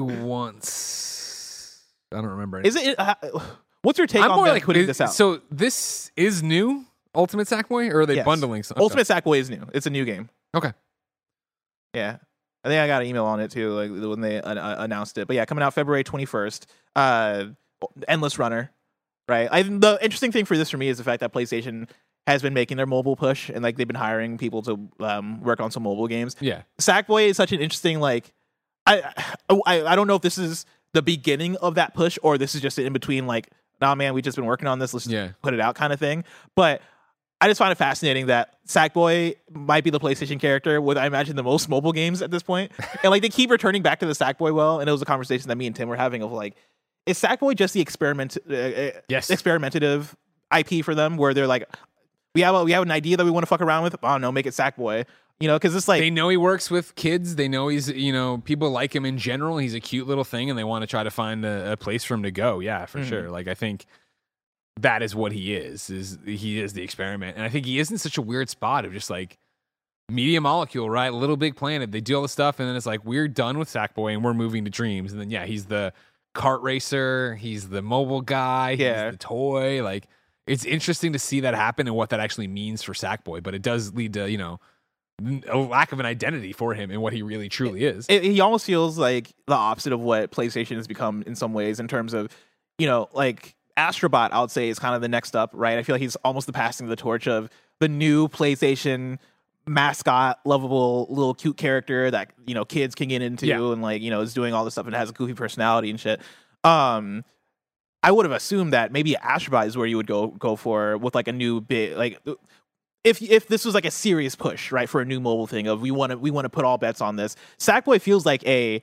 [SPEAKER 1] once. I don't remember.
[SPEAKER 2] Is it? Uh, what's your take
[SPEAKER 1] I'm
[SPEAKER 2] on
[SPEAKER 1] more
[SPEAKER 2] them
[SPEAKER 1] like
[SPEAKER 2] putting
[SPEAKER 1] is-
[SPEAKER 2] this out?
[SPEAKER 1] So this is new Ultimate Sackboy, or are they
[SPEAKER 2] Yes.
[SPEAKER 1] bundling? Some?
[SPEAKER 2] Ultimate Sackboy is new. It's a new game.
[SPEAKER 1] Okay.
[SPEAKER 2] Yeah. I think I got an email on it too, like when they uh, uh, announced it. But yeah, coming out February twenty-first. Uh, Endless Runner, right? I, the interesting thing for this for me is the fact that PlayStation has been making their mobile push and like they've been hiring people to um, work on some mobile games.
[SPEAKER 1] Yeah.
[SPEAKER 2] Sackboy is such an interesting like. I, I I don't know if this is the beginning of that push or this is just in between. Like, nah, man, we've just been working on this. Let's just
[SPEAKER 1] Yeah.
[SPEAKER 2] put it out, kind of thing. But I just find it fascinating that Sackboy might be the PlayStation character with, I imagine, the most mobile games at this point. And like they keep returning back to the Sackboy well. And it was a conversation that me and Tim were having of like, is Sackboy just the experiment, uh,
[SPEAKER 1] Yes.
[SPEAKER 2] experimentative I P for them, where they're like, we have a, we have an idea that we want to fuck around with. Oh no, make it Sackboy. You know, because it's like
[SPEAKER 1] They know he works with kids. They know he's, you know, people like him in general. He's a cute little thing, and they want to try to find a, a place for him to go. Yeah, for
[SPEAKER 2] Mhm.
[SPEAKER 1] sure. Like, I think that is what he is. Is he is the experiment, and I think he is in such a weird spot of just like Media Molecule, right? Little Big Planet. They do all this stuff, and then it's like we're done with Sackboy, and we're moving to Dreams. And then yeah, he's the kart racer. He's the mobile guy.
[SPEAKER 2] Yeah.
[SPEAKER 1] He's the toy. Like, it's interesting to see that happen and what that actually means for Sackboy. But it does lead to, you know, a lack of an identity for him and what he really truly is.
[SPEAKER 2] it, he almost feels like the opposite of what PlayStation has become in some ways in terms of, you know, like Astrobot, I would say, is kind of the next up, right? I feel like he's almost the passing of the torch of the new PlayStation mascot, lovable little cute character that, you know, kids can get into
[SPEAKER 1] Yeah.
[SPEAKER 2] and like, you know, is doing all this stuff and has a goofy personality and shit. Um, I would have assumed that maybe Astrobot is where you would go go for with like a new bit, like if if this was like a serious push, right, for a new mobile thing of we want to we want to put all bets on this. Sackboy feels like a,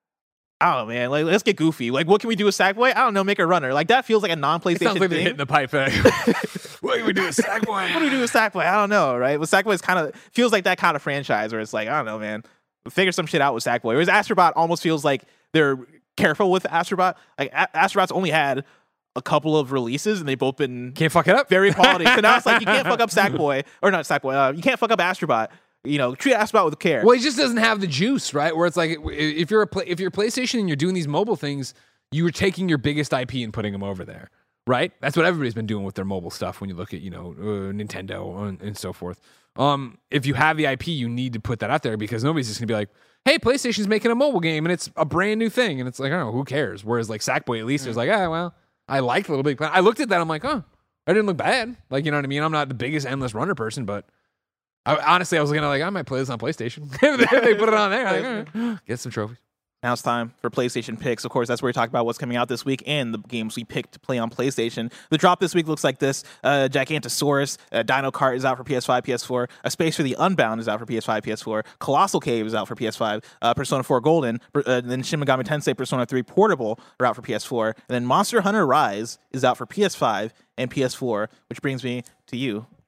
[SPEAKER 2] I don't know, man. Like, let's get goofy. Like, what can we do with Sackboy? I don't know. Make a runner. Like, that feels like a
[SPEAKER 1] It
[SPEAKER 2] non-PlayStation
[SPEAKER 1] sounds like they're
[SPEAKER 2] thing.
[SPEAKER 1] hitting the pipe. Like, what do we do with Sackboy?
[SPEAKER 2] What do we do with Sackboy? I don't know, right? But Sackboy is kind of feels like that kind of franchise where it's like, I don't know, man. Figure some shit out with Sackboy. Whereas Astrobot almost feels like they're careful with Astrobot. Like, a- Astrobot's only had a couple of releases, and they've both been
[SPEAKER 1] Can't fuck it up.
[SPEAKER 2] very quality. So now it's like you can't fuck up Sackboy or not Sackboy. Uh, you can't fuck up Astrobot. You know, treat Astrobot with care.
[SPEAKER 1] Well, he just doesn't have the juice, right? Where it's like if you're a play, if you're PlayStation and you're doing these mobile things, you were taking your biggest I P and putting them over there, right? That's what everybody's been doing with their mobile stuff. When you look at, you know, uh, Nintendo and, and so forth. Um, if you have the I P, you need to put that out there because nobody's just gonna be like, "Hey, PlayStation's making a mobile game and it's a brand new thing," and it's like, I don't know, who cares? Whereas like Sackboy, at least,
[SPEAKER 2] Mm.
[SPEAKER 1] is like, ah, well, I liked Little Big Planet. I looked at that, I'm like, oh, I didn't look bad. Like, you know what I mean? I'm not the biggest Endless Runner person, but. I, honestly, I was gonna like I might play this on PlayStation. They put it on there, like, all right, get some trophies.
[SPEAKER 2] Now it's time for PlayStation picks. Of course, that's where we talk about what's coming out this week and the games we picked to play on PlayStation. The drop this week looks like this. Uh, Gigantosaurus, uh, Dino Kart is out for P S five, P S four. A Space for the Unbound is out for P S five, P S four. Colossal Cave is out for P S five. Uh, Persona four Golden, uh, then Shin Megami Tensei Persona three Portable are out for P S four. And then Monster Hunter Rise is out for P S five and P S four, which brings me to you,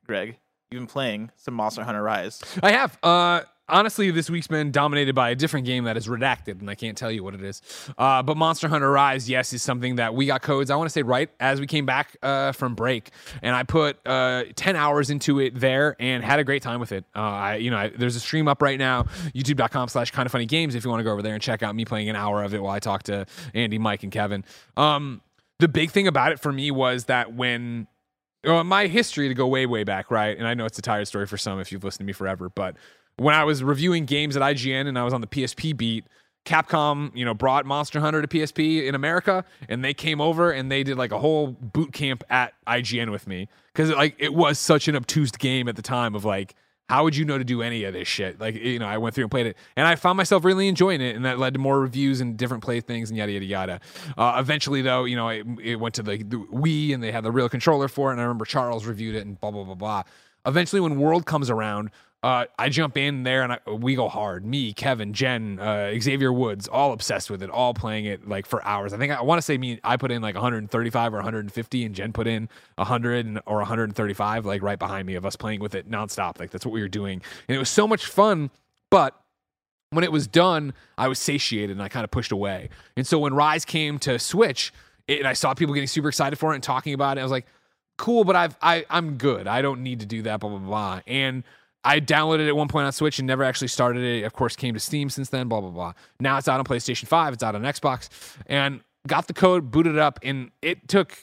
[SPEAKER 2] Greg, you've been playing some Monster Hunter Rise.
[SPEAKER 1] I have. Uh, honestly, this week's been dominated by a different game that is redacted, and I can't tell you what it is. Uh, but Monster Hunter Rise, yes, is something that we got codes, I want to say, right as we came back uh, from break. And I put uh, ten hours into it there and had a great time with it. Uh, I, you know, I, there's a stream up right now, youtube.com slash kind of funny games, if you want to go over there and check out me playing an hour of it while I talk to Andy, Mike, and Kevin. Um, the big thing about it for me was that when uh, my history to go way, way back, right? And I know it's a tired story for some if you've listened to me forever, but when I was reviewing games at I G N and I was on the P S P beat, Capcom, you know, brought Monster Hunter to P S P in America, and they came over and they did like a whole boot camp at I G N with me because like it was such an obtuse game at the time of like, how would you know to do any of this shit? Like, you know, I went through and played it, and I found myself really enjoying it, and that led to more reviews and different play things and yada, yada, yada. Uh, eventually, though, you know, it, it went to the, the Wii, and they had the real controller for it, and I remember Charles reviewed it and blah, blah, blah, blah. Eventually, when World comes around, Uh, I jump in there and I, we go hard. Me, Kevin, Jen, uh, Xavier Woods, all obsessed with it, all playing it like for hours. I think I, I want to say me, I put in like one hundred thirty-five or one hundred fifty, and Jen put in one hundred or one hundred thirty-five, like right behind me of us playing with it nonstop. Like that's what we were doing, and it was so much fun. But when it was done, I was satiated and I kind of pushed away. And so when Rise came to Switch, it, and I saw people getting super excited for it and talking about it, I was like, cool, but I've I I'm good. I don't need to do that. Blah blah blah. And I downloaded it at one point on Switch and never actually started it. Of course, came to Steam since then, blah, blah, blah. Now it's out on PlayStation five. It's out on Xbox. And got the code, booted it up, and it took,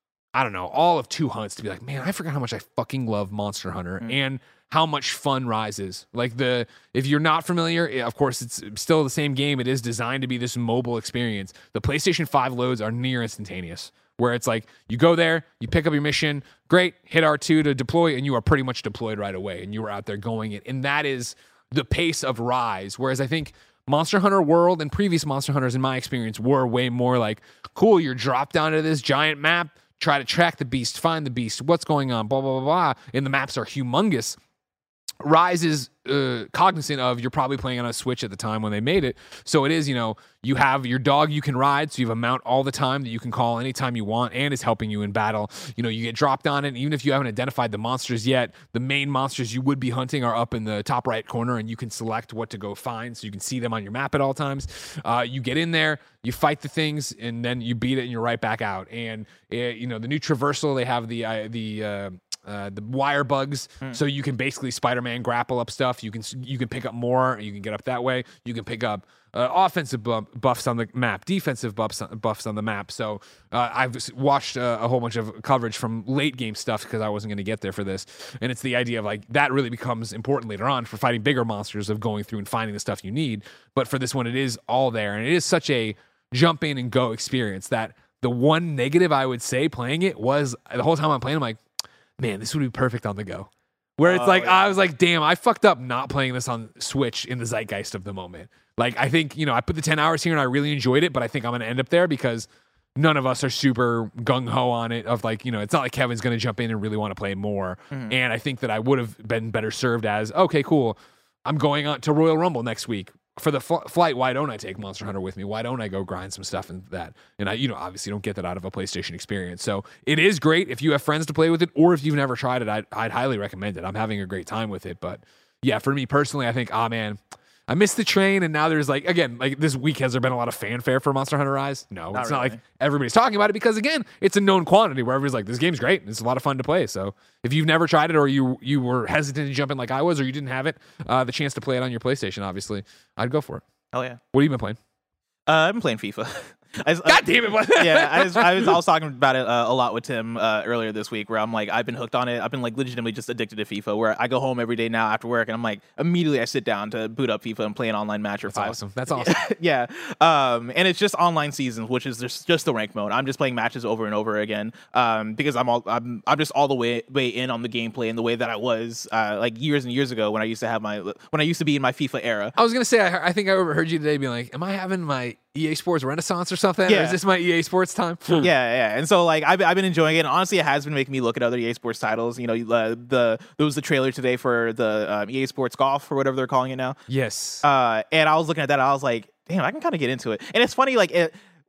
[SPEAKER 1] I don't know, all of two hunts to be like, man, I forgot how much I fucking love Monster Hunter mm. and how much fun Rise is. Like, the if you're not familiar, of course, it's still the same game. It is designed to be this mobile experience. The PlayStation five loads are near instantaneous, where it's like you go there, you pick up your mission, great, hit R two to deploy, and you are pretty much deployed right away, and you are out there going it. And that is the pace of Rise, whereas I think Monster Hunter World and previous Monster Hunters, in my experience, were way more like, cool, you're dropped down to this giant map, try to track the beast, find the beast, what's going on, blah, blah, blah, blah, and the maps are humongous. Rise is uh, cognizant of you're probably playing on a Switch at the time when they made it. So it is, you know, you have your dog you can ride, so you have a mount all the time that you can call anytime you want and is helping you in battle. You know, you get dropped on it, and even if you haven't identified the monsters yet, the main monsters you would be hunting are up in the top right corner, and you can select what to go find, so you can see them on your map at all times. Uh, you get in there, you fight the things, and then you beat it, and you're right back out. And, uh, you know, the new traversal, they have the... Uh, the uh, Uh, the wire bugs, hmm. so you can basically Spider-Man grapple up stuff. You can you can pick up more. You can get up that way. You can pick up uh, offensive buff, buffs on the map, defensive buffs buffs on the map. So uh, I've watched uh, a whole bunch of coverage from late game stuff because I wasn't going to get there for this, and it's the idea of like that really becomes important later on for fighting bigger monsters, of going through and finding the stuff you need. But for this one, it is all there, and it is such a jump in and go experience that the one negative I would say playing it was the whole time I'm playing, I'm like, man, this would be perfect on the go. Where it's oh, like, yeah. I was like, damn, I fucked up not playing this on Switch in the zeitgeist of the moment. Like, I think, you know, I put the ten hours here and I really enjoyed it, but I think I'm going to end up there because none of us are super gung-ho on it of like, you know, it's not like Kevin's going to jump in and really want to play more. Mm-hmm. And I think that I would have been better served as, okay, cool, I'm going on to Royal Rumble next week. For the fl- flight, why don't I take Monster Hunter with me? Why don't I go grind some stuff and that? And I, you know, obviously don't get that out of a PlayStation experience. So it is great if you have friends to play with it, or if you've never tried it, I'd, I'd highly recommend it. I'm having a great time with it. But yeah, for me personally, I think, ah, oh, man, I missed the train, and now there's like, again, like this week, has there been a lot of fanfare for Monster Hunter Rise? No, not it's really. Not like everybody's talking about it because, again, it's a known quantity where everybody's like, this game's great. It's a lot of fun to play. So if you've never tried it, or you you were hesitant to jump in like I was, or you didn't have it, uh, the chance to play it on your PlayStation, obviously, I'd go for it.
[SPEAKER 2] Oh yeah.
[SPEAKER 1] What have you been playing?
[SPEAKER 2] Uh, I've been playing FIFA. I,
[SPEAKER 1] God damn it!
[SPEAKER 2] yeah, I was, I was I was talking about it uh, a lot with Tim uh, earlier this week, where I'm like, I've been hooked on it. I've been like legitimately just addicted to FIFA. Where I go home every day now after work, and I'm like, immediately I sit down to boot up FIFA and play an online match or
[SPEAKER 1] That's
[SPEAKER 2] five.
[SPEAKER 1] Awesome. That's awesome.
[SPEAKER 2] yeah, um, and it's just online seasons, which is just, just the rank mode. I'm just playing matches over and over again um, because I'm all I'm I'm just all the way way in on the gameplay and the way that I was uh, like years and years ago when I used to have my when I used to be in my FIFA era.
[SPEAKER 1] I was gonna say I, I think I overheard you today being like, "Am I having my E A Sports Renaissance or something?
[SPEAKER 2] Yeah.
[SPEAKER 1] Or is this my E A Sports time?"
[SPEAKER 2] yeah, yeah. And so like I've I've been enjoying it. And honestly, it has been making me look at other E A Sports titles. You know, uh, the there was the trailer today for the um, E A Sports Golf or whatever they're calling it now.
[SPEAKER 1] Yes.
[SPEAKER 2] Uh, and I was looking at that. And I was like, damn, I can kind of get into it. And it's funny, like it,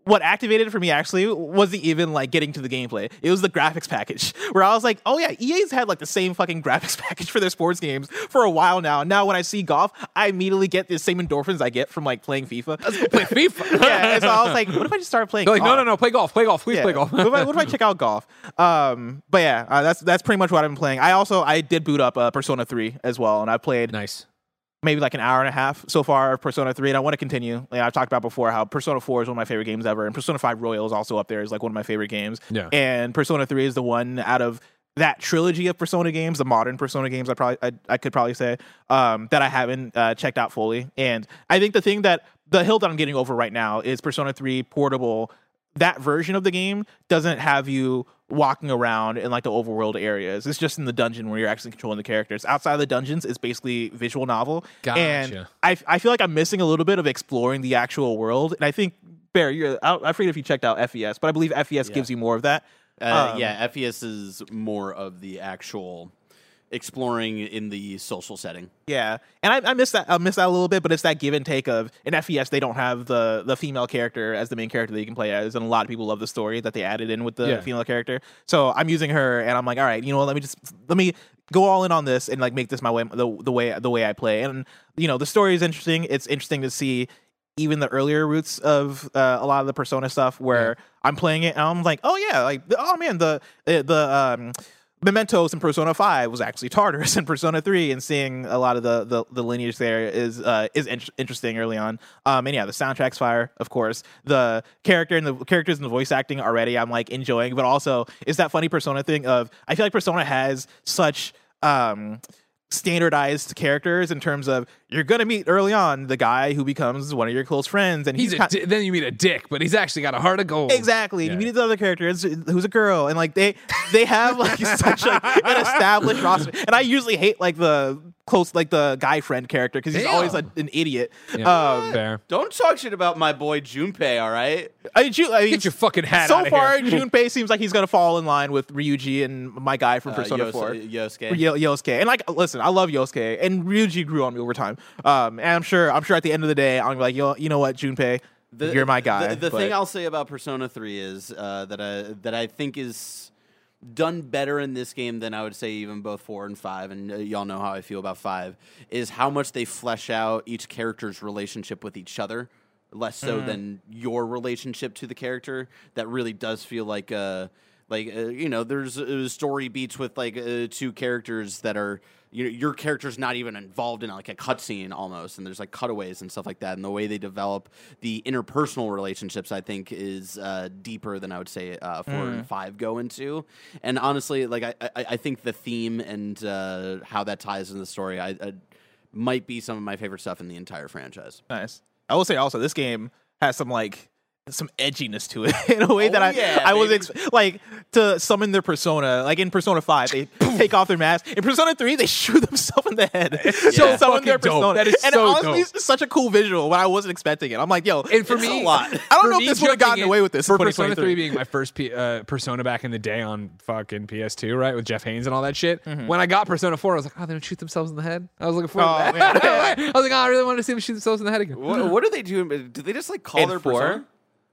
[SPEAKER 2] what activated it for me actually wasn't even like getting to the gameplay. It was the graphics package where I was like, oh yeah, E A's had like the same fucking graphics package for their sports games for a while now. Now when I see golf, I immediately get the same endorphins I get from like playing FIFA.
[SPEAKER 1] Play FIFA.
[SPEAKER 2] Yeah, and so I was like, what if I just start playing
[SPEAKER 1] They're like,
[SPEAKER 2] golf?
[SPEAKER 1] no, no, no, play golf, play golf, please
[SPEAKER 2] Yeah.
[SPEAKER 1] play golf.
[SPEAKER 2] what, if I, what if I check out golf? Um, but yeah, uh, that's that's pretty much what I've been playing. I also I did boot up uh, Persona three as well, and I played
[SPEAKER 1] Nice.
[SPEAKER 2] maybe like an hour and a half so far of Persona three, and I want to continue. Like I've talked about before how Persona four is one of my favorite games ever, and Persona five Royal is also up there as like one of my favorite games.
[SPEAKER 1] Yeah.
[SPEAKER 2] And Persona three is the one out of that trilogy of Persona games, the modern Persona games, I probably I, I could probably say um, that I haven't uh, checked out fully. And I think the thing that the hill that I'm getting over right now is Persona three Portable. That version of the game doesn't have you walking around in like the overworld areas. It's just in the dungeon where you're actually controlling the characters. Outside of the dungeons, it's basically visual novel.
[SPEAKER 1] Gotcha.
[SPEAKER 2] And I, I feel like I'm missing a little bit of exploring the actual world. And I think, Bear, you're, I, I forget if you checked out F E S, but I believe F E S
[SPEAKER 3] Yeah.
[SPEAKER 2] gives you more of that.
[SPEAKER 3] Uh,
[SPEAKER 2] Um,
[SPEAKER 3] yeah, F E S is more of the actual exploring in the social setting.
[SPEAKER 2] Yeah, and I, I miss that. I miss that a little bit, but it's that give and take of in F E S they don't have the the female character as the main character that you can play as, and a lot of people love the story that they added in with the
[SPEAKER 1] Yeah.
[SPEAKER 2] female character. So I'm using her, and I'm like, all right, you know what? Let me just let me go all in on this and like make this my way the the way the way I play. And you know, the story is interesting. It's interesting to see even the earlier roots of uh, a lot of the Persona stuff where
[SPEAKER 1] Yeah.
[SPEAKER 2] I'm playing it and I'm like, oh yeah, like oh man, the the, the um. Mementos in Persona five was actually Tartarus in Persona three, and seeing a lot of the the, the lineage there is uh, is in- interesting early on. Um, and yeah, the soundtrack's fire, of course. The character and the characters and the voice acting already, I'm like enjoying, but also it's that funny Persona thing of I feel like Persona has such um, standardized characters in terms of you're gonna meet early on the guy who becomes one of your close friends, and
[SPEAKER 1] He's
[SPEAKER 2] he's,
[SPEAKER 1] a
[SPEAKER 2] kind-
[SPEAKER 1] di- then you meet a dick, but he's actually got a heart of gold.
[SPEAKER 2] Exactly. And
[SPEAKER 1] Yeah.
[SPEAKER 2] you meet the other character it's- who's a girl, and like they they have like such like, an established roster. And I usually hate like the close like the guy friend character because he's
[SPEAKER 1] Damn.
[SPEAKER 2] always a, an idiot.
[SPEAKER 1] Yeah.
[SPEAKER 2] Um,
[SPEAKER 1] Fair.
[SPEAKER 3] Don't talk shit about my boy Junpei, all right?
[SPEAKER 2] I, Ju- I mean,
[SPEAKER 1] Get your fucking hat
[SPEAKER 2] so
[SPEAKER 1] outta
[SPEAKER 2] far,
[SPEAKER 1] here.
[SPEAKER 2] Junpei seems like he's gonna fall in line with Ryuji and my guy from
[SPEAKER 3] Uh,
[SPEAKER 2] Persona
[SPEAKER 3] Yos-
[SPEAKER 2] four.
[SPEAKER 3] Yosuke.
[SPEAKER 2] Yo- Yosuke. And like, listen, I love Yosuke, and Ryuji grew on me over time. Um, and I'm sure, I'm sure at the end of the day, I'm like, yo, you know what, Junpei, you're my guy.
[SPEAKER 3] The, the
[SPEAKER 2] but-
[SPEAKER 3] thing I'll say about Persona three is uh, that I that I think is done better in this game than I would say even both four and five, and uh, y'all know how I feel about five, is how much they flesh out each character's relationship with each other, less so
[SPEAKER 2] Mm.
[SPEAKER 3] than your relationship to the character. That really does feel like uh like uh, you know, there's uh, story beats with like uh, two characters that are, you know, your character's not even involved in like a cutscene almost, and there's like cutaways and stuff like that, and the way they develop the interpersonal relationships, I think, is uh, deeper than I would say uh, four
[SPEAKER 2] Mm.
[SPEAKER 3] and five go into. And honestly, like I, I, I think the theme and uh, how that ties into the story, I, I might be some of my favorite stuff in the entire franchise.
[SPEAKER 2] Nice. I will say also, this game has some like some edginess to it in a way
[SPEAKER 3] Oh,
[SPEAKER 2] that I
[SPEAKER 3] yeah,
[SPEAKER 2] I was
[SPEAKER 3] baby.
[SPEAKER 2] ex- like to summon their persona. Like in Persona five, they take off their mask. In Persona three, they shoot themselves in the head.
[SPEAKER 1] so
[SPEAKER 2] to summon their
[SPEAKER 1] fucking dope.
[SPEAKER 2] persona.
[SPEAKER 1] That is
[SPEAKER 2] and
[SPEAKER 1] so
[SPEAKER 2] honestly,
[SPEAKER 1] dope.
[SPEAKER 2] it's such a cool visual when I wasn't expecting it. I'm like, yo,
[SPEAKER 1] And for
[SPEAKER 2] it's
[SPEAKER 1] me,
[SPEAKER 2] a lot. I don't
[SPEAKER 1] for
[SPEAKER 2] know if
[SPEAKER 1] me
[SPEAKER 2] this would have
[SPEAKER 1] jumping
[SPEAKER 2] gotten
[SPEAKER 1] in-
[SPEAKER 2] away with this
[SPEAKER 1] For
[SPEAKER 2] in
[SPEAKER 1] Persona
[SPEAKER 2] twenty twenty-three.
[SPEAKER 1] three being my first P- uh, Persona back in the day on fucking P S two, right, with Jeff Haynes and all that shit.
[SPEAKER 2] Mm-hmm.
[SPEAKER 1] When I got Persona four, I was like, oh, they don't shoot themselves in the head. I was looking forward
[SPEAKER 2] Oh,
[SPEAKER 1] to that.
[SPEAKER 2] man.
[SPEAKER 1] I was like, oh, I really wanted to see them shoot themselves in the head again.
[SPEAKER 3] What, what are they doing? Did they just like call
[SPEAKER 2] In
[SPEAKER 3] their
[SPEAKER 2] four?
[SPEAKER 3] persona?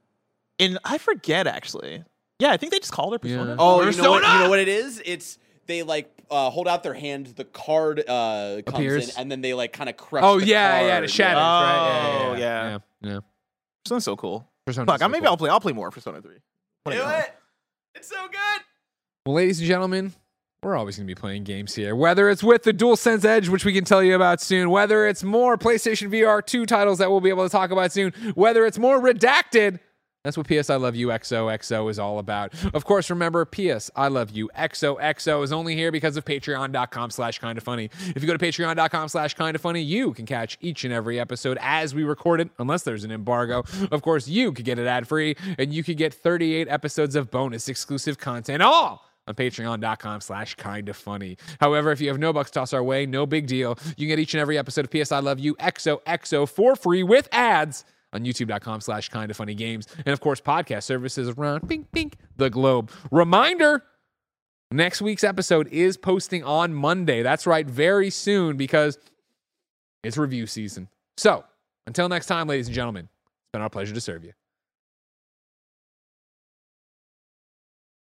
[SPEAKER 2] And I forget actually. Yeah, I think they just called her persona.
[SPEAKER 1] Yeah.
[SPEAKER 3] Oh, you know, what,
[SPEAKER 1] Persona!
[SPEAKER 3] you know what it is? It's they like uh, hold out their hand, the card uh, comes
[SPEAKER 1] Appears.
[SPEAKER 3] in, and then they like kind of crush.
[SPEAKER 1] Oh
[SPEAKER 3] the
[SPEAKER 1] yeah,
[SPEAKER 3] card.
[SPEAKER 1] yeah, the shadows, right?
[SPEAKER 2] Oh,
[SPEAKER 1] Yeah,
[SPEAKER 2] yeah.
[SPEAKER 1] yeah, yeah. yeah.
[SPEAKER 2] Persona's so cool.
[SPEAKER 1] Persona's
[SPEAKER 2] Fuck,
[SPEAKER 1] so
[SPEAKER 2] maybe
[SPEAKER 1] cool.
[SPEAKER 2] I'll play. I'll play more Persona three. What
[SPEAKER 3] Do
[SPEAKER 2] do you know?
[SPEAKER 3] it. It's so good.
[SPEAKER 1] Well, ladies and gentlemen, we're always going to be playing games here. Whether it's with the DualSense Edge, which we can tell you about soon, whether it's more PlayStation V R two titles that we'll be able to talk about soon, whether it's more Redacted. That's what P S I Love You X O X O is all about. Of course, remember, P S I Love You X O X O is only here because of patreon.com slash kinda funny. If you go to patreon.com slash kinda funny, you can catch each and every episode as we record it, unless there's an embargo. Of course, you could get it ad-free, and you could get thirty-eight episodes of bonus exclusive content, all on patreon.com slash kinda funny. However, if you have no bucks toss our way, no big deal. You can get each and every episode of P S I Love You X O X O for free with ads on youtube.com slash kinda funny games. And of course, podcast services around bing, bing, the globe. Reminder, next week's episode is posting on Monday. That's right, very soon, because it's review season. So, until next time, ladies and gentlemen, it's been our pleasure to serve you.